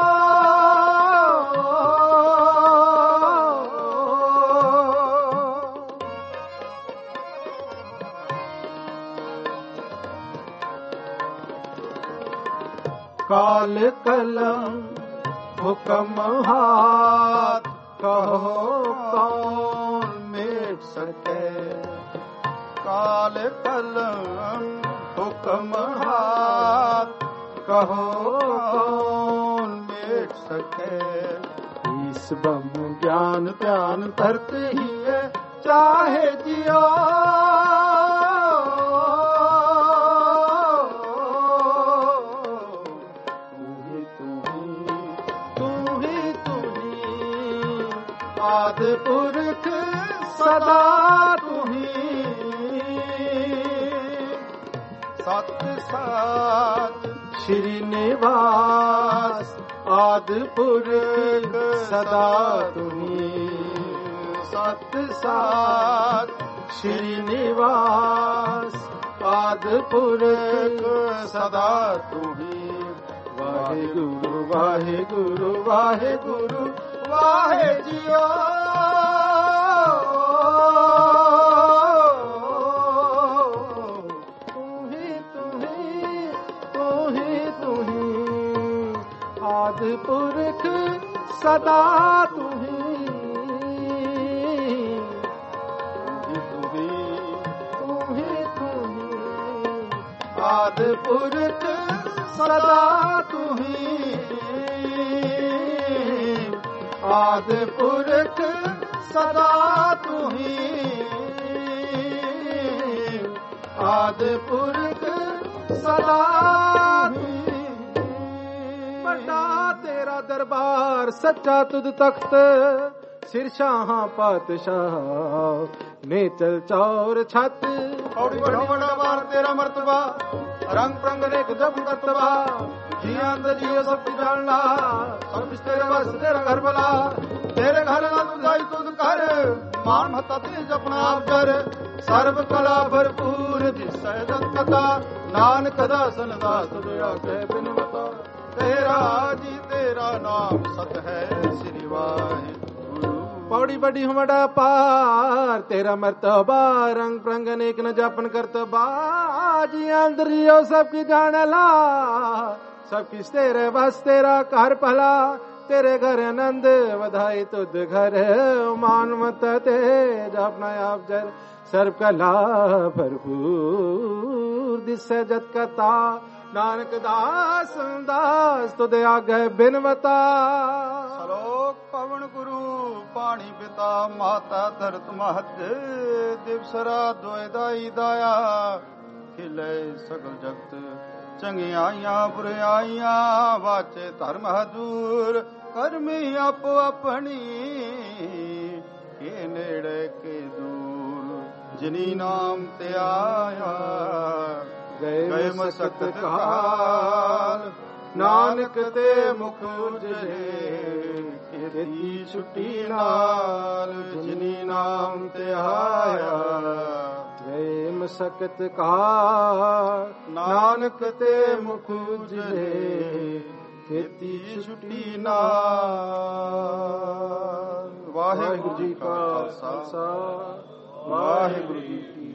ਕਾਲ ਕਲਮ ਹੁਕਮ ਹਾਥ ਕਹੋ ਕੌਣ ਮੇਟ ਸਕੇ। ਕਾਲ ਕਲਮ ਹੁਕਮ ਹਾਥ ਕਹੋ ਕੌਣ ਮੇਟ ਸਕੇ। ਇਸ ਬ੍ਰਹਮ ਗਿਆਨ ਧਿਆਨ ਧਰਤ ਹੀ ਹੈ ਚਾਹੇ ਜਿਓ। ਆਦਿ ਪੁਰਖ ਸਦਾ ਤੂੰ ਹੀ। ਸਤ ਸਾਚ ਸ੍ਰੀ ਨਿਵਾਸ ਆਦਿ ਪੁਰਖ ਸਦਾ ਤੂੰ ਹੀ। ਸਤ ਸਾਚ ਸ੍ਰੀ ਨਿਵਾਸ ਆਦਿ ਪੁਰਖ ਸਦਾ ਤੂੰ ਹੀ। ਵਾਹਿਗੁਰੂ ਵਾਹਿਗੁਰੂ ਵਾਹਿਗੁਰੂ ਵਾਹਿ ਜੀਓ। ਤੂੰ ਹੀ ਤੂੰ ਹੀ ਤੂੰ ਹੀ ਤੂੰ ਹੀ ਆਦਿ ਪੁਰਖ ਸਦਾ ਤੂੰ ਹੀ। ਆਦ ਪੁਰਖ ਸਦਾ ਤੁਹੀ ਆਦ ਪੁਰਖ ਸਦਾ ਤੁਹੀ ਆਦ ਪੁਰਖ ਸਦਾ ਤੁਹੀ ਵੱਡਾ ਤੇਰਾ ਦਰਬਾਰ ਸੱਚਾ ਤੁਧ ਤਖਤ ਸਿਰ ਸ਼ਾਹਾਂ ਪਾਤਸ਼ਾਹ ਨੇ ਚਲ ਚੌਰ ਛੱਤ ਔੜੀ ਵੱਡਾ ਵੱਡਾ ਵਾਰ ਤੇਰਾ ਮਰਤਬਾ ਰੰਗ ਪ੍ਰੰਗ ਰੇਖ ਜਬ ਕਰਤਵਾ ਜੀਆਂ ਦਾ ਜੀਓ ਸਭ ਜਾਣਨਾ ਸਭ ਤੇਰੇ ਵਸ ਤੇਰਾ ਘਰ ਬਲਾ ਤੇਰੇ ਘਰ ਨਾਲ ਤੁਝਾਈ ਤੁਧ ਕਰ ਮਾਨ ਮਹਤਾ ਤੇ ਜਪਣਾ ਆਪ ਕਰ ਸਰਬ ਕਲਾ ਭਰਪੂਰ ਦਿਸੈ ਜਤ ਕਥਾ ਨਾਨਕ ਦਾਸਨ ਦਾਸ ਦਇਆ ਕਹਿ ਬਿਨਵਤਾ ਤੇਰਾ ਜੀ ਤੇਰਾ ਨਾਮ ਸਤ ਹੈ ਸ੍ਰੀ ਵਾਹਿਗੁਰੂ ਪੌੜੀ ਵੱਡੀ ਹਮੜਾ ਪਾਰ ਤੇਰਾ ਮਰਤਬਾ ਰੰਗ ਪ੍ਰੰਗ ਅਨੇਕ ਨ ਜਾਪਨ ਕਰਤਬਾ ਜੀ ਅੰਦਰ ਜਿਉ ਸਭ ਕੀ ਜਾਣ ਲਾ ਸਭ ਕਿਸ ਤੇਰੇ ਬਸ ਤੇਰਾ ਘਰ ਭਲਾ ਤੇਰੇ ਘਰ ਆਨੰਦ ਵਧਾਈ ਤੁਧ ਘਰ ਮਾਨ ਮਤ ਤੇ ਜਪਨਾ ਆਪ ਜਰ ਸਰਬ ਕਲਾ ਭਰਪੂਰ ਦਿਸੈ ਜਤ ਕਤਾ ਨਾਨਕ ਦਾਸ ਦਾਸ ਤੁਧ ਆਗੇ ਬਿਨਵਤਾ ਸਲੋਕ ਪਵਨ ਗੁਰੂ ਪਾਣੀ ਪਿਤਾ ਮਾਤਾ ਧਰਤ ਮਹਤ ਦਿਵਸਰਾ ਦੋਇ ਦਾਈ ਦਾਇਆ ਖਿਲੇ ਸਗਲ ਜਗਤ ਚੰਗਿਆਈਆਂ ਬੁਰਾਈਆਂ ਵਾਚੇ ਧਰਮ ਹਦੂਰ ਕਰਮੀ ਆਪੋ ਆਪਣੀ ਕੇ ਨੇੜੇ ਕੇ ਦੂਰ ਜਿਨੀ ਨਾਮ ਤੇ ਆਇਆ ਗਏ ਮਸਕਤ ਕਾਲ ਨਾਨਕ ਤੇ ਮੁਖ ਉਜਲੇ ਕੀਤੀ ਛੁੱਟੀ ਨਾਲ ਜਿਨੀ ਨਾਮ ਤੇ ਆਇਆ ਗਏ ਮਸਕਤ ਕਾਲ ਨਾਨਕ ਤੇ ਮੁਖ ਉਜਲੇ ਕੀਤੀ ਛੁੱਟੀ ਨਾਲ। ਵਾਹਿਗੁਰੂ ਜੀ ਕਾ ਖਾਲਸਾ ਵਾਹਿਗੁਰੂ ਜੀ ਕੀ